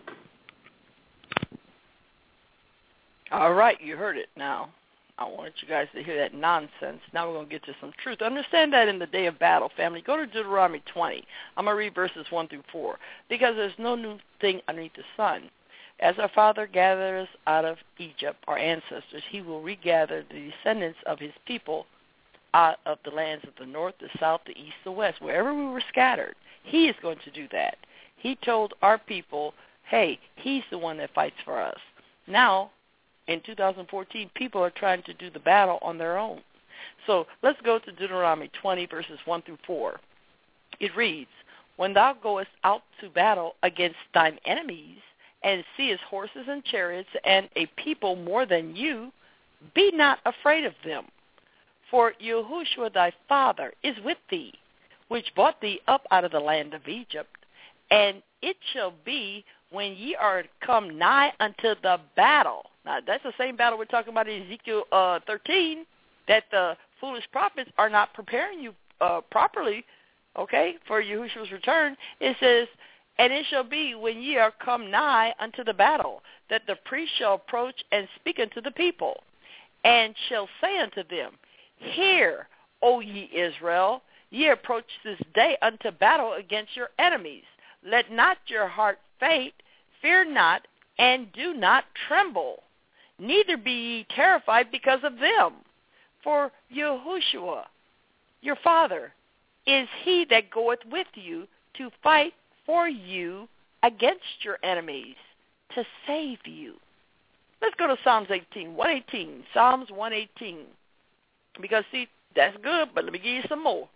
All right, you heard it now. I want you guys to hear that nonsense. Now we're going to get to some truth. Understand that in the day of battle, family. Go to Deuteronomy twenty. I'm going to read verses one through four, because there's no new thing underneath the sun. As our father gathered us out of Egypt, our ancestors, he will regather the descendants of his people out of the lands of the north, the south, the east, the west, wherever we were scattered. He is going to do that. He told our people, hey, he's the one that fights for us. Now, in two thousand fourteen, people are trying to do the battle on their own. So let's go to Deuteronomy twenty, verses one through four. It reads, when thou goest out to battle against thine enemies, and seest horses and chariots, and a people more than you, be not afraid of them. For Yahushua thy father is with thee, which brought thee up out of the land of Egypt. And it shall be, when ye are come nigh unto the battle. Now, that's the same battle we're talking about in Ezekiel uh, thirteen, that the foolish prophets are not preparing you uh, properly, okay, for Yahushua's return. It says, and it shall be, when ye are come nigh unto the battle, that the priest shall approach and speak unto the people, and shall say unto them, hear, O ye Israel, ye approach this day unto battle against your enemies. Let not your heart faint, fear not, and do not tremble. Neither be ye terrified because of them. For Yahushua, your father, is he that goeth with you to fight for you against your enemies, to save you. Let's go to Psalms eighteen, one eighteen, Psalms one eighteen. Because, see, that's good, but let me give you some more.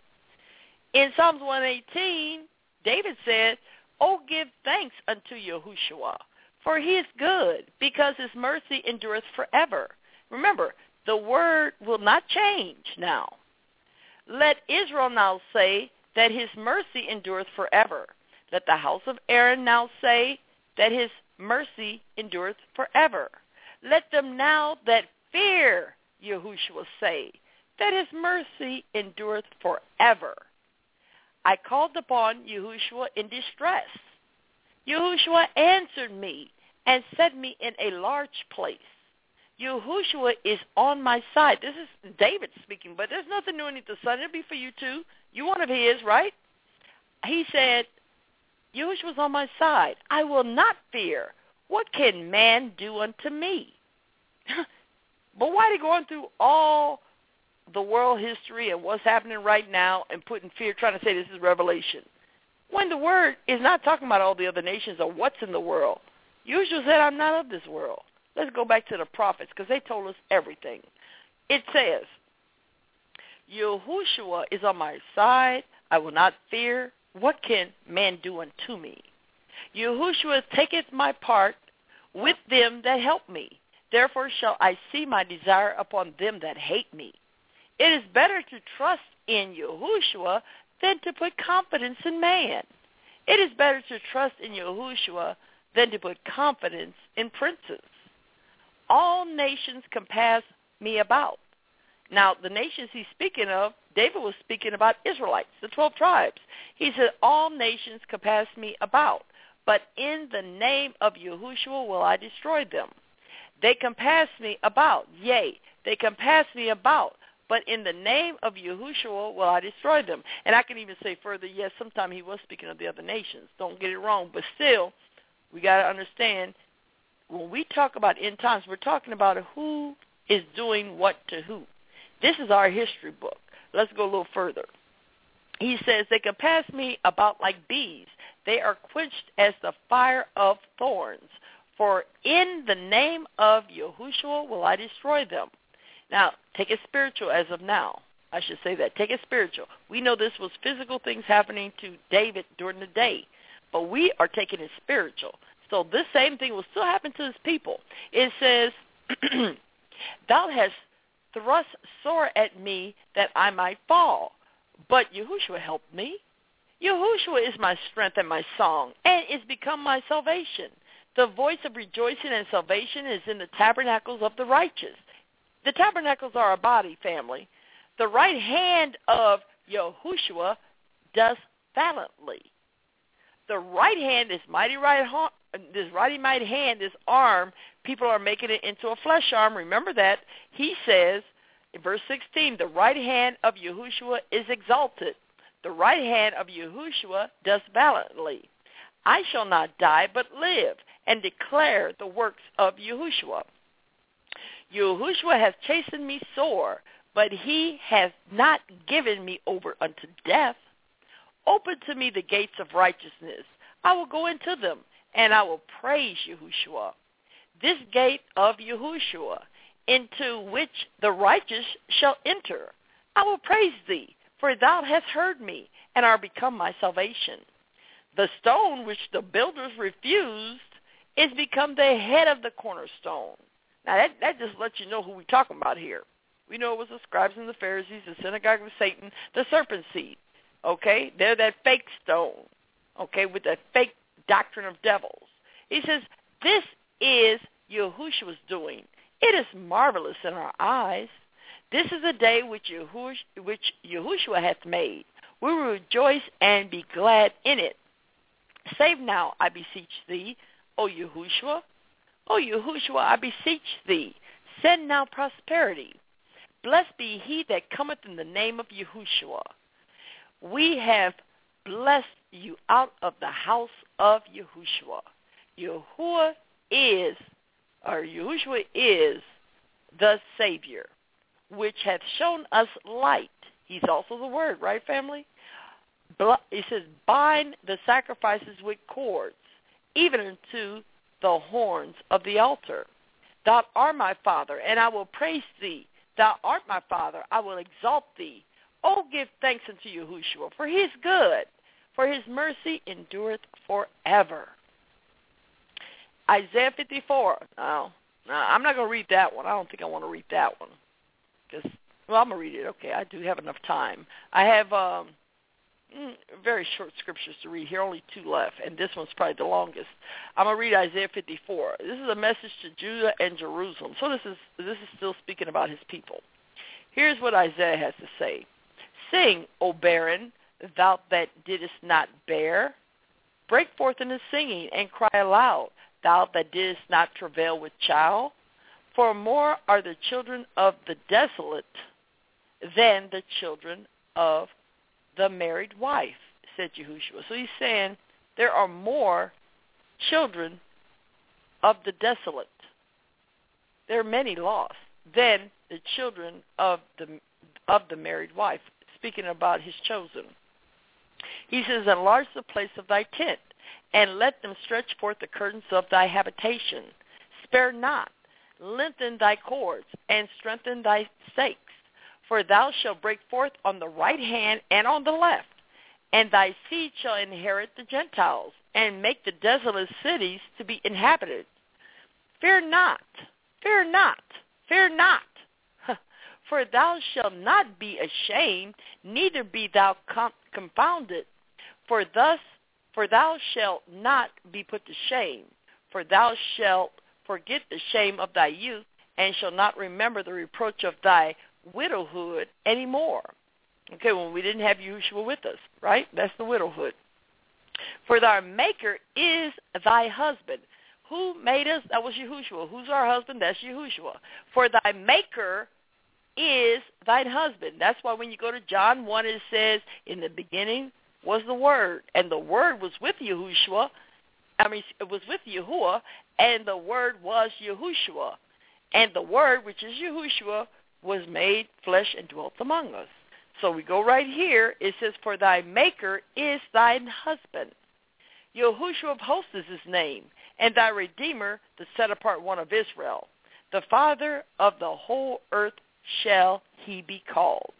In Psalms one eighteen, David said, oh, give thanks unto Yahushua, for he is good, because his mercy endureth forever. Remember, the word will not change now. Let Israel now say that his mercy endureth forever. Let the house of Aaron now say that his mercy endureth forever. Let them now that fear Yahushua say that his mercy endureth forever. I called upon Yahushua in distress. Yahushua answered me and set me in a large place. Yahushua is on my side. This is David speaking, but there's nothing new underneath the sun. It'll be for you too. You one of his, right? He said, Yahushua's on my side. I will not fear. What can man do unto me? But why are they going through all the world history and what's happening right now and putting fear, trying to say this is revelation, when the word is not talking about all the other nations or what's in the world? Yahushua said, I'm not of this world. Let's go back to the prophets, because they told us everything. It says, Yahushua is on my side. I will not fear. What can man do unto me? Yahushua taketh my part with them that help me. Therefore shall I see my desire upon them that hate me. It is better to trust in Yahushua than to put confidence in man. It is better to trust in Yahushua than to put confidence in princes. All nations compass me about. Now, the nations he's speaking of, David was speaking about Israelites, the twelve tribes. He said, all nations compass me about, but in the name of Yahushua will I destroy them. They compass me about, yea, they compass me about, but in the name of Yahushua will I destroy them. And I can even say further, yes, sometime he was speaking of the other nations. Don't get it wrong, but still, we got to understand, when we talk about end times, we're talking about who is doing what to who. This is our history book. Let's go a little further. He says, they compass me about like bees. They are quenched as the fire of thorns. For in the name of Yahushua will I destroy them. Now, take it spiritual as of now. I should say that. Take it spiritual. We know this was physical things happening to David during the day, but we are taking it spiritual. So this same thing will still happen to his people. It says, thou hast thrust sore at me that I might fall, but Yahushua helped me. Yahushua is my strength and my song, and is become my salvation. The voice of rejoicing and salvation is in the tabernacles of the righteous. The tabernacles are a body, family. The right hand of Yahushua does valiantly. The right hand, this mighty right, this mighty mighty hand, this arm, people are making it into a flesh arm. Remember that. He says in verse sixteen, the right hand of Yahushua is exalted. The right hand of Yahushua does valiantly. I shall not die but live and declare the works of Yahushua. Yahushua hath chastened me sore, but he hath not given me over unto death. Open to me the gates of righteousness. I will go into them, and I will praise Yahushua. This gate of Yahushua, into which the righteous shall enter. I will praise thee, for thou hast heard me, and art become my salvation. The stone which the builders refused is become the head of the cornerstone. Now, that, that just lets you know who we're talking about here. We know it was the scribes and the Pharisees, the synagogue of Satan, the serpent seed. Okay? They're that fake stone, okay, with that fake doctrine of devils. He says, this is Yahushua's doing. It is marvelous in our eyes. This is a day which Yahushua, which Yahushua hath made. We will rejoice and be glad in it. Save now, I beseech thee, O Yahushua. O Yahushua, I beseech thee. Send now prosperity. Blessed be he that cometh in the name of Yahushua. We have blessed you out of the house of Yahushua. Yahuwah is, or Yahushua is the Savior, which hath shown us light. He's also the Word, right, family? He says, bind the sacrifices with cords, even unto the horns of the altar. Thou art my Father, and I will praise thee. Thou art my Father, I will exalt thee. Oh, give thanks unto Yahushua, for he is good, for his mercy endureth forever. Isaiah fifty-four. Now, now I'm not going to read that one. I don't think I want to read that one. Because, well, I'm going to read it. Okay, I do have enough time. I have um, very short scriptures to read here, only two left, and this one's probably the longest. I'm going to read Isaiah fifty-four. This is a message to Judah and Jerusalem. So this is this is still speaking about his people. Here's what Isaiah has to say. Sing, O barren, thou that didst not bear. Break forth into singing and cry aloud, thou that didst not travail with child. For more are the children of the desolate than the children of the married wife, said Yahushua. So he's saying there are more children of the desolate. There are many lost than the children of the of the married wife, speaking about his chosen. He says, enlarge the place of thy tent, and let them stretch forth the curtains of thy habitation. Spare not, lengthen thy cords, and strengthen thy stakes. For thou shalt break forth on the right hand and on the left, and thy seed shall inherit the Gentiles, and make the desolate cities to be inhabited. Fear not, fear not, fear not. For thou shalt not be ashamed, neither be thou com- confounded. For thus, for thou shalt not be put to shame. For thou shalt forget the shame of thy youth, and shalt not remember the reproach of thy widowhood anymore. Okay, well, we didn't have Yahushua with us, right? That's the widowhood. For thy maker is thy husband. Who made us? That was Yahushua. Who's our husband? That's Yahushua. For thy maker is thine husband. That's why when you go to John one, it says, in the beginning was the Word, and the Word was with Yahushua. I mean, it was with Yahuwah, and the Word was Yahushua. And the Word, which is Yahushua, was made flesh and dwelt among us. So we go right here. It says, for thy maker is thine husband. Yahushua of hosts is his name, and thy Redeemer, the set-apart one of Israel. The Father of the whole earth shall he be called.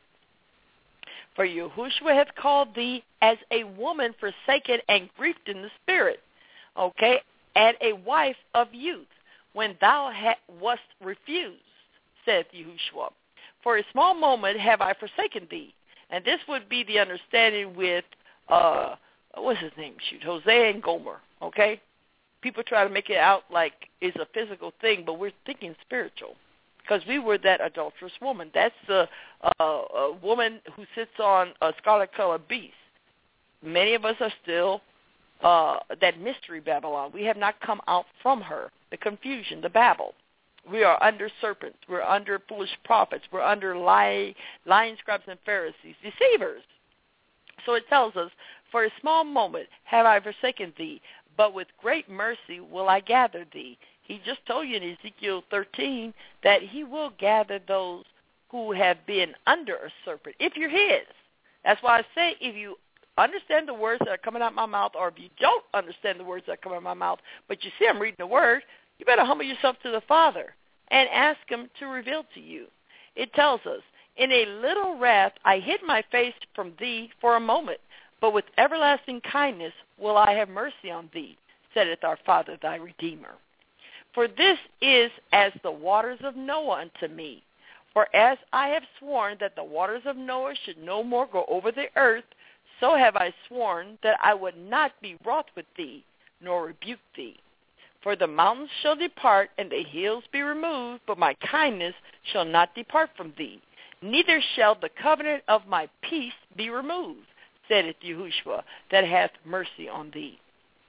For Yahushua hath called thee as a woman forsaken and grieved in the spirit, okay, and a wife of youth, when thou ha- wast refused, saith Yahushua. For a small moment have I forsaken thee. And this would be the understanding with, uh, what's his name? Shoot, Hosea and Gomer, okay? People try to make it out like it's a physical thing, but we're thinking spiritual. Because we were that adulterous woman. That's the uh, a woman who sits on a scarlet-colored beast. Many of us are still uh, that mystery Babylon. We have not come out from her, the confusion, the Babel. We are under serpents. We're under foolish prophets. We're under lie, lying scribes and Pharisees, deceivers. So it tells us, for a small moment have I forsaken thee, but with great mercy will I gather thee. He just told you in Ezekiel thirteen that he will gather those who have been under a serpent, if you're his. That's why I say if you understand the words that are coming out of my mouth, or if you don't understand the words that are coming out of my mouth, but you see I'm reading the word, you better humble yourself to the Father and ask him to reveal to you. It tells us, in a little wrath I hid my face from thee for a moment, but with everlasting kindness will I have mercy on thee, saith our Father thy Redeemer. For this is as the waters of Noah unto me. For as I have sworn that the waters of Noah should no more go over the earth, so have I sworn that I would not be wroth with thee, nor rebuke thee. For the mountains shall depart, and the hills be removed, but my kindness shall not depart from thee. Neither shall the covenant of my peace be removed, saith Yahushua, that hath mercy on thee.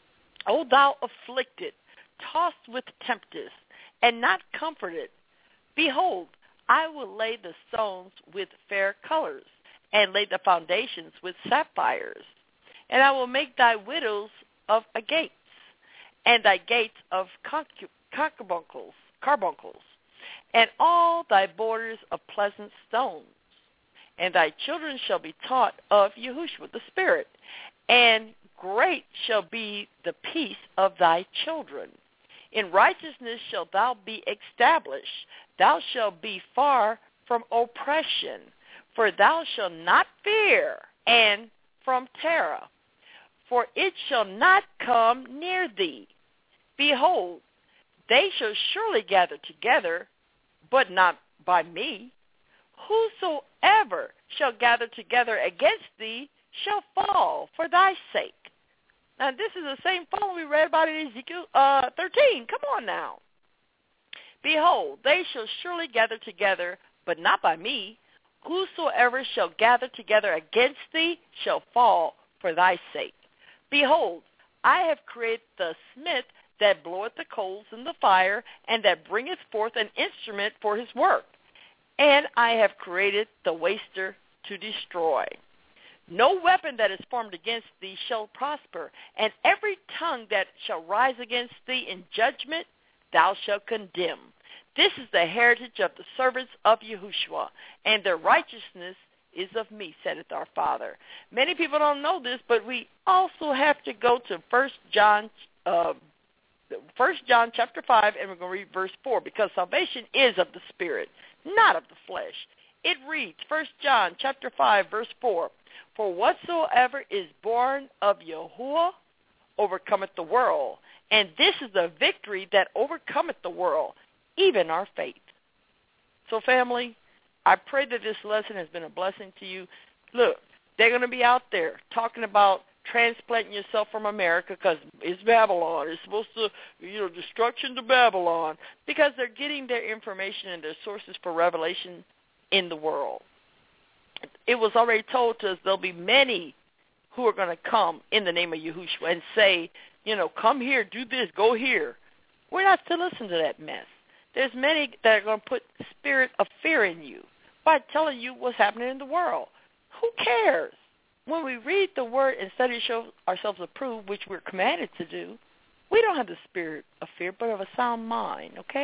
O thou afflicted, tossed with tempest, and not comforted, behold, I will lay the stones with fair colors, and lay the foundations with sapphires. And I will make thy widows of agates, and thy gates of carbuncles, carbuncles, and all thy borders of pleasant stones. And thy children shall be taught of Yahushua the Spirit, and great shall be the peace of thy children. In righteousness shalt thou be established. Thou shalt be far from oppression, for thou shalt not fear, and from terror, for it shall not come near thee. Behold, they shall surely gather together, but not by me. Whosoever shall gather together against thee shall fall for thy sake. Now, this is the same fall we read about in Ezekiel uh, thirteen. Come on now. Behold, they shall surely gather together, but not by me. Whosoever shall gather together against thee shall fall for thy sake. Behold, I have created the smith that bloweth the coals in the fire, and that bringeth forth an instrument for his work. And I have created the waster to destroy. No weapon that is formed against thee shall prosper, and every tongue that shall rise against thee in judgment thou shalt condemn. This is the heritage of the servants of Yahushua, and their righteousness is of me, saith our Father. Many people don't know this, but we also have to go to First John, uh, First John chapter five, and we're going to read verse four, because salvation is of the Spirit, not of the flesh. It reads, First John chapter five, verse four, for whatsoever is born of Yahuwah overcometh the world, and this is the victory that overcometh the world, even our faith. So, family, I pray that this lesson has been a blessing to you. Look, they're going to be out there talking about transplanting yourself from America because it's Babylon. It's supposed to, you know, destruction to Babylon, because they're getting their information and their sources for revelation in the world. It was already told to us there'll be many who are going to come in the name of Yahushua and say, you know, come here, do this, go here. We're not to listen to that mess. There's many that are going to put the spirit of fear in you by telling you what's happening in the world. Who cares? When we read the word and study to show ourselves approved, which we're commanded to do, we don't have the spirit of fear, but of a sound mind, okay?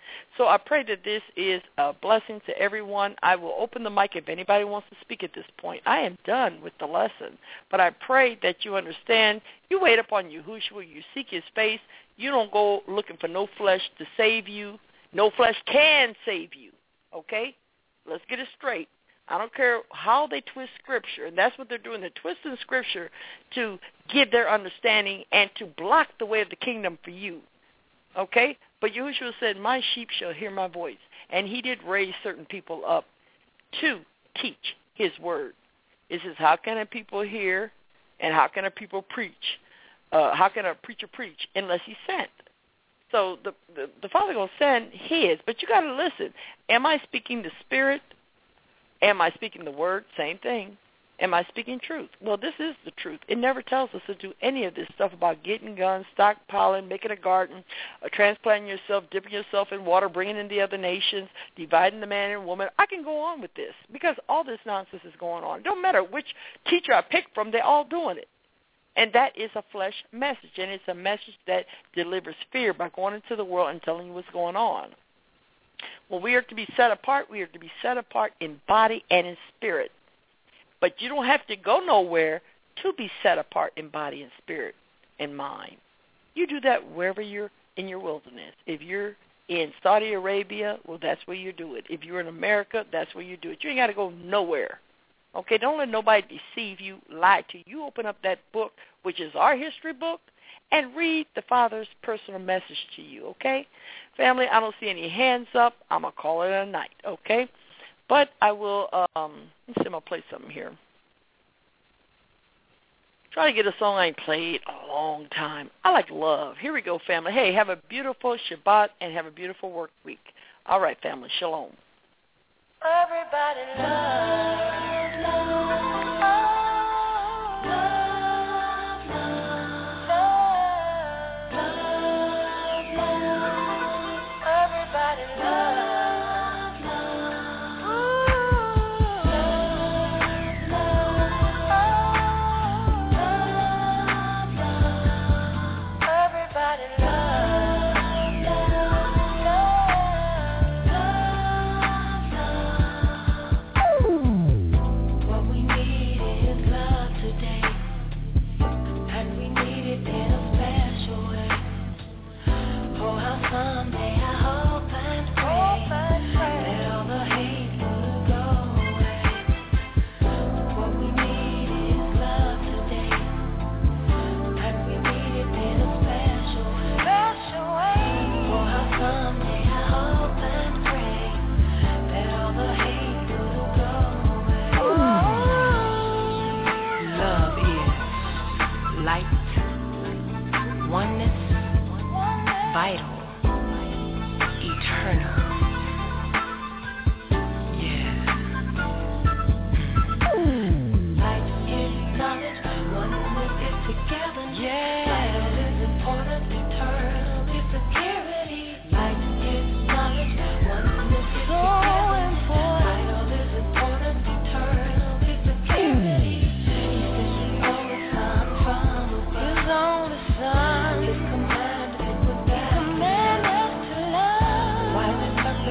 So I pray that this is a blessing to everyone. I will open the mic if anybody wants to speak at this point. I am done with the lesson, but I pray that you understand. You wait upon Yahushua. You seek his face. You don't go looking for no flesh to save you. No flesh can save you, okay? Let's get it straight. I don't care how they twist Scripture, and that's what they're doing. They're twisting Scripture to give their understanding and to block the way of the kingdom for you, okay? But Yahushua said, my sheep shall hear my voice, and he did raise certain people up to teach his word. It says, how can a people hear, and how can a people preach? Uh, how can a preacher preach unless he's sent? So the, the, the Father going to send his, but you got to listen. Am I speaking the Spirit? Am I speaking the word? Same thing. Am I speaking truth? Well, this is the truth. It never tells us to do any of this stuff about getting guns, stockpiling, making a garden, uh, transplanting yourself, dipping yourself in water, bringing in the other nations, dividing the man and woman. I can go on with this because all this nonsense is going on. It don't matter which teacher I pick from, they're all doing it. And that is a flesh message, and it's a message that delivers fear by going into the world and telling you what's going on. Well, we are to be set apart. We are to be set apart in body and in spirit. But you don't have to go nowhere to be set apart in body and spirit and mind. You do that wherever you're in your wilderness. If you're in Saudi Arabia, well, that's where you do it. If you're in America, that's where you do it. You ain't got to go nowhere. Okay, don't let nobody deceive you, lie to you. You open up that book, which is our history book, and read the Father's personal message to you, okay? Family, I don't see any hands up. I'm going to call it a night, okay? But I will, um, let's see, I'm going to play something here. Try to get a song I ain't played a long time. I like love. Here we go, family. Hey, have a beautiful Shabbat and have a beautiful work week. All right, family, shalom. Everybody love, love, love, love, love, love, love. Everybody love, love, love, love, love, love. Everybody love, love, love, love. What we need is love today, and we need it in a special way. Oh, how someday I hope and pray that all the hate will go away. What we need is love today, and we need it in a special way. Special way. Oh, how someday I hope and pray that all the hate will go away. Love is light, oneness, vital, eternal. Yeah. Light is knowledge, oneness is togetherness. Yeah. Vital is important, eternal is security. Light is knowledge, oneness is So togetherness. important. Vital is important, eternal is security. He said he only son from above. His only son. His command was that Command us to love. why the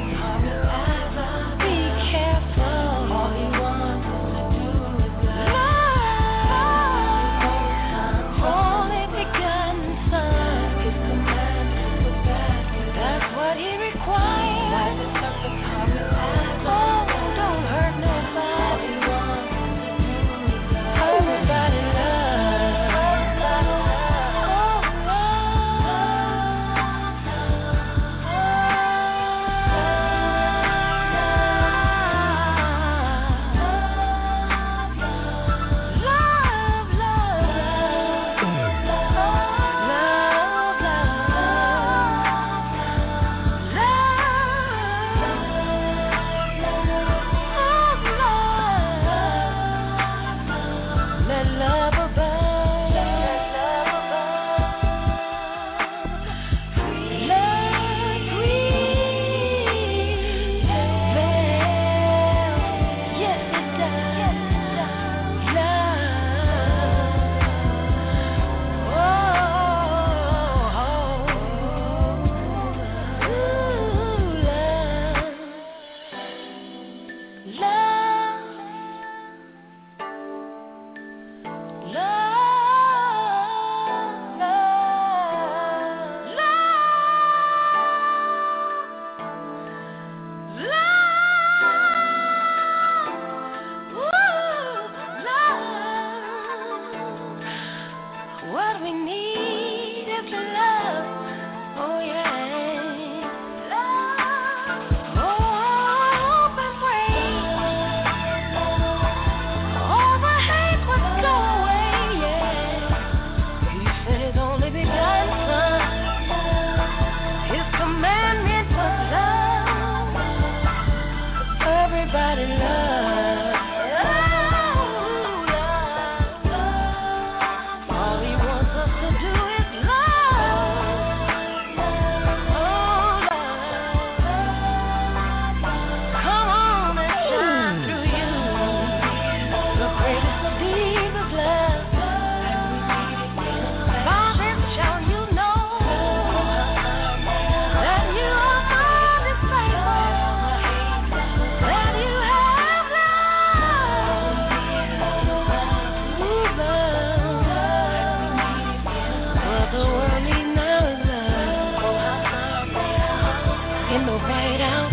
in the White House,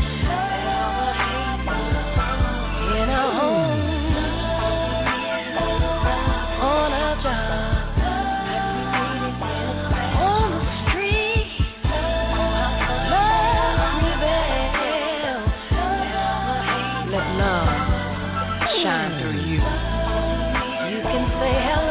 in our homes, on our jobs, on the street, love prevails. Let love shine through you. You can say hello.